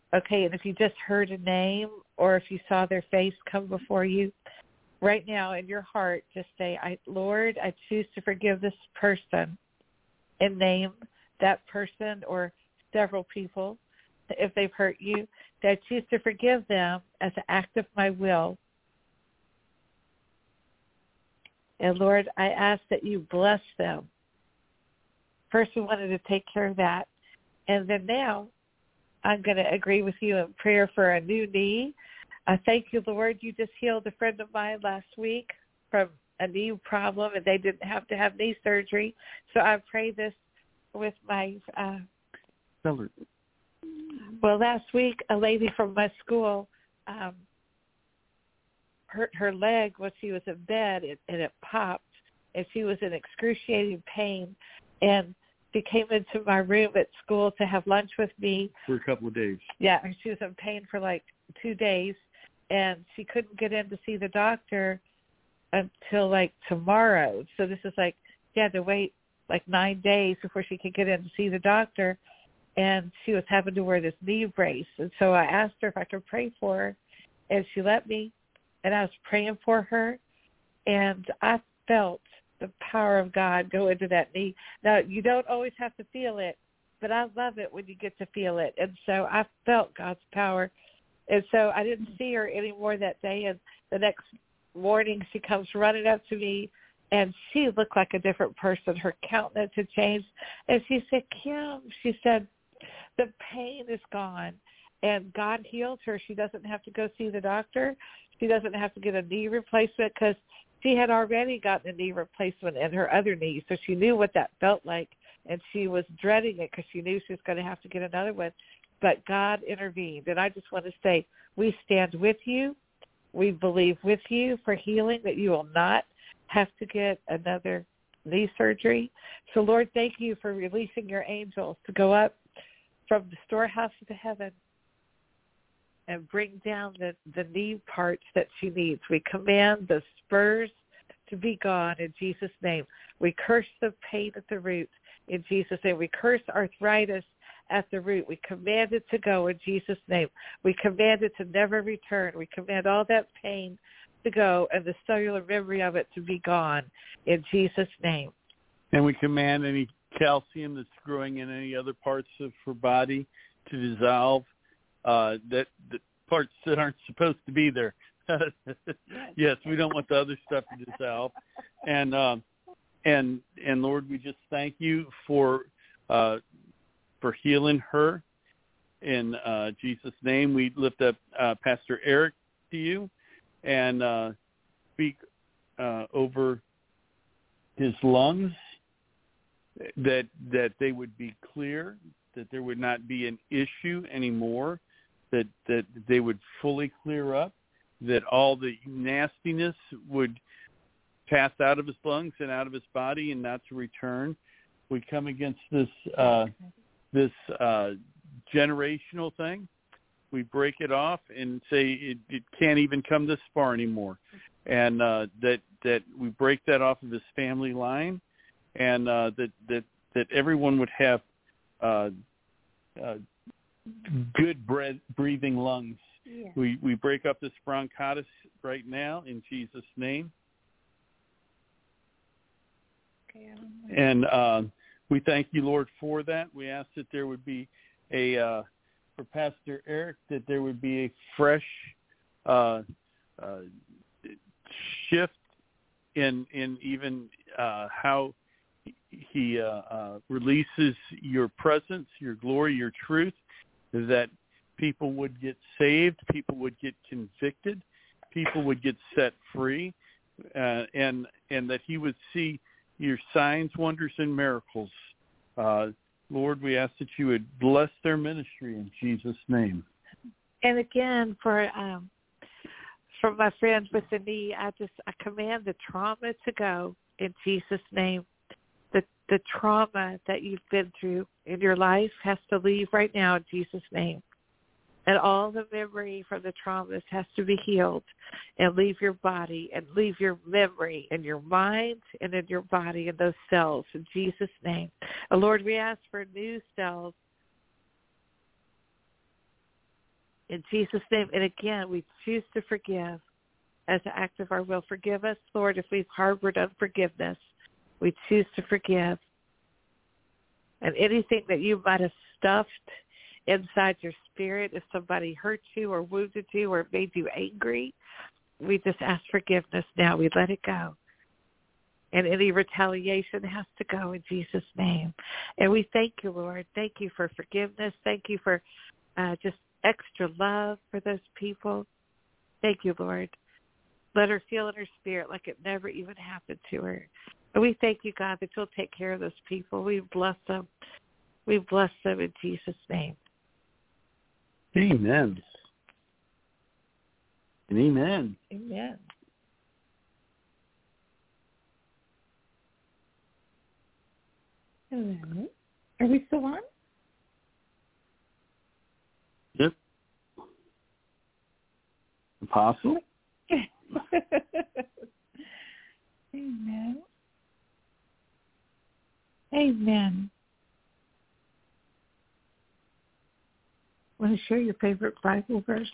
Okay, and if you just heard a name or if you saw their face come before you, right now in your heart, just say, I, Lord, I choose to forgive this person, and name that person or several people if they've hurt you, that I choose to forgive them as an act of my will. And Lord, I ask that you bless them. First, we wanted to take care of that. And then now, I'm going to agree with you in prayer for a new knee. I thank you, Lord. You just healed a friend of mine last week from a knee problem, and they didn't have to have knee surgery. So I pray this with my... Uh, well, last week, a lady from my school um, hurt her leg when she was in bed, and, and it popped, and she was in excruciating pain. And she came into my room at school to have lunch with me. For a couple of days. Yeah, and she was in pain for like two days, and she couldn't get in to see the doctor until like tomorrow. So this is like, she had to wait like nine days before she could get in to see the doctor, and she was having to wear this knee brace. And so I asked her if I could pray for her, and she let me, and I was praying for her, and I felt the power of God go into that knee. Now, you don't always have to feel it, but I love it when you get to feel it. And so I felt God's power. And so I didn't see her anymore that day. And the next morning she comes running up to me, and she looked like a different person. Her countenance had changed. And she said, Kim, she said, the pain is gone, and God healed her. She doesn't have to go see the doctor. She doesn't have to get a knee replacement because she had already gotten a knee replacement in her other knee, so she knew what that felt like, and she was dreading it because she knew she was going to have to get another one. But God intervened, and I just want to say we stand with you. We believe with you for healing, that you will not have to get another knee surgery. So, Lord, thank you for releasing your angels to go up from the storehouse of heaven and bring down the, the knee parts that she needs. We command the spurs to be gone in Jesus' name. We curse the pain at the root in Jesus' name. We curse arthritis at the root. We command it to go in Jesus' name. We command it to never return. We command all that pain to go and the cellular memory of it to be gone in Jesus' name. And we command any calcium that's growing in any other parts of her body to dissolve. Uh, that the parts that aren't supposed to be there. Yes, we don't want the other stuff to dissolve. And um, and and Lord, we just thank you for uh, for healing her in uh, Jesus' name. We lift up uh, Pastor Eric to you and uh, speak uh, over his lungs, that that they would be clear, that there would not be an issue anymore, that that they would fully clear up, that all the nastiness would pass out of his lungs and out of his body and not to return. We come against this uh, this uh, generational thing. We break it off and say it, it can't even come this far anymore, and uh, that that we break that off of his family line, and uh, that that that everyone would have uh, uh, good breath, breathing lungs. Yeah. We we break up this bronchitis right now in Jesus' name. Okay, and uh, we thank you, Lord, for that. We ask that there would be a, uh, for Pastor Eric, that there would be a fresh uh, uh, shift in in even uh, how he uh, uh, releases your presence, your glory, your truth, that people would get saved, people would get convicted, people would get set free, uh, and and that he would see your signs, wonders, and miracles. Uh, Lord, we ask that you would bless their ministry in Jesus' name. And again, for um, for my friends with the knee, I just I command the trauma to go in Jesus' name. The the trauma that you've been through in your life has to leave right now in Jesus' name. And all the memory from the traumas has to be healed and leave your body and leave your memory in your mind and in your body and those cells in Jesus' name. And Lord, we ask for new cells In Jesus' name. And again, we choose to forgive as an act of our will. Forgive us, Lord, if we've harbored unforgiveness. We choose to forgive. And anything that you might have stuffed inside your spirit, if somebody hurt you or wounded you or made you angry, we just ask forgiveness now. We let it go. And any retaliation has to go in Jesus' name. And we thank you, Lord. Thank you for forgiveness. Thank you for uh, just extra love for those people. Thank you, Lord. Let her feel in her spirit like it never even happened to her. And we thank you, God, that you'll take care of those people. We bless them. We bless them in Jesus' name. Amen. And amen. Amen. Hello. Are we still on? Yep. Apostle? Amen. Amen. Want to share your favorite Bible verse?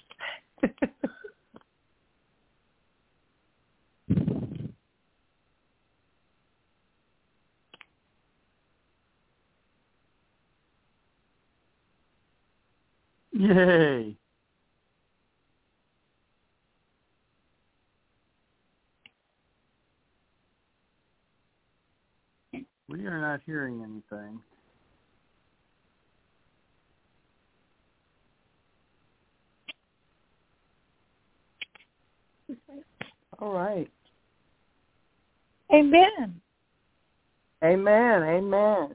Yay. We are not hearing anything. All right. Amen. Amen. Amen.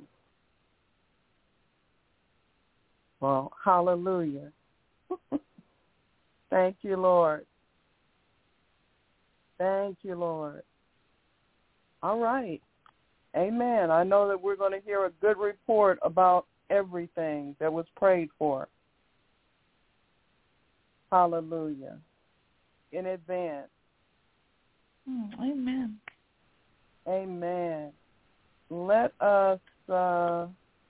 Well, hallelujah. Thank you, Lord. Thank you, Lord. All right. Amen. I know that we're going to hear a good report about everything that was prayed for. Hallelujah. In advance. Mm, amen. Amen. Let us, uh,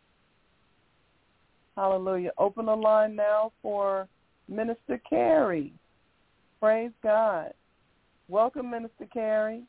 hallelujah, open the line now for Minister Carrie. Praise God. Welcome, Minister Carrie.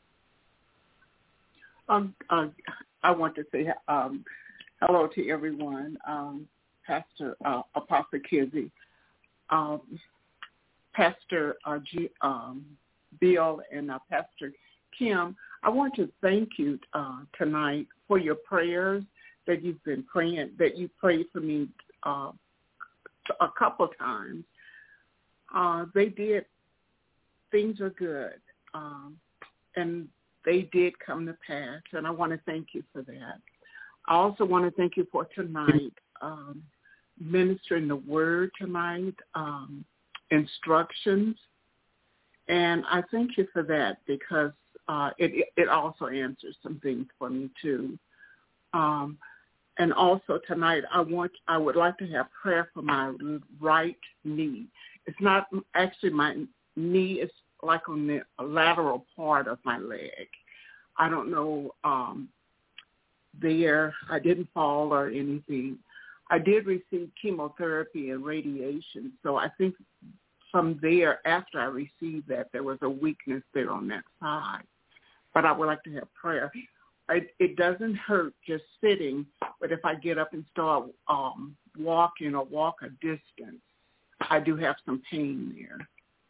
Um, uh, I want to say um, hello to everyone, um, Pastor uh, Apostle Kizzy, um, Pastor uh, G, um, Bill, and uh, Pastor Kim. I want to thank you uh, tonight for your prayers that you've been praying, that you prayed for me uh, a couple times. Uh, they did. Things are good, um, and they did come to pass, and I want to thank you for that. I also want to thank you for tonight, um, ministering the word tonight, um, instructions, and I thank you for that because uh, it, it also answers some things for me too. Um, and also tonight, I want I would like to have prayer for my right knee. It's not actually my knee; it's like on the lateral part of my leg. I don't know um, there. I didn't fall or anything. I did receive chemotherapy and radiation, so I think from there, after I received that, there was a weakness there on that side. But I would like to have prayer. I, it doesn't hurt just sitting, but if I get up and start um, walking or walk a distance, I do have some pain there.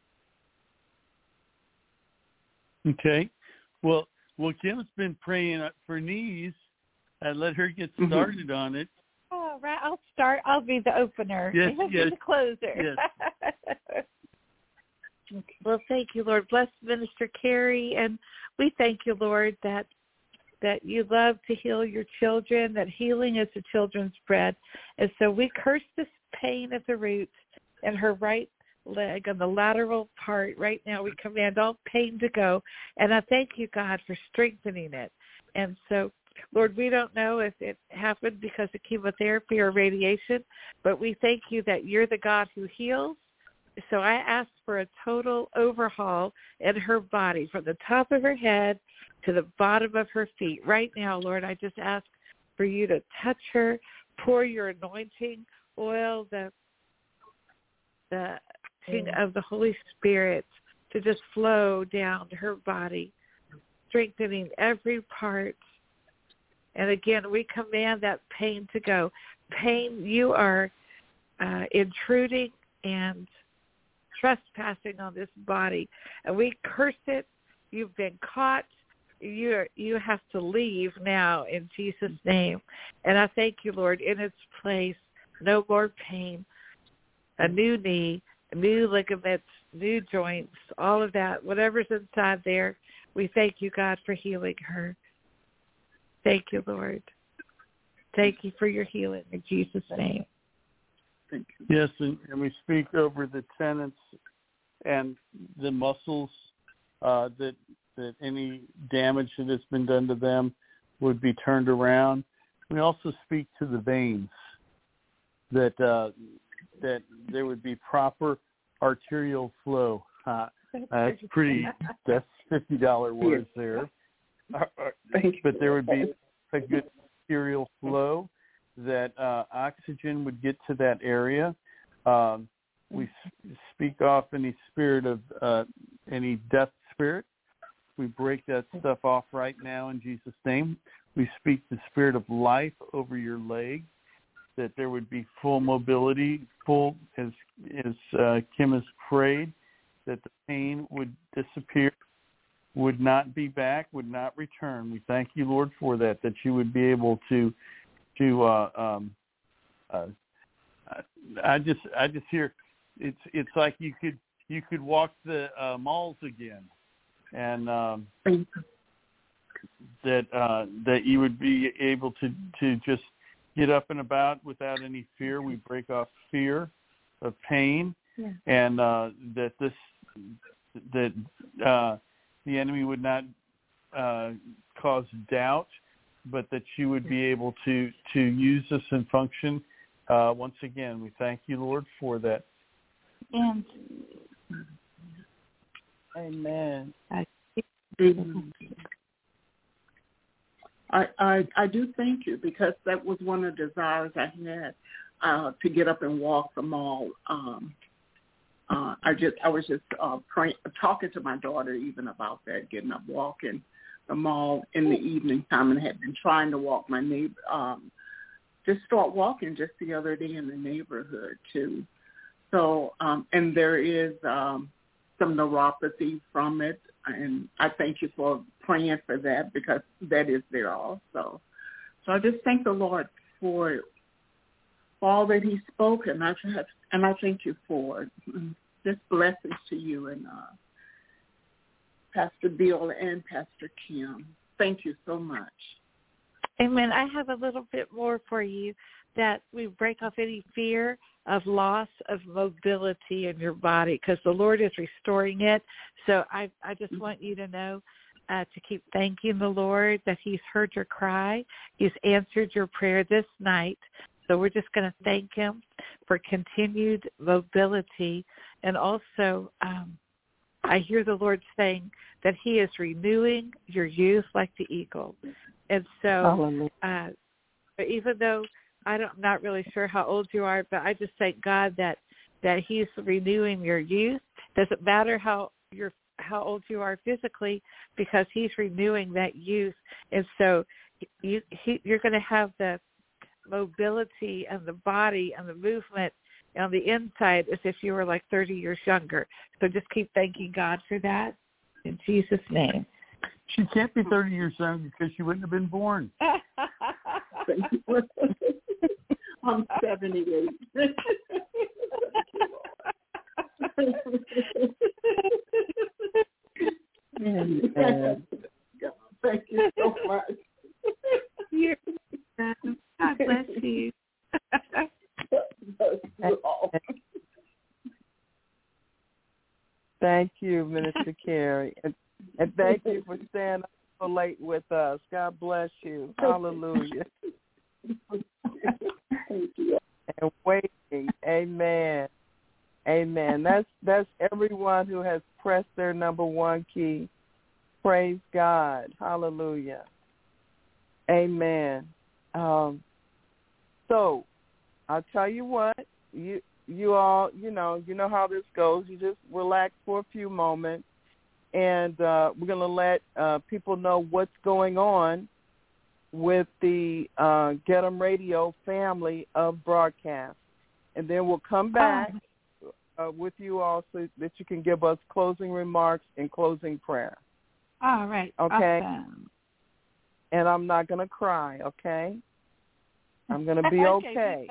Okay. Well, well, Kim's been praying for knees. I let her get started mm-hmm. on it. All right, I'll start. I'll be the opener. Yes, I'll yes. be the closer. Yes. Well, thank you, Lord. Bless Minister Carrie, and we thank you, Lord, that that you love to heal your children, that healing is the children's bread. And so we curse this pain at the roots in her right leg on the lateral part. Right now we command all pain to go. And I thank you, God, for strengthening it. And so, Lord, we don't know if it happened because of chemotherapy or radiation, but we thank you that you're the God who heals. So I ask for a total overhaul in her body from the top of her head to the bottom of her feet. Right now, Lord, I just ask for you to touch her, pour your anointing oil, the the of the Holy Spirit to just flow down to her body, strengthening every part. And again, we command that pain to go. Pain, you are uh, intruding and trespassing on this body, and we curse it. You've been caught. You you have to leave now in Jesus' name. And I thank you, Lord, in its place, no more pain, a new knee, new ligaments, new joints, all of that, whatever's inside there, we thank you, God, for healing her. Thank you, Lord. Thank you for your healing in Jesus' name. Thank you. Yes, and, and we speak over the tendons and the muscles uh, that that any damage that has been done to them would be turned around. We also speak to the veins, that uh, that there would be proper arterial flow. Uh, that's pretty. That's fifty dollar words there. Uh, but there would be a good arterial flow, that uh, oxygen would get to that area. Um, we s- speak off any spirit of uh, any death spirit. We break that stuff off right now in Jesus' name. We speak the spirit of life over your leg, that there would be full mobility, full, as, as uh, Kim has prayed, that the pain would disappear, would not be back, would not return. We thank you, Lord, for that, that you would be able to, to uh, um, uh, I just, I just hear, it's, it's like you could, you could walk the uh, malls again. And um, that uh, that you would be able to, to just get up and about without any fear. We break off fear of pain, yeah. and uh, that this that uh, the enemy would not uh, cause doubt, but that you would be able to, to use this and function. Uh, once again, we thank you, Lord, for that. And Amen. I, I I do thank you, because that was one of the desires I had, uh, to get up and walk the mall. Um, uh, I just I was just uh, praying, talking to my daughter even about that, getting up walking the mall in the evening time, and had been trying to walk my neighbor. Um, just start walking just the other day in the neighborhood too. So um, and there is. Um, some neuropathy from it, and I thank you for praying for that, because that is there also. So I just thank the Lord for all that he spoke, and I have, and I thank you for it. Just blessings to you and uh, Pastor Bill and Pastor Kim. Thank you so much. Amen. I have a little bit more for you, that we break off any fear of loss of mobility in your body, because the Lord is restoring it. So I, I just want you to know uh, to keep thanking the Lord that he's heard your cry. He's answered your prayer this night. So we're just going to thank him for continued mobility. And also um, I hear the Lord saying that he is renewing your youth like the eagle. And so uh, even though I don't, I'm not really sure how old you are, but I just thank God that, that he's renewing your youth. Doesn't matter how you're, how old you are physically, because he's renewing that youth. And so you, he, you're going to have the mobility and the body and the movement on the inside as if you were like thirty years younger. So just keep thanking God for that in Jesus' name. She can't be thirty years young because she wouldn't have been born. I'm seventy-eight. Thank you so much. You're, God bless you. Thank you, Minister Carey. And, and thank you for staying up so late with us. God bless you. Hallelujah. Thank you. And waiting. Amen. Amen. That's that's everyone who has pressed their number one key. Praise God. Hallelujah. Amen. Um, so I'll tell you what, you you all, you know, you know how this goes. You just relax for a few moments, and uh, we're going to let uh, people know what's going on with the uh, Get 'em Radio family of broadcasts. And then we'll come back uh, with you all so that you can give us closing remarks and closing prayer. All right. Okay? Awesome. And I'm not going to cry, okay? I'm going to be okay.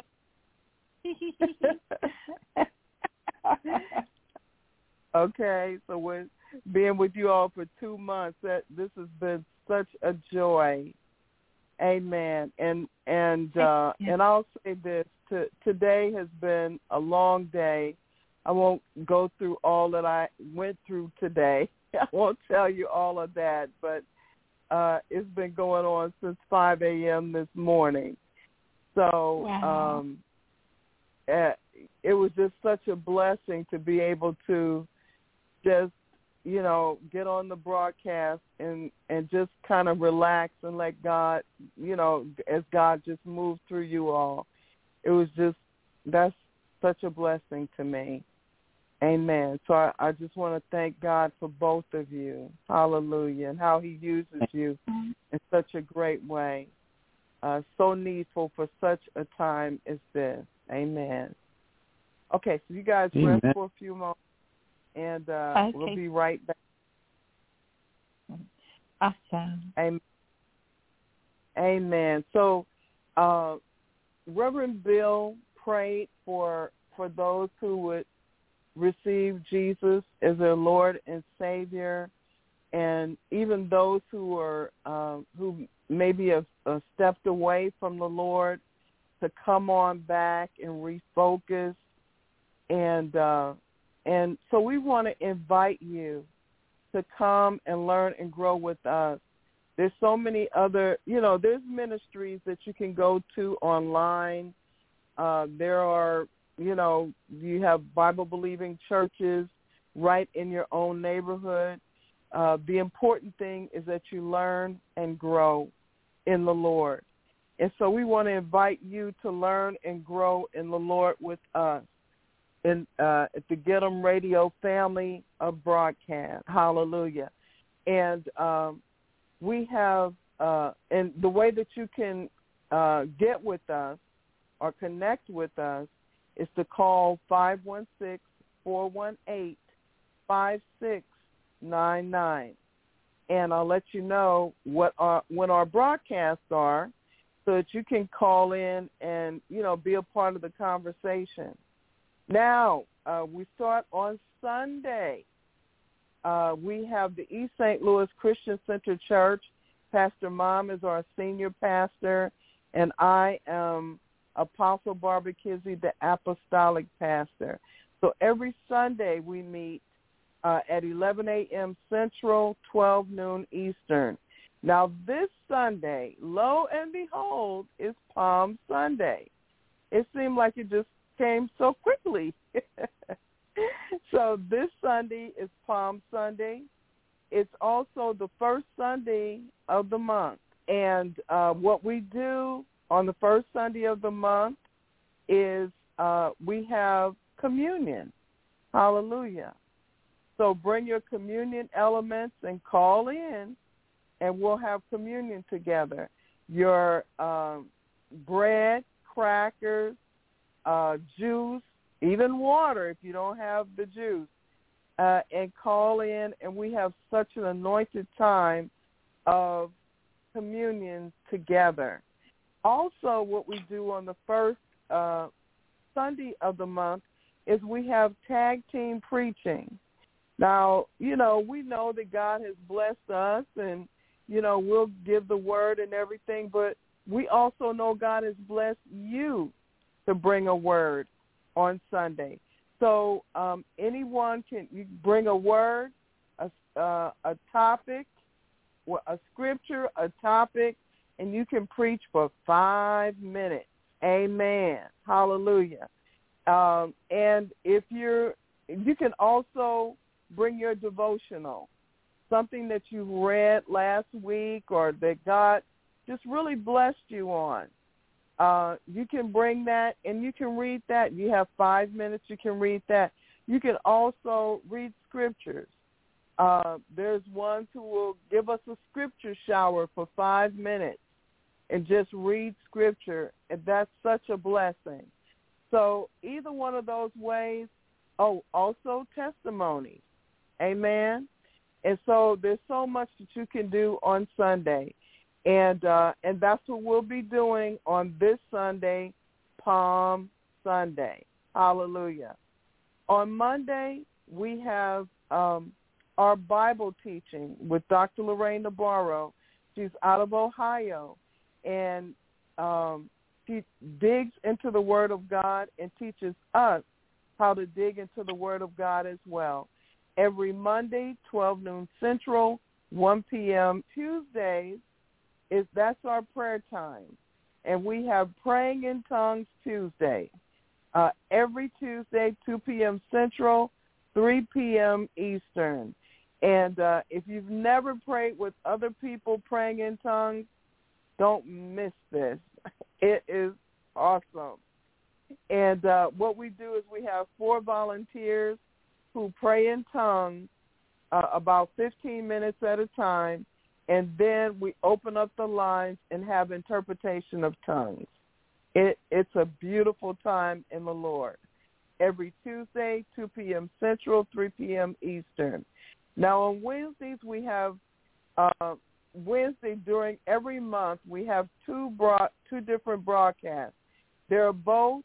Okay, so with being with you all for two months, that this has been such a joy. Amen. And and uh, and I'll say this: to, today has been a long day. I won't go through all that I went through today. I won't tell you all of that, but uh, it's been going on since five a.m. this morning. So wow. um, uh, it was just such a blessing to be able to just, you know, get on the broadcast and, and just kind of relax and let God, you know, as God just moved through you all. It was just, that's such a blessing to me. Amen. So I, I just want to thank God for both of you. Hallelujah. And how he uses you in such a great way. Uh, so needful for such a time as this. Amen. Okay, so you guys Amen. rest for a few moments, and uh, okay. we'll be right back. Awesome. Amen. Amen. So uh, Reverend Bill prayed for for those who would receive Jesus as their Lord and Savior, and even those who are uh, who maybe have uh, stepped away from the Lord to come on back and refocus. And uh, and so we want to invite you to come and learn and grow with us. There's so many other, you know, there's ministries that you can go to online. Uh, there are, you know, you have Bible-believing churches right in your own neighborhood. Uh, the important thing is that you learn and grow in the Lord. And so we want to invite you to learn and grow in the Lord with us in uh, at the Get 'em Radio family of broadcast. Hallelujah. And um, we have, uh, and the way that you can uh, get with us or connect with us is to call five one six, four one eight, five six nine nine. And I'll let you know what our, when our broadcasts are so that you can call in and, you know, be a part of the conversation. Now, uh, we start on Sunday. Uh, we have the East Saint Louis Christian Center Church. Pastor Mom is our senior pastor, and I am Apostle Barbara Kizzy, the apostolic pastor. So every Sunday we meet uh, at eleven a.m. Central, twelve noon Eastern. Now this Sunday, lo and behold, is Palm Sunday. It seemed like it just came so quickly. So this Sunday is Palm Sunday. It's also the first Sunday of the month. And uh, what we do on the first Sunday of the month is uh, we have communion. Hallelujah. So bring your communion elements and call in, and we'll have communion together. Your um, bread, crackers, uh, juice, even water if you don't have the juice, uh, and call in, and we have such an anointed time of communion together. Also, what we do on the first uh, Sunday of the month is we have tag team preaching. Now, you know, we know that God has blessed us and, you know, we'll give the word and everything, but we also know God has blessed you to bring a word on Sunday. So um, anyone can you bring a word, a, uh, a topic, a scripture, a topic, and you can preach for five minutes. Amen. Hallelujah. Um, and if you're, you can also bring your devotional, something that you read last week or that God just really blessed you on. uh, you can bring that and you can read that. You have five minutes, you can read that. You can also read scriptures. Uh, there's ones who will give us a scripture shower for five minutes and just read scripture, and that's such a blessing. So either one of those ways. Oh, also testimony. Amen. And so there's so much that you can do on Sunday. And uh, and that's what we'll be doing on this Sunday, Palm Sunday. Hallelujah. On Monday, we have um, our Bible teaching with Doctor Lorraine Navarro. She's out of Ohio, and um, she digs into the Word of God and teaches us how to dig into the Word of God as well. Every Monday, twelve noon Central, one p.m. Tuesdays, is that's our prayer time. And we have Praying in Tongues Tuesday. Uh, every Tuesday, two p.m. Central, three p.m. Eastern. And uh, if you've never prayed with other people praying in tongues, don't miss this. It is awesome. And uh, what we do is we have four volunteers who pray in tongues uh, about fifteen minutes at a time, and then we open up the lines and have interpretation of tongues. It, it's a beautiful time in the Lord. Every Tuesday, two p.m. Central, three p.m. Eastern. Now on Wednesdays, we have uh, Wednesday during every month, we have two broad, two different broadcasts. They're both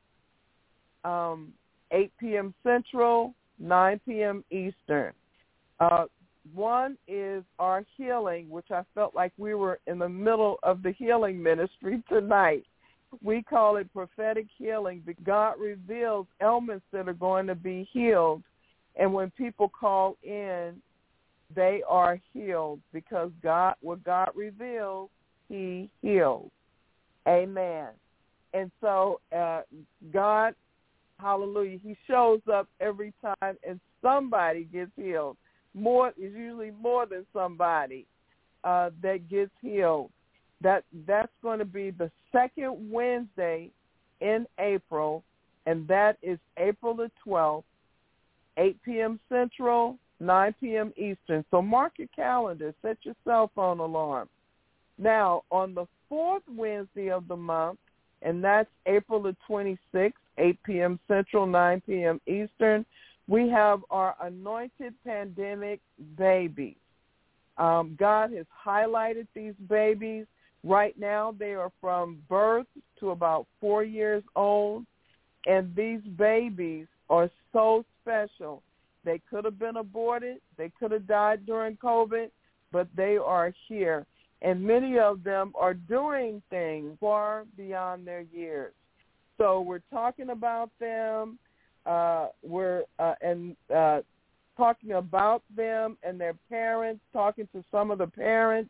um, eight p.m. Central, nine p.m. Eastern. Uh, one is our healing, which I felt like we were in the middle of the healing ministry tonight. We call it prophetic healing because God reveals ailments that are going to be healed. And when people call in, they are healed because God, what God reveals, he heals. Amen. And so uh, God, hallelujah, he shows up every time and somebody gets healed. More is usually more than somebody uh, that gets healed. That that's going to be the second Wednesday in April, and that is April the twelfth, eight p.m. Central, nine p.m. Eastern. So mark your calendar. Set your cell phone alarm. Now, on the fourth Wednesday of the month, and that's April the twenty-sixth, eight p.m. Central, nine p.m. Eastern, we have our Anointed Pandemic Babies. Um, God has highlighted these babies. Right now, they are from birth to about four years old, and these babies are so special. They could have been aborted. They could have died during COVID, but they are here. And many of them are doing things far beyond their years. So we're talking about them. Uh, we're uh, and uh, talking about them and their parents, talking to some of the parents,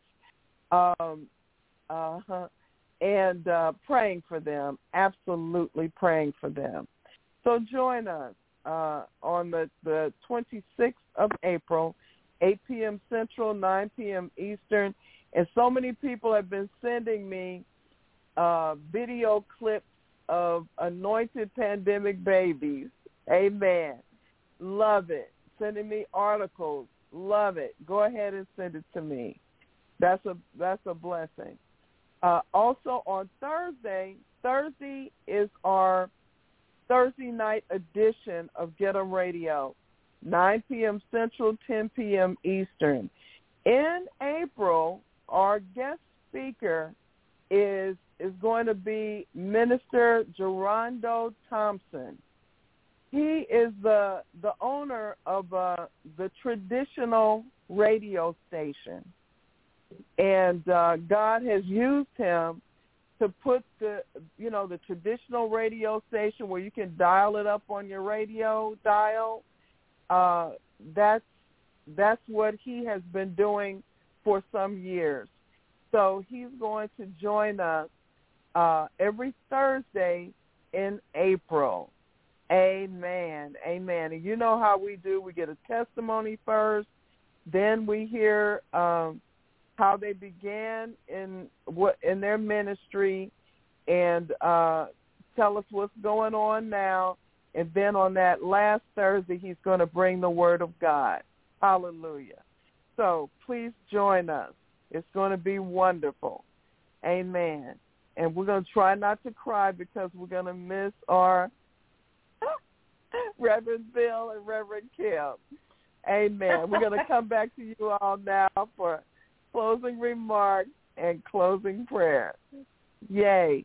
um, uh-huh, and uh, praying for them, absolutely praying for them. So join us uh, on the, the twenty-sixth of April, eight p.m. Central, nine p.m. Eastern. And so many people have been sending me uh, video clips of anointed pandemic babies. Amen. Love it. Sending me articles. Love it. Go ahead and send it to me. That's a that's a blessing. Uh, also on Thursday, Thursday is our Thursday night edition of Get 'em Radio, nine p.m. Central, ten p.m. Eastern. In April, our guest speaker is is going to be Minister Gerondo Thompson. He is the the owner of uh, the traditional radio station, and uh, God has used him to put the you know the traditional radio station where you can dial it up on your radio dial. Uh, that's that's what he has been doing for some years. So he's going to join us uh, every Thursday in April. Amen. Amen. And you know how we do. We get a testimony first. Then we hear um, how they began in what in their ministry. and uh, tell us what's going on now. And then on that last Thursday, he's going to bring the Word of God. Hallelujah. So please join us. It's going to be wonderful. Amen. And we're going to try not to cry because we're going to miss our Reverend Bill and Reverend Kim. Amen. We're going to come back to you all now for closing remarks and closing prayer. Yay.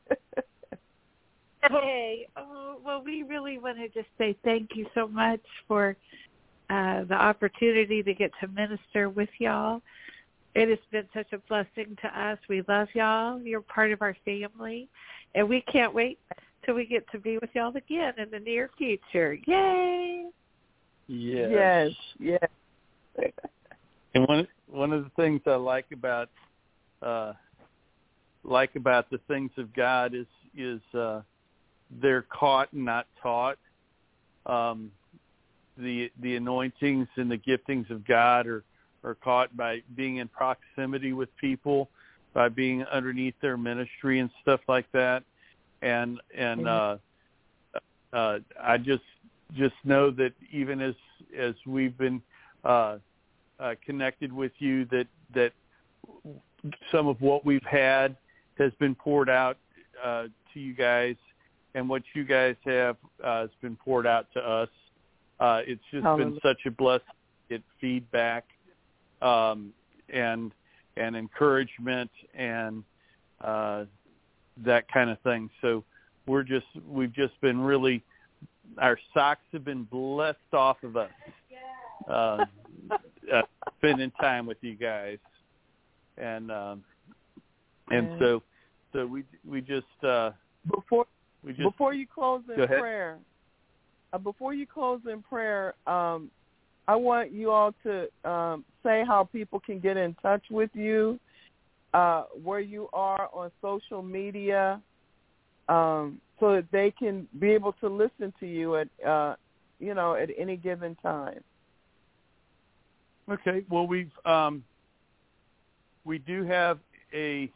Hey, oh, well, we really want to just say thank you so much for uh, the opportunity to get to minister with y'all. It has been such a blessing to us. We love y'all. You're part of our family, and we can't wait till we get to be with y'all again in the near future. Yay! Yes. Yes. Yes. And one one of the things I like about uh, like about the things of God is is uh, they're caught and not taught. Um, the the anointings and the giftings of God are, are caught by being in proximity with people, by being underneath their ministry and stuff like that. And and uh, uh, I just just know that even as as we've been uh, uh, connected with you, that that some of what we've had has been poured out uh, to you guys, and what you guys have uh, has been poured out to us. Uh, it's just Hallelujah. been such a blessing to get feedback um, and and encouragement and uh, that kind of thing. So we're just we've just been really, our socks have been blessed off of us, uh, uh, spending time with you guys, and um, and Yeah. so so we we just uh, Before we just before you close in Go ahead. prayer, uh, before you close in prayer, um, I want you all to um, say how people can get in touch with you, uh, where you are on social media, um, so that they can be able to listen to you at uh, you know at any given time. Okay. Well, we've um, we do have a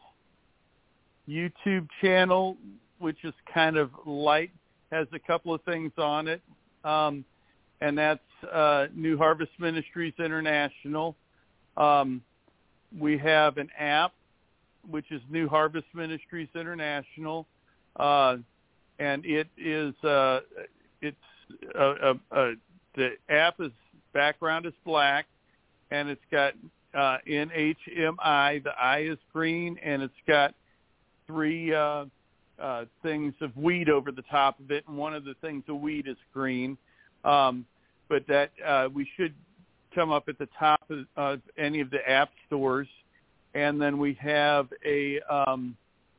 YouTube channel, which is kind of light, has a couple of things on it, um, and that's uh, New Harvest Ministries International. Um, we have an app, which is New Harvest Ministries International, uh, and it is uh, it's uh, uh, uh, the app is background is black, and it's got uh, N H M I. The I is green, and it's got three uh, uh, things of weed over the top of it, and one of the things of weed is green. Um, but that uh, we should come up at the top of uh, any of the app stores, and then we have a um,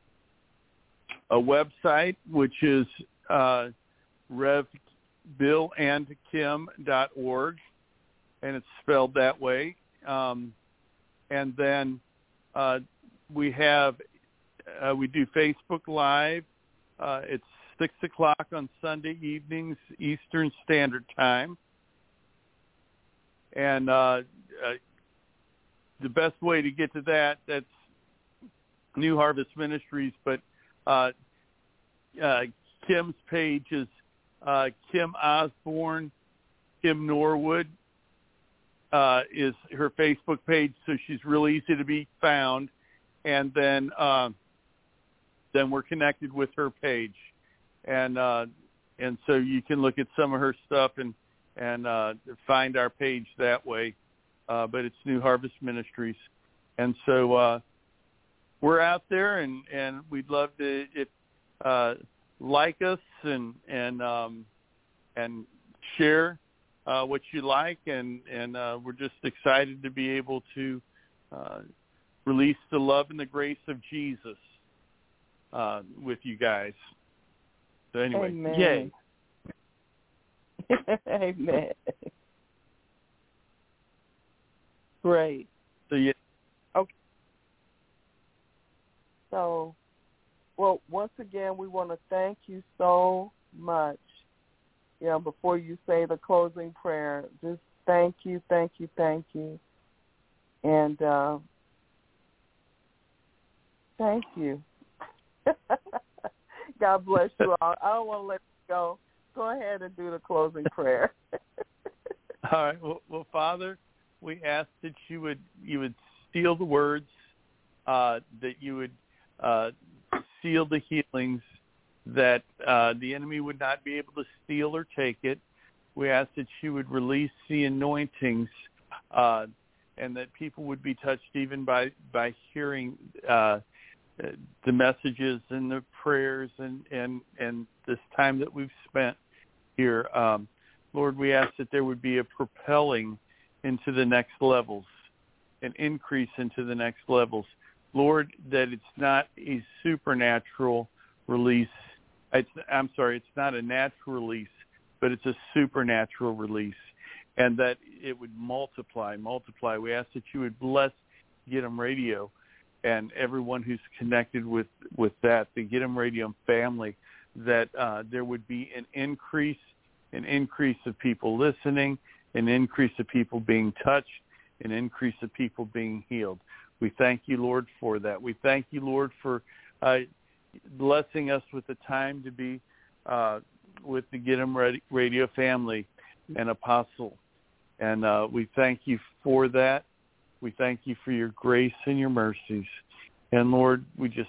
a website which is uh, rev bill and kim dot org, and it's spelled that way. Um, and then uh, we have uh, we do Facebook Live. Uh, it's six o'clock on Sunday evenings Eastern Standard Time. And uh, uh, the best way to get to that, that's New Harvest Ministries. But uh, uh, Kim's page is uh, Kim Osborne, Kim Norwood uh, is her Facebook page, so she's real easy to be found. And then uh, then we're connected with her page, and uh, and so you can look at some of her stuff and and uh, find our page that way. Uh, but it's New Harvest Ministries, and so uh, we're out there, and, and we'd love to if, uh, like us and and um, and share uh, what you like, and and uh, we're just excited to be able to uh, release the love and the grace of Jesus uh, with you guys. So anyway, Amen. Yay. Amen. Great. So yeah. Okay. So, well, once again, we want to thank you so much. You know, before you say the closing prayer, just thank you, thank you, thank you, and uh, thank you. God bless you all. I don't want to let you go. Go ahead and do the closing prayer. All right. Well, well, Father, we ask that you would you would seal the words, uh, that you would uh, seal the healings, that uh, the enemy would not be able to steal or take it. We ask that you would release the anointings, uh, and that people would be touched even by by hearing uh, the messages and the prayers and, and, and this time that we've spent here. Um, Lord, we ask that there would be a propelling into the next levels, an increase into the next levels. Lord, that it's not a supernatural release. It's, I'm sorry, it's not a natural release, but it's a supernatural release, and that it would multiply, multiply. We ask that you would bless Get 'em Radio and everyone who's connected with, with that, the Get 'em Radio family, that uh, there would be an increase, an increase of people listening, an increase of people being touched, an increase of people being healed. We thank you, Lord, for that. We thank you, Lord, for uh, blessing us with the time to be uh, with the Get 'em Radio family and Apostle. And uh, we thank you for that. We thank you for your grace and your mercies. And, Lord, we just...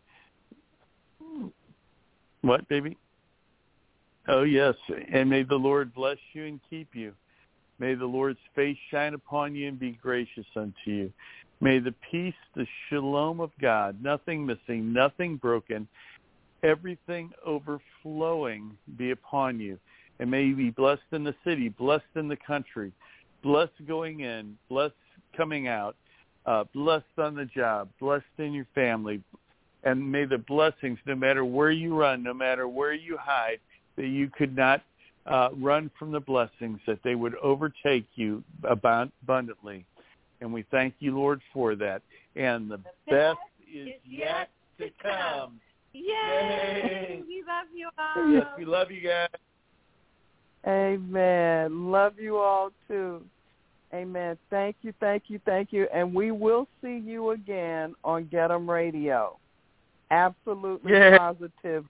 What, baby? Oh, yes. And may the Lord bless you and keep you. May the Lord's face shine upon you and be gracious unto you. May the peace, the shalom of God, nothing missing, nothing broken, everything overflowing be upon you. And may you be blessed in the city, blessed in the country, blessed going in, blessed coming out, uh, blessed on the job, blessed in your family. And may the blessings, no matter where you run, no matter where you hide, that you could not uh, run from the blessings, that they would overtake you abundantly. And we thank you, Lord, for that. And the best is yet to come. Yay! Yay. We love you all. Yes, we love you guys. Amen. Love you all, too. Amen. Thank you, thank you, thank you. And we will see you again on Get 'em Radio. Absolutely yeah. positive.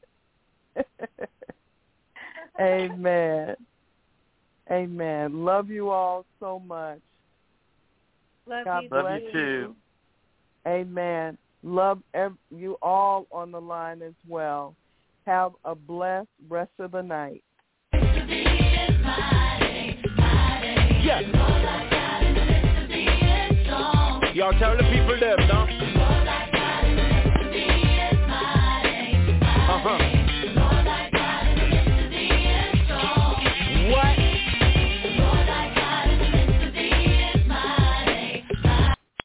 Amen. Amen. Love you all so much. Love God you, bless Love you too. Amen. Love ev- you all on the line as well. Have a blessed rest of the night. Yes. Y'all tell the people them, no?